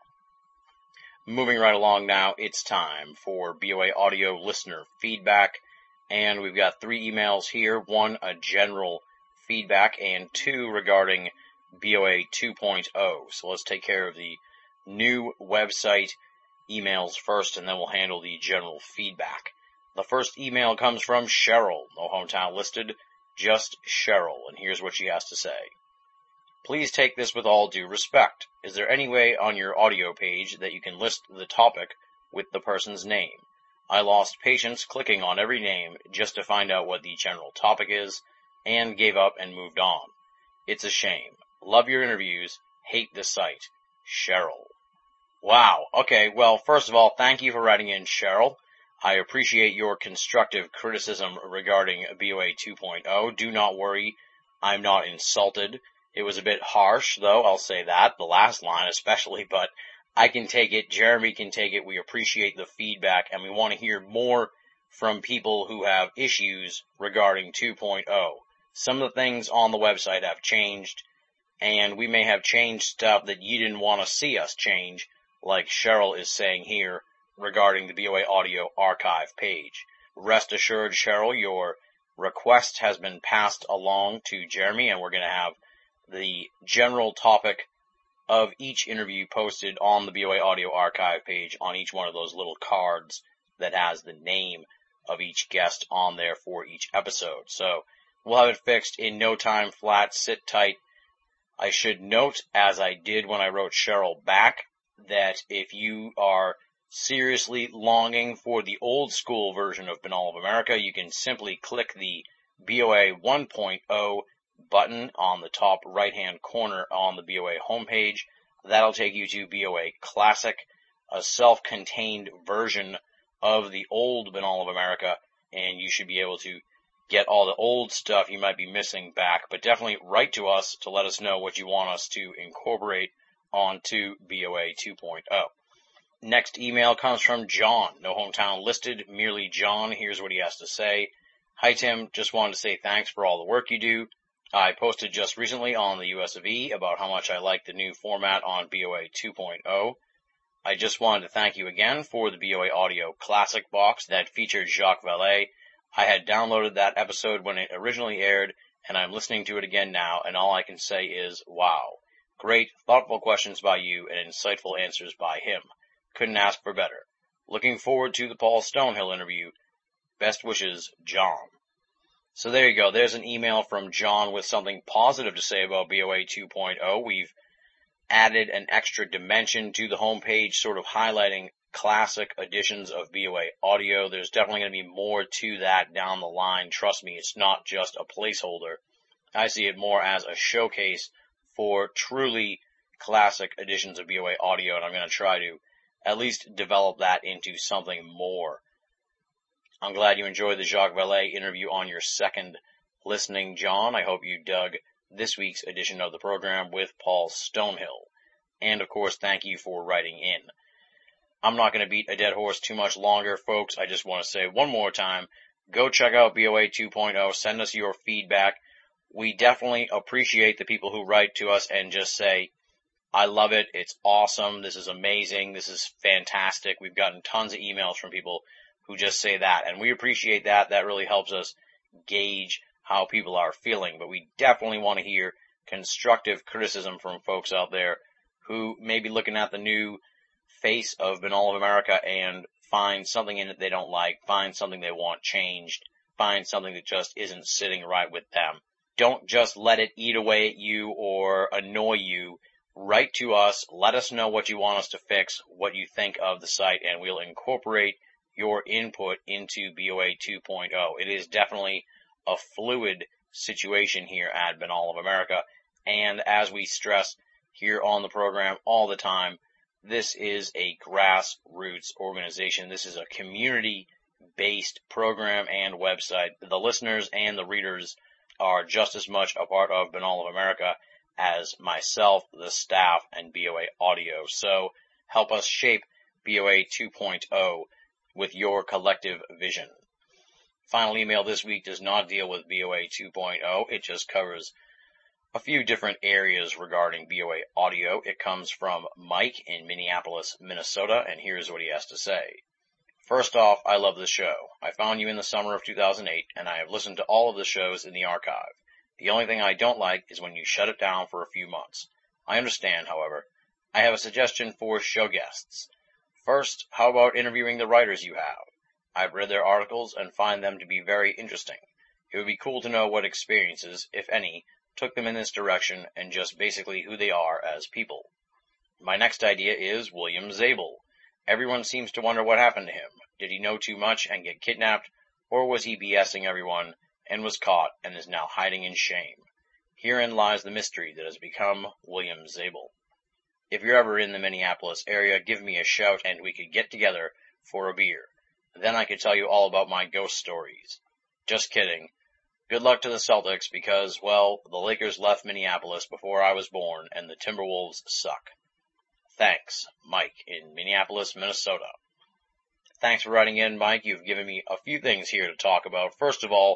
Moving right along now, it's time for B O A Audio listener feedback, and we've got three emails here, one a general feedback, and two regarding B O A two point oh. So let's take care of the new website emails first, and then we'll handle the general feedback. The first email comes from Cheryl, no hometown listed, just Cheryl, and here's what she has to say. Please take this with all due respect. Is there any way on your audio page that you can list the topic with the person's name? I lost patience clicking on every name just to find out what the general topic is, and gave up and moved on. It's a shame. Love your interviews. Hate this site. Cheryl. Wow. Okay, well, first of all, thank you for writing in, Cheryl. I appreciate your constructive criticism regarding B O A two point oh. Do not worry. I'm not insulted. It was a bit harsh, though, I'll say that, the last line especially, but I can take it, Jeremy can take it. We appreciate the feedback, and we want to hear more from people who have issues regarding two point oh. Some of the things on the website have changed, and we may have changed stuff that you didn't want to see us change, like Cheryl is saying here regarding the B O A Audio archive page. Rest assured, Cheryl, your request has been passed along to Jeremy, and we're going to have the general topic of each interview posted on the B O A Audio archive page on each one of those little cards that has the name of each guest on there for each episode. So we'll have it fixed in no time flat. Sit tight. I should note, as I did when I wrote Cheryl back, that if you are seriously longing for the old school version of Binnall of America, you can simply click the B O A one point oh button on the top right-hand corner on the B O A homepage. That'll take you to B O A Classic, a self-contained version of the old Binnall of America, and you should be able to get all the old stuff you might be missing back. But definitely write to us to let us know what you want us to incorporate onto B O A two point oh. Next email comes from John, no hometown listed, merely John. Here's what he has to say. Hi Tim, just wanted to say thanks for all the work you do. I posted just recently on the U S of E about how much I like the new format on B O A two point oh. I just wanted to thank you again for the B O A Audio Classic Box that featured Jacques Vallée. I had downloaded that episode when it originally aired, and I'm listening to it again now, and all I can say is, wow. Great, thoughtful questions by you and insightful answers by him. Couldn't ask for better. Looking forward to the Paul Stonehill interview. Best wishes, John. So there you go. There's an email from John with something positive to say about B O A two point oh. We've added an extra dimension to the homepage, sort of highlighting classic editions of B O A Audio. There's definitely going to be more to that down the line. Trust me, it's not just a placeholder. I see it more as a showcase for truly classic editions of B O A Audio, and I'm going to try to at least develop that into something more. I'm glad you enjoyed the Jacques Vallée interview on your second listening, John. I hope you dug this week's edition of the program with Paul Stonehill. And, of course, thank you for writing in. I'm not going to beat a dead horse too much longer, folks. I just want to say one more time, go check out B O A two point oh. Send us your feedback. We definitely appreciate the people who write to us and just say, I love it, it's awesome, this is amazing, this is fantastic. We've gotten tons of emails from people who just say that, and we appreciate that. That really helps us gauge how people are feeling. But we definitely want to hear constructive criticism from folks out there who may be looking at the new face of Binnall of America and find something in it they don't like, find something they want changed, find something that just isn't sitting right with them. Don't just let it eat away at you or annoy you. Write to us, let us know what you want us to fix, what you think of the site, and we'll incorporate your input into B O A two point oh. It is definitely a fluid situation here at Binnall of America, and as we stress here on the program all the time, this is a grassroots organization. This is a community-based program and website. The listeners and the readers are just as much a part of Binnall of America as myself, the staff, and B O A Audio. So help us shape B O A two point oh with your collective vision. Final email this week does not deal with B O A two point oh. It just covers a few different areas regarding B O A Audio. It comes from Mike in Minneapolis, Minnesota, and here's what he has to say. First off, I love the show. I found you in the summer of two thousand eight, and I have listened to all of the shows in the archive. The only thing I don't like is when you shut it down for a few months. I understand, however. I have a suggestion for show guests. First, how about interviewing the writers you have? I've read their articles and find them to be very interesting. It would be cool to know what experiences, if any, took them in this direction and just basically who they are as people. My next idea is William Zabel. Everyone seems to wonder what happened to him. Did he know too much and get kidnapped, or was he BSing everyone and was caught and is now hiding in shame? Herein lies the mystery that has become William Zabel. If you're ever in the Minneapolis area, give me a shout and we could get together for a beer. Then I could tell you all about my ghost stories. Just kidding. Good luck to the Celtics because, well, the Lakers left Minneapolis before I was born and the Timberwolves suck. Thanks, Mike in Minneapolis, Minnesota. Thanks for writing in, Mike. You've given me a few things here to talk about. First of all,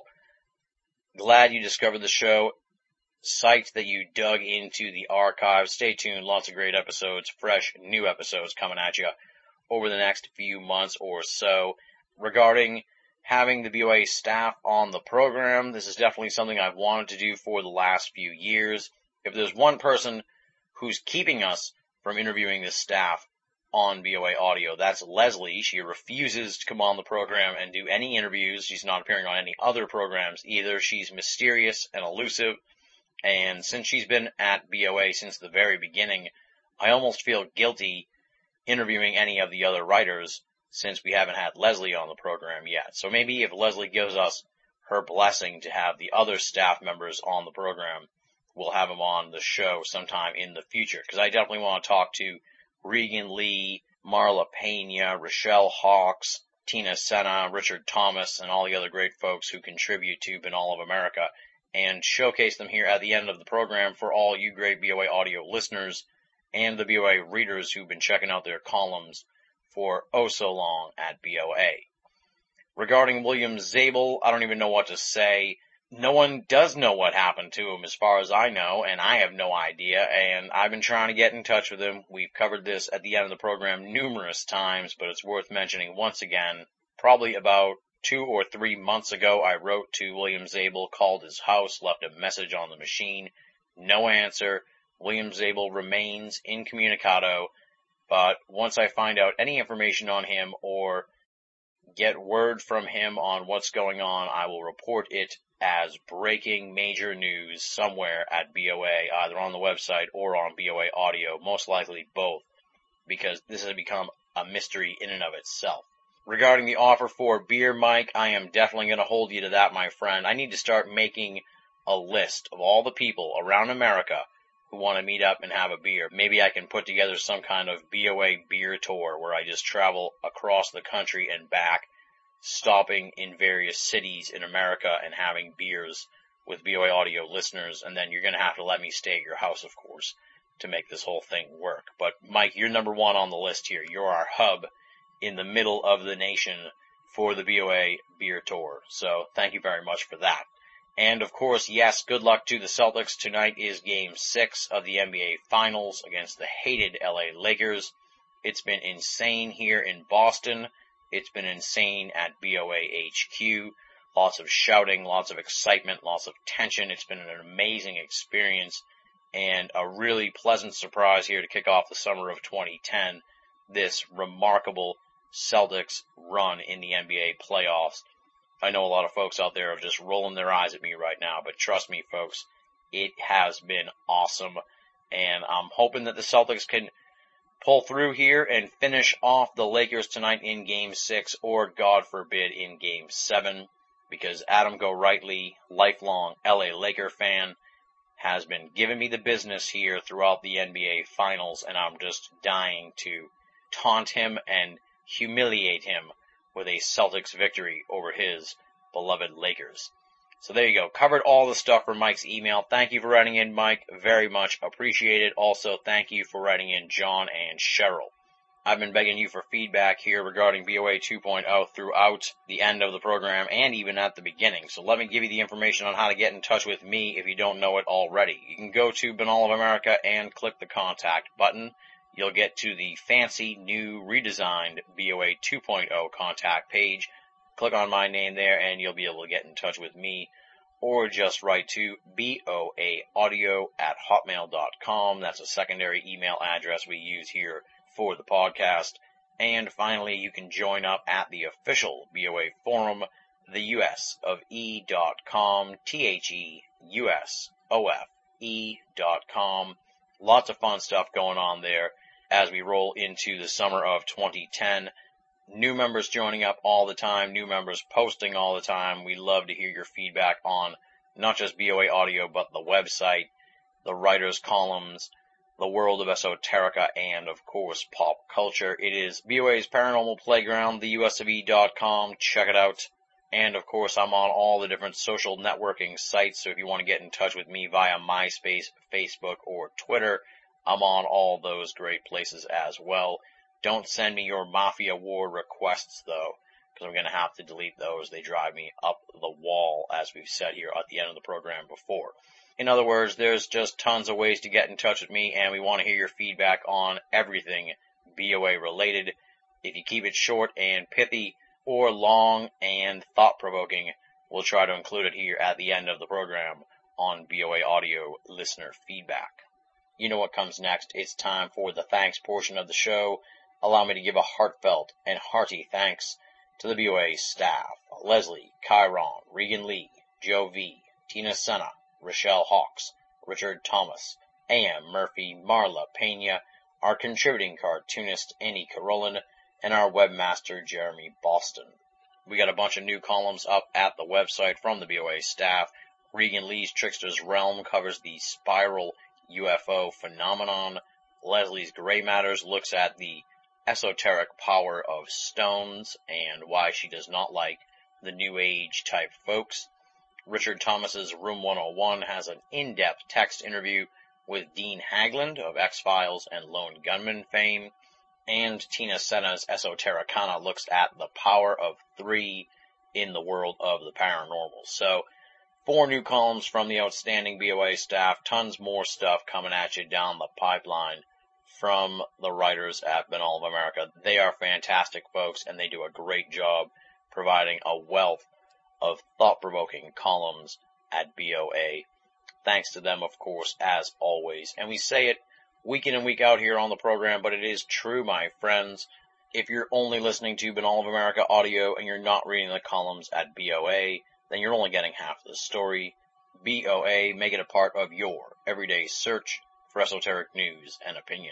glad you discovered the show. Psyched that you dug into the archive. Stay tuned. Lots of great episodes, fresh, new episodes coming at you over the next few months or so. Regarding having the B O A staff on the program, this is definitely something I've wanted to do for the last few years. If there's one person who's keeping us from interviewing this staff on B O A Audio, that's Leslie. She refuses to come on the program and do any interviews. She's not appearing on any other programs either. She's mysterious and elusive, and since she's been at B O A since the very beginning, I almost feel guilty interviewing any of the other writers since we haven't had Leslie on the program yet. So maybe if Leslie gives us her blessing to have the other staff members on the program, we'll have them on the show sometime in the future. Because I definitely want to talk to Regan Lee, Marla Pena, Rochelle Hawks, Tina Senna, Richard Thomas, and all the other great folks who contribute to Binnall of America, and showcase them here at the end of the program for all you great B O A Audio listeners and the B O A readers who've been checking out their columns for oh so long at B O A. Regarding William Zabel, I don't even know what to say. No one does know what happened to him as far as I know, and I have no idea, and I've been trying to get in touch with him. We've covered this at the end of the program numerous times, but it's worth mentioning once again. Probably about two or three months ago, I wrote to William Zabel, called his house, left a message on the machine. No answer. William Zabel remains incommunicado, but once I find out any information on him or get word from him on what's going on, I will report it as breaking major news somewhere at B O A, either on the website or on B O A Audio, most likely both, because this has become a mystery in and of itself. Regarding the offer for beer, Mike, I am definitely going to hold you to that, my friend. I need to start making a list of all the people around America who want to meet up and have a beer. Maybe I can put together some kind of B O A beer tour where I just travel across the country and back, stopping in various cities in America and having beers with B O A Audio listeners, and then you're going to have to let me stay at your house, of course, to make this whole thing work. But, Mike, you're number one on the list here. You're our hub in the middle of the nation for the B O A beer tour. So thank you very much for that. And, of course, yes, good luck to the Celtics. Tonight is Game six of the N B A Finals against the hated L A Lakers. It's been insane here in Boston. It's been insane at B O A H Q. Lots of shouting, lots of excitement, lots of tension. It's been an amazing experience and a really pleasant surprise here to kick off the summer of twenty ten. This remarkable Celtics run in the N B A playoffs. I know a lot of folks out there are just rolling their eyes at me right now, but trust me, folks, it has been awesome. And I'm hoping that the Celtics can pull through here and finish off the Lakers tonight in Game six, or, God forbid, in Game seven, because Adam Gorightly, lifelong L A Laker fan, has been giving me the business here throughout the N B A Finals, and I'm just dying to taunt him and humiliate him with a Celtics victory over his beloved Lakers. So there you go. Covered all the stuff for Mike's email. Thank you for writing in, Mike. Very much appreciated. Also, thank you for writing in, John and Cheryl. I've been begging you for feedback here regarding B O A two point oh throughout the end of the program and even at the beginning. So let me give you the information on how to get in touch with me if you don't know it already. You can go to Binnall of America and click the contact button. You'll get to the fancy, new, redesigned B O A two point oh contact page. Click on my name there, and you'll be able to get in touch with me, or just write to B O A audio at hotmail dot com. That's a secondary email address we use here for the podcast. And finally, you can join up at the official B O A forum, the U S of E dot com, T H E U S O F E dot com. Lots of fun stuff going on there as we roll into the summer of twenty ten. New members joining up all the time, new members posting all the time. We love to hear your feedback on not just B O A Audio, but the website, the writers' columns, the world of esoterica, and, of course, pop culture. It is B O A's Paranormal Playground, the U S of E dot com. Check it out. And, of course, I'm on all the different social networking sites, so if you want to get in touch with me via MySpace, Facebook, or Twitter, I'm on all those great places as well. Don't send me your Mafia War requests, though, because I'm going to have to delete those. They drive me up the wall, as we've said here at the end of the program before. In other words, there's just tons of ways to get in touch with me, and we want to hear your feedback on everything B O A related. If you keep it short and pithy, or long and thought-provoking, we'll try to include it here at the end of the program on B O A Audio listener feedback. You know what comes next. It's time for the thanks portion of the show. Allow me to give a heartfelt and hearty thanks to the B O A staff: Leslie, Chiron, Regan Lee, Joe V, Tina Senna, Rochelle Hawks, Richard Thomas, A M Murphy, Marla Pena, our contributing cartoonist Annie Carolyn, and our webmaster Jeremy Boston. We got a bunch of new columns up at the website from the B O A staff. Regan Lee's Trickster's Realm covers the spiral U F O phenomenon. Leslie's Gray Matters looks at the esoteric power of stones and why she does not like the New Age type folks. Richard Thomas's Room one oh one has an in-depth text interview with Dean Haglund of X-Files and Lone Gunman fame. And Tina Senna's Esotericana looks at the power of three in the world of the paranormal. So, four new columns from the outstanding B O A staff, tons more stuff coming at you down the pipeline from the writers at Binnall of America. They are fantastic folks, and they do a great job providing a wealth of thought-provoking columns at B O A. Thanks to them, of course, as always. And we say it week in and week out here on the program, but it is true, my friends. If you're only listening to Binnall of America audio and you're not reading the columns at B O A, then you're only getting half the story. B O A, make it a part of your everyday search for esoteric news and opinion.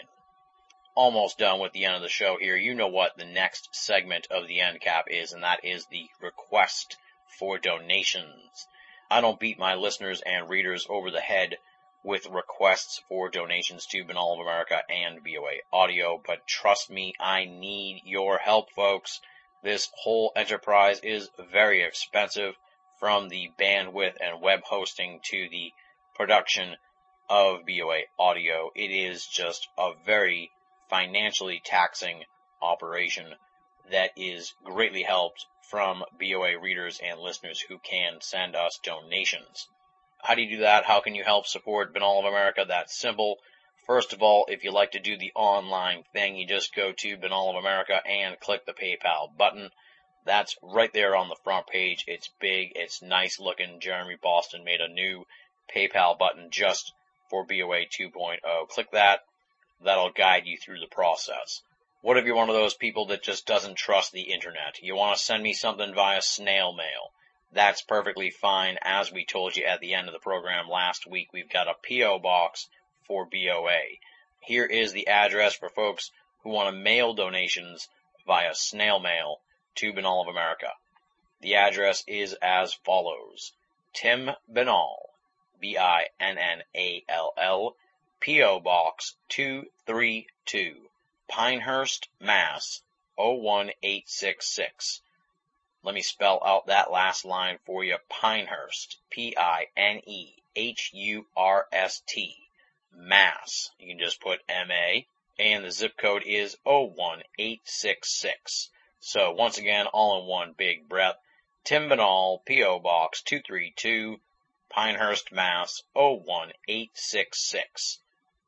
Almost done with the end of the show here. You know what the next segment of the end cap is, and that is the request for donations. I don't beat my listeners and readers over the head with requests for donations to Binnall of America and B O A Audio, but trust me, I need your help, folks. This whole enterprise is very expensive, from the bandwidth and web hosting to the production of B O A Audio. It is just a very financially taxing operation that is greatly helped from B O A readers and listeners who can send us donations. How do you do that? How can you help support Binnall of America? That's simple. First of all, if you like to do the online thing, you just go to Binnall of America and click the PayPal button. That's right there on the front page. It's big. It's nice looking. Jeremy Boston made a new PayPal button just for B O A two point oh. Click that. That'll guide you through the process. What if you're one of those people that just doesn't trust the internet? You want to send me something via snail mail. That's perfectly fine. As we told you at the end of the program last week, we've got a P O box for B O A. Here is the address for folks who want to mail donations via snail mail to Binnall of America. The address is as follows. Tim Binnall, B I N N A L L, P O Box two three two, Pinehurst, Mass. oh one eight six six. Let me spell out that last line for you. Pinehurst, P I N E H U R S T, Mass. You can just put M A, and the zip code is oh one eight six six. So once again, all in one big breath. Tim Binnall, P O Box two three two, Pinehurst, Mass. oh one eight six six.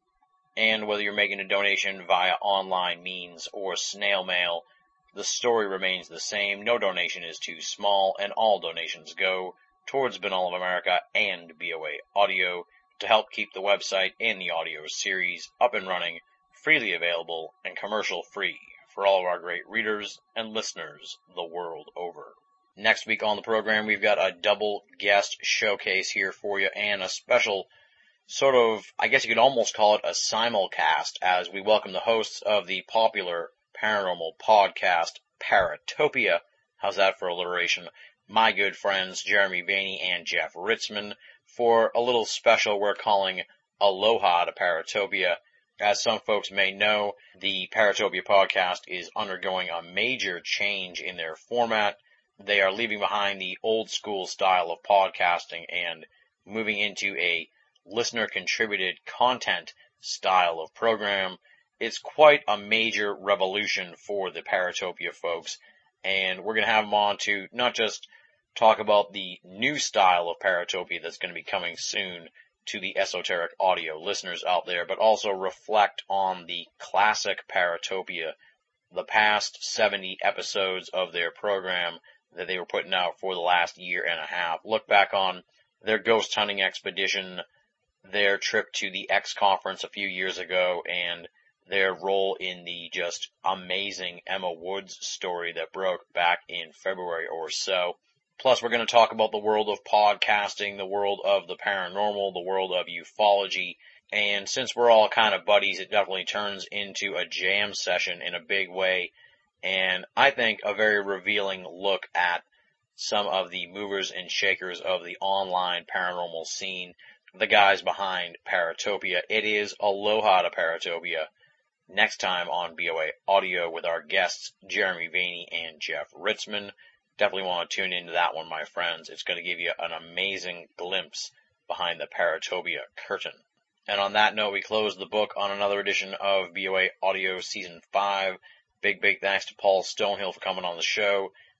And whether you're making a donation via online means or snail mail, the story remains the same. No donation is too small, and all donations go towards Binnall of America and B O A Audio to help keep the website and the audio series up and running, freely available, and commercial-free for all of our great readers and listeners the world over. Next week on the program, we've got a double guest showcase here for you, and a special sort of, I guess you could almost call it a simulcast, as we welcome the hosts of the popular paranormal podcast Paratopia. How's that for alliteration? My good friends Jeremy Vaney and Jeff Ritzman, for a little special we're calling Aloha to Paratopia. As some folks may know, the Paratopia podcast is undergoing a major change in their format. They are leaving behind the old school style of podcasting and moving into a listener-contributed content style of program. It's quite a major revolution for the Paratopia folks, and we're going to have them on to not just talk about the new style of Paratopia that's going to be coming soon to the esoteric audio listeners out there, but also reflect on the classic Paratopia, the past seventy episodes of their program that they were putting out for the last year and a half. Look back on their ghost hunting expedition, their trip to the X conference a few years ago, and their role in the just amazing Emma Woods story that broke back in February or so. Plus, we're going to talk about the world of podcasting, the world of the paranormal, the world of ufology, and since we're all kind of buddies, it definitely turns into a jam session in a big way, and I think a very revealing look at some of the movers and shakers of the online paranormal scene, the guys behind Paratopia. It is Aloha to Paratopia. Next time on B O A Audio with our guests, Jeremy Vaney and Jeff Ritzman. Definitely want to tune into that one, my friends. It's going to give you an amazing glimpse behind the Paratopia curtain. And on that note, we close the book on another edition of B O A Audio Season five. Big, big thanks to Paul Stonehill for coming on the show.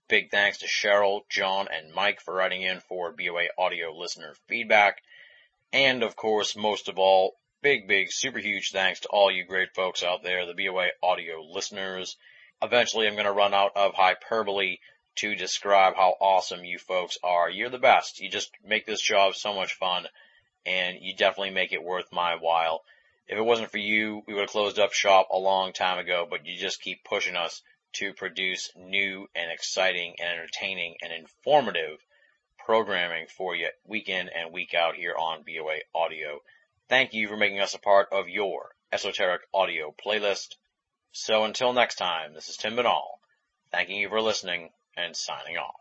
Big thanks to Cheryl, John, and Mike for writing in for B O A Audio listener feedback. And, of course, most of all, big, big, super huge thanks to all you great folks out there, the B O A Audio listeners. Eventually, I'm going to run out of hyperbole to describe how awesome you folks are. You're the best. You just make this job so much fun, and you definitely make it worth my while. If it wasn't for you, we would have closed up shop a long time ago, but you just keep pushing us to produce new and exciting and entertaining and informative programming for you week in and week out here on B O A Audio. Thank you for making us a part of your esoteric audio playlist. So until next time, this is Tim Binnall, thanking you for listening and signing off.